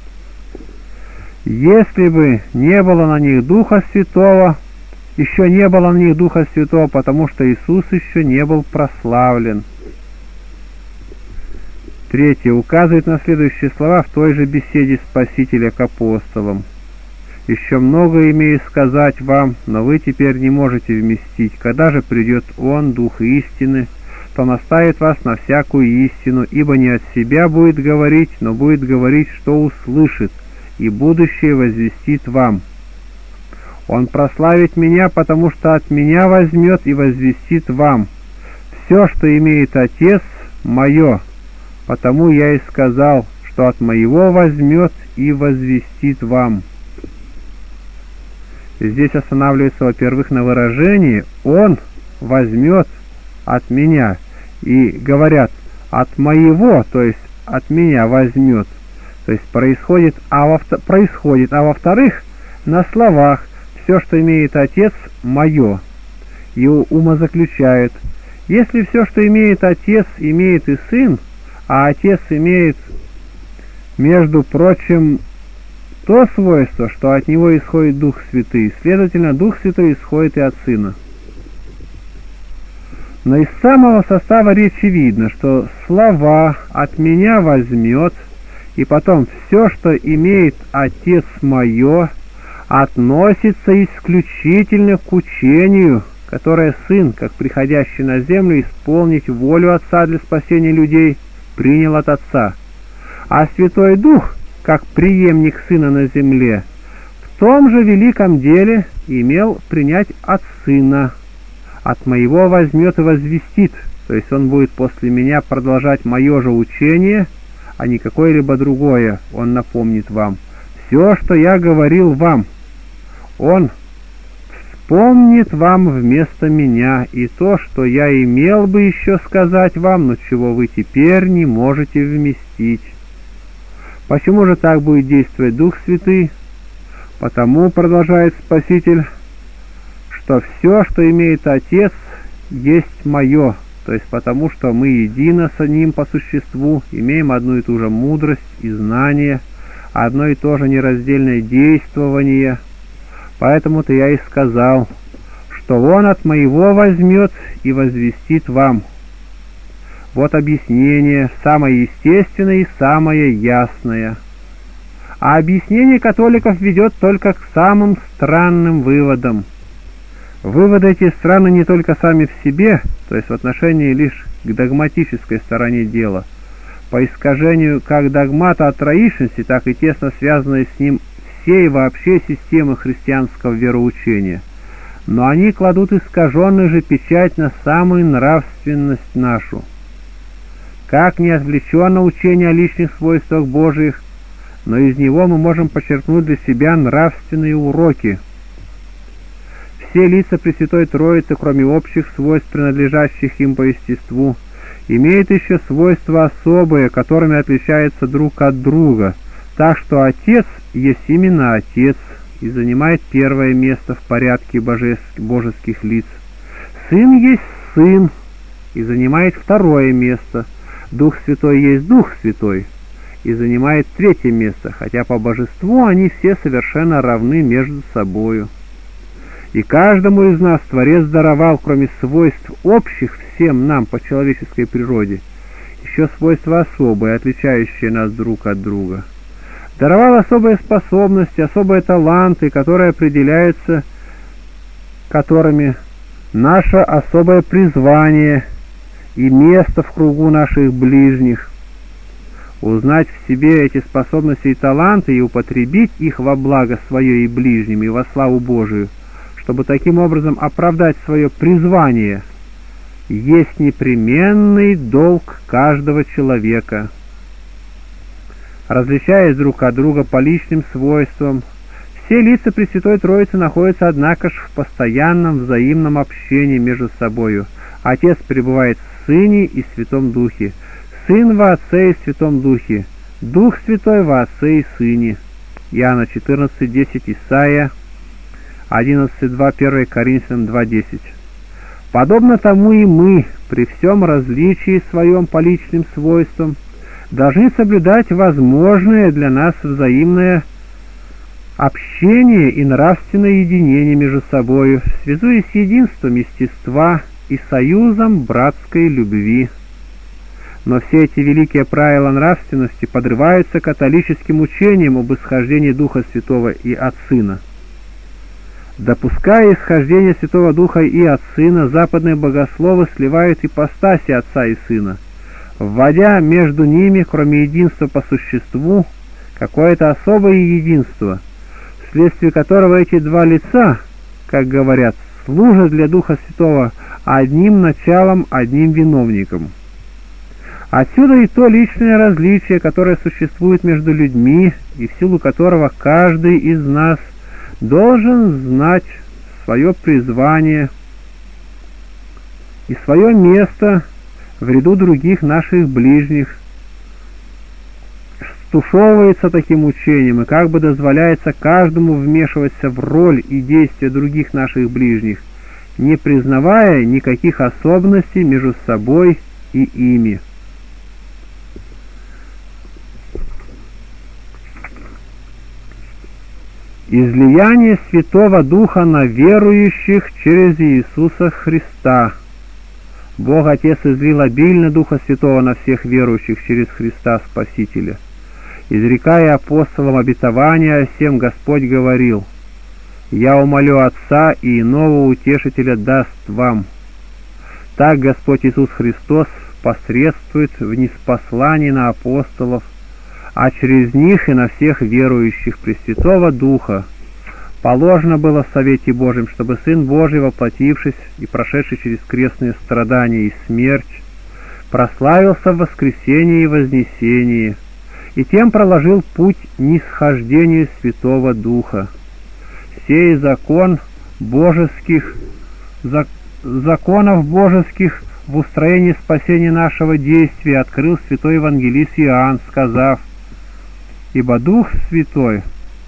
Если бы не было на них Духа Святого, еще не было на них Духа Святого, потому что Иисус еще не был прославлен. Третье. Указывает на следующие слова в той же беседе Спасителя к апостолам. «Еще много имею сказать вам, но вы теперь не можете вместить. Когда же придет Он, Дух истины, то наставит вас на всякую истину, ибо не от себя будет говорить, но будет говорить, что услышит, и будущее возвестит вам. Он прославит Меня, потому что от Меня возьмет и возвестит вам. Все, что имеет Отец, Мое, потому я и сказал, что от Моего возьмет и возвестит вам». Здесь останавливается, во-первых, на выражении «Он возьмет от Меня», и говорят «от Моего», то есть «от Меня возьмет». То есть происходит, а, во, происходит, а во-вторых, на словах «все, что имеет Отец, Мое». И умозаключают: если все, что имеет Отец, имеет и Сын, а Отец имеет, между прочим, то свойство, что от Него исходит Дух Святый, следовательно, Дух Святой исходит и от Сына. Но из самого состава речи видно, что слова «от Меня возьмет» и потом «все, что имеет Отец Мое» относится исключительно к учению, которое Сын, как приходящий на землю исполнить волю Отца для спасения людей, принял от Отца, а Святой Дух, как преемник Сына на земле, в том же великом деле имел принять от Сына. «От Моего возьмет и возвестит», то есть Он будет после Меня продолжать Мое же учение, а не какое-либо другое. Он напомнит вам. Все, что Я говорил вам, Он вспомнит вам вместо Меня, и то, что Я имел бы еще сказать вам, но чего вы теперь не можете вместить. Почему же так будет действовать Дух Святый? Потому, продолжает Спаситель, что все, что имеет Отец, есть Мое, то есть потому, что мы едино с Ним по существу, имеем одну и ту же мудрость и знание, одно и то же нераздельное действование. Поэтому-то я и сказал, что Он от Моего возьмет и возвестит вам. Вот объяснение, самое естественное и самое ясное. А объяснение католиков ведет только к самым странным выводам. Выводы эти странны не только сами в себе, то есть в отношении лишь к догматической стороне дела, по искажению как догмата о троичности, так и тесно связанной с ним всей вообще системы христианского вероучения, но они кладут искаженную же печать на самую нравственность нашу. Как не отвлечено учение о личных свойствах Божиих, но из него мы можем почерпнуть для себя нравственные уроки. Все лица Пресвятой Троицы, кроме общих свойств, принадлежащих им по естеству, имеют еще свойства особые, которыми отличаются друг от друга, так что Отец есть именно Отец и занимает первое место в порядке божеских, божеских лиц. Сын есть Сын и занимает второе место. Дух Святой есть Дух Святой и занимает третье место, хотя по божеству они все совершенно равны между собою. И каждому из нас Творец даровал, кроме свойств общих всем нам по человеческой природе, еще свойства особые, отличающие нас друг от друга. Даровал особые способности, особые таланты, которые определяются, которыми наше особое призвание и место в кругу наших ближних. Узнать в себе эти способности и таланты и употребить их во благо свое и ближним, и во славу Божию, чтобы таким образом оправдать свое призвание, есть непременный долг каждого человека. Различаясь друг от друга по личным свойствам, все лица Пресвятой Троицы находятся, однако ж, в постоянном взаимном общении между собою. Отец пребывает в Сыне и Святом Духе, Сын во Отце и Святом Духе, Дух Святой во Отце и Сыне. Иоанна четырнадцать десять, Исайя одиннадцать два, первое Коринфянам два десять. Подобно тому и мы, при всем различии своем по личным свойствам, должны соблюдать возможное для нас взаимное общение и нравственное единение между собою, связуясь с единством естества и союзом братской любви. Но все эти великие правила нравственности подрываются католическим учением об исхождении Духа Святого и от Сына. Допуская исхождение Святого Духа и от Сына, западные богословы сливают ипостаси Отца и Сына, вводя между ними, кроме единства по существу, какое-то особое единство, вследствие которого эти два лица, как говорят, служат для Духа Святого одним началом, одним виновником. Отсюда и то личное различие, которое существует между людьми, и в силу которого каждый из нас должен знать свое призвание и свое место в ряду других наших ближних, стушевывается таким учением и как бы дозволяется каждому вмешиваться в роль и действия других наших ближних, не признавая никаких особенностей между собой и ими. Излияние Святого Духа на верующих через Иисуса Христа. Бог Отец излил обильно Духа Святого на всех верующих через Христа Спасителя. Изрекая апостолам обетования о сем, Господь говорил: «Я умолю Отца, и иного утешителя даст вам». Так Господь Иисус Христос посредствует в ниспослании на апостолов, а через них и на всех верующих Пресвятого Духа. Положено было в Совете Божьем, чтобы Сын Божий, воплотившись и прошедший через крестные страдания и смерть, прославился в воскресении и вознесении, и тем проложил путь нисхождению Святого Духа. Сей закон божеских, зак, законов божеских в устроении спасения нашего действия открыл святой евангелист Иоанн, сказав: «Ибо Дух Святой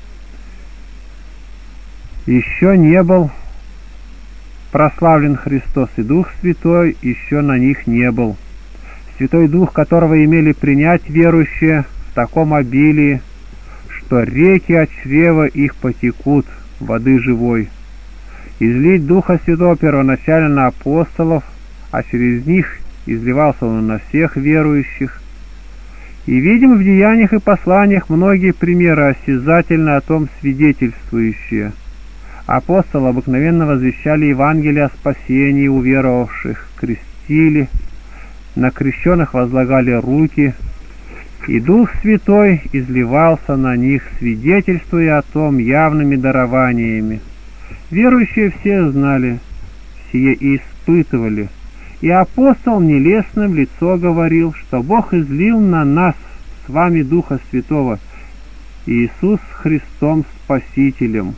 еще не был прославлен Христос, и Дух Святой еще на них не был. Святой Дух, которого имели принять верующие в таком обилии, что реки от чрева их потекут воды живой. Излить Духа Святого первоначально на апостолов, а через них изливался он на всех верующих. И видим в деяниях и посланиях многие примеры осязательно о том свидетельствующие. Апостолы обыкновенно возвещали Евангелие о спасении уверовавших, крестили, на крещенных возлагали руки, и Дух Святой изливался на них, свидетельствуя о том явными дарованиями. Верующие все знали сие и испытывали, и апостол нелестно в лицо говорил, что Бог излил на нас с вами Духа Святого, Иисус Христом Спасителем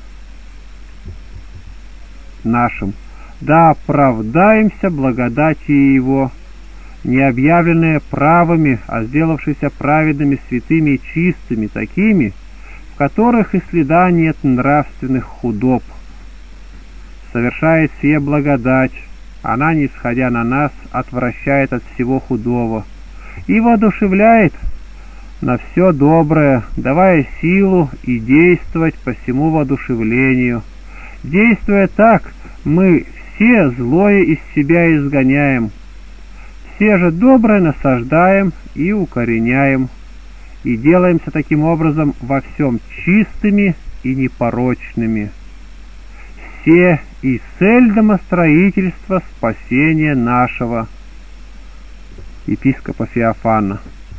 нашим, да оправдаемся благодатью Его, не объявленные правыми, а сделавшиеся праведными, святыми и чистыми, такими, в которых и следа нет нравственных худоб. Совершает сие благодать, она, нисходя на нас, отвращает от всего худого и воодушевляет на все доброе, давая силу и действовать по всему воодушевлению, Действуя так, мы все злое из себя изгоняем, все же доброе насаждаем и укореняем, и делаемся таким образом во всем чистыми и непорочными. Все и цель домостроительства спасения нашего. Епископа Феофана.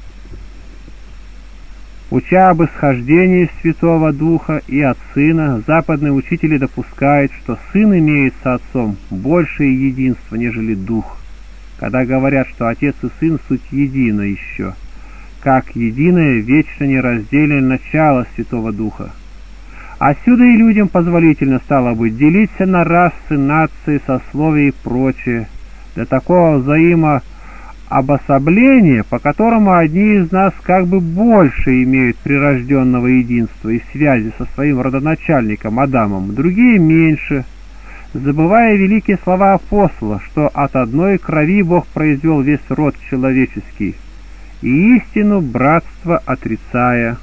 Уча об исхождении Святого Духа и от Сына, западные учители допускают, что Сын имеет с Отцом большее единство, нежели Дух, когда говорят, что Отец и Сын суть едино еще, как единое вечно нераздельное начало Святого Духа. Отсюда и людям позволительно стало быть делиться на расы, нации, сословия и прочее, для такого взаимообособления, по которому одни из нас как бы больше имеют прирожденного единства и связи со своим родоначальником Адамом, другие меньше, забывая великие слова апостола, что от одной крови Бог произвел весь род человеческий, и истину братства отрицая.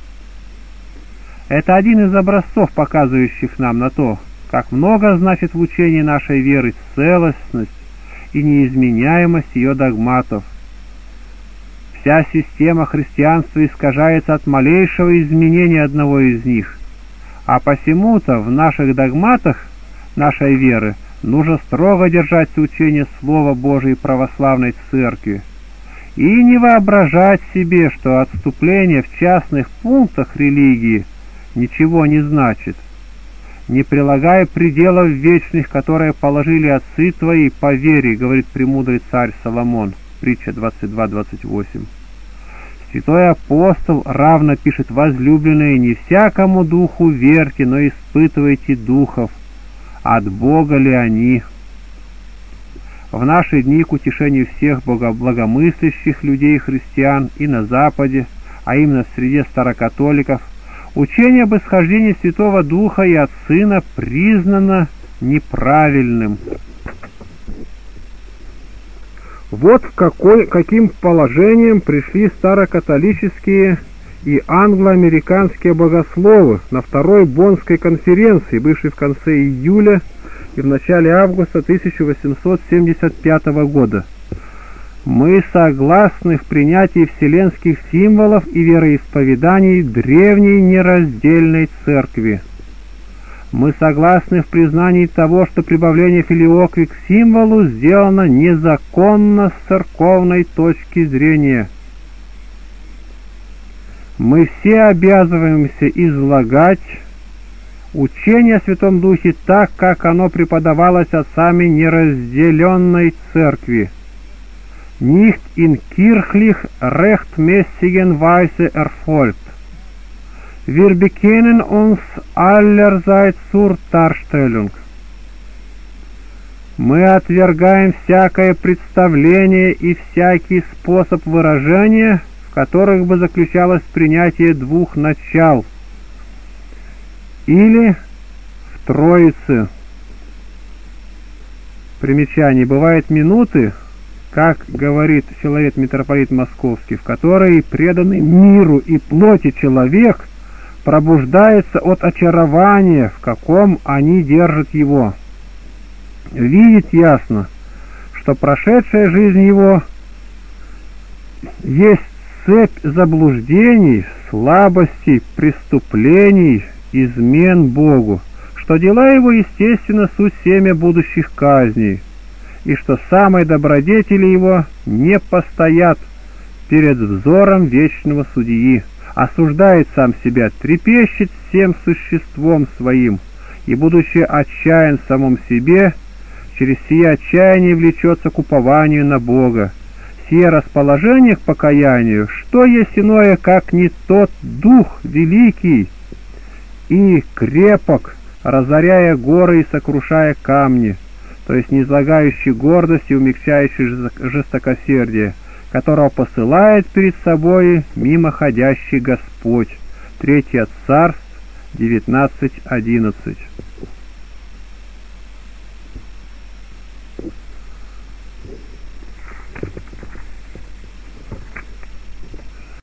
Это один из образцов, показывающих нам на то, как много значит в учении нашей веры целостность и неизменяемость ее догматов. Вся система христианства искажается от малейшего изменения одного из них, а посему-то в наших догматах нашей веры нужно строго держать учение Слова Божией православной Церкви и не воображать себе, что отступление в частных пунктах религии ничего не значит, не прилагая пределов вечных, которые положили отцы твои по вере, говорит премудрый царь Соломон, притча двадцать два двадцать восемь. Святой апостол равно пишет: возлюбленные, не всякому духу верьте, но испытывайте духов, от Бога ли они. В наши дни к утешению всех богоблагомыслящих людей христиан и на Западе, а именно в среде старокатоликов, учение об исхождении Святого Духа и от Сына признано неправильным. Вот в какой, каким положением пришли старокатолические и англо-американские богословы на второй Боннской конференции, бывшей в конце июля и в начале августа тысяча восемьсот семьдесят пятого года. Мы согласны в принятии вселенских символов и вероисповеданий древней нераздельной церкви. Мы согласны в признании того, что прибавление филиоквий к символу сделано незаконно с церковной точки зрения. Мы все обязываемся излагать учение о Святом Духе так, как оно преподавалось отцами неразделенной церкви. Nicht in kirchlich rechtmäßigen Weise erfolgt. Wir bekennen uns allerseits zur Darstellung. Мы отвергаем всякое представление и всякий способ выражения, в которых бы заключалось принятие двух начал, или в Троице. Примечание. Бывают минуты, как говорит Филарет митрополит Московский, в которой преданный миру и плоти человек пробуждается от очарования, в каком они держат его. Видит ясно, что прошедшая жизнь его есть цепь заблуждений, слабостей, преступлений, измен Богу, что дела его, естественно, суть семя будущих казней, и что самые добродетели его не постоят перед взором вечного судьи, осуждает сам себя, трепещет всем существом своим, и, будучи отчаян в самом себе, через сие отчаяние влечется к упованию на Бога. Сие расположение к покаянию, что есть иное, как не тот Дух великий и крепок, разоряя горы и сокрушая камни, то есть не излагающий гордость и умягчающий жестокосердие, которого посылает перед собой мимоходящий Господь. Третье Царств девятнадцать одиннадцать.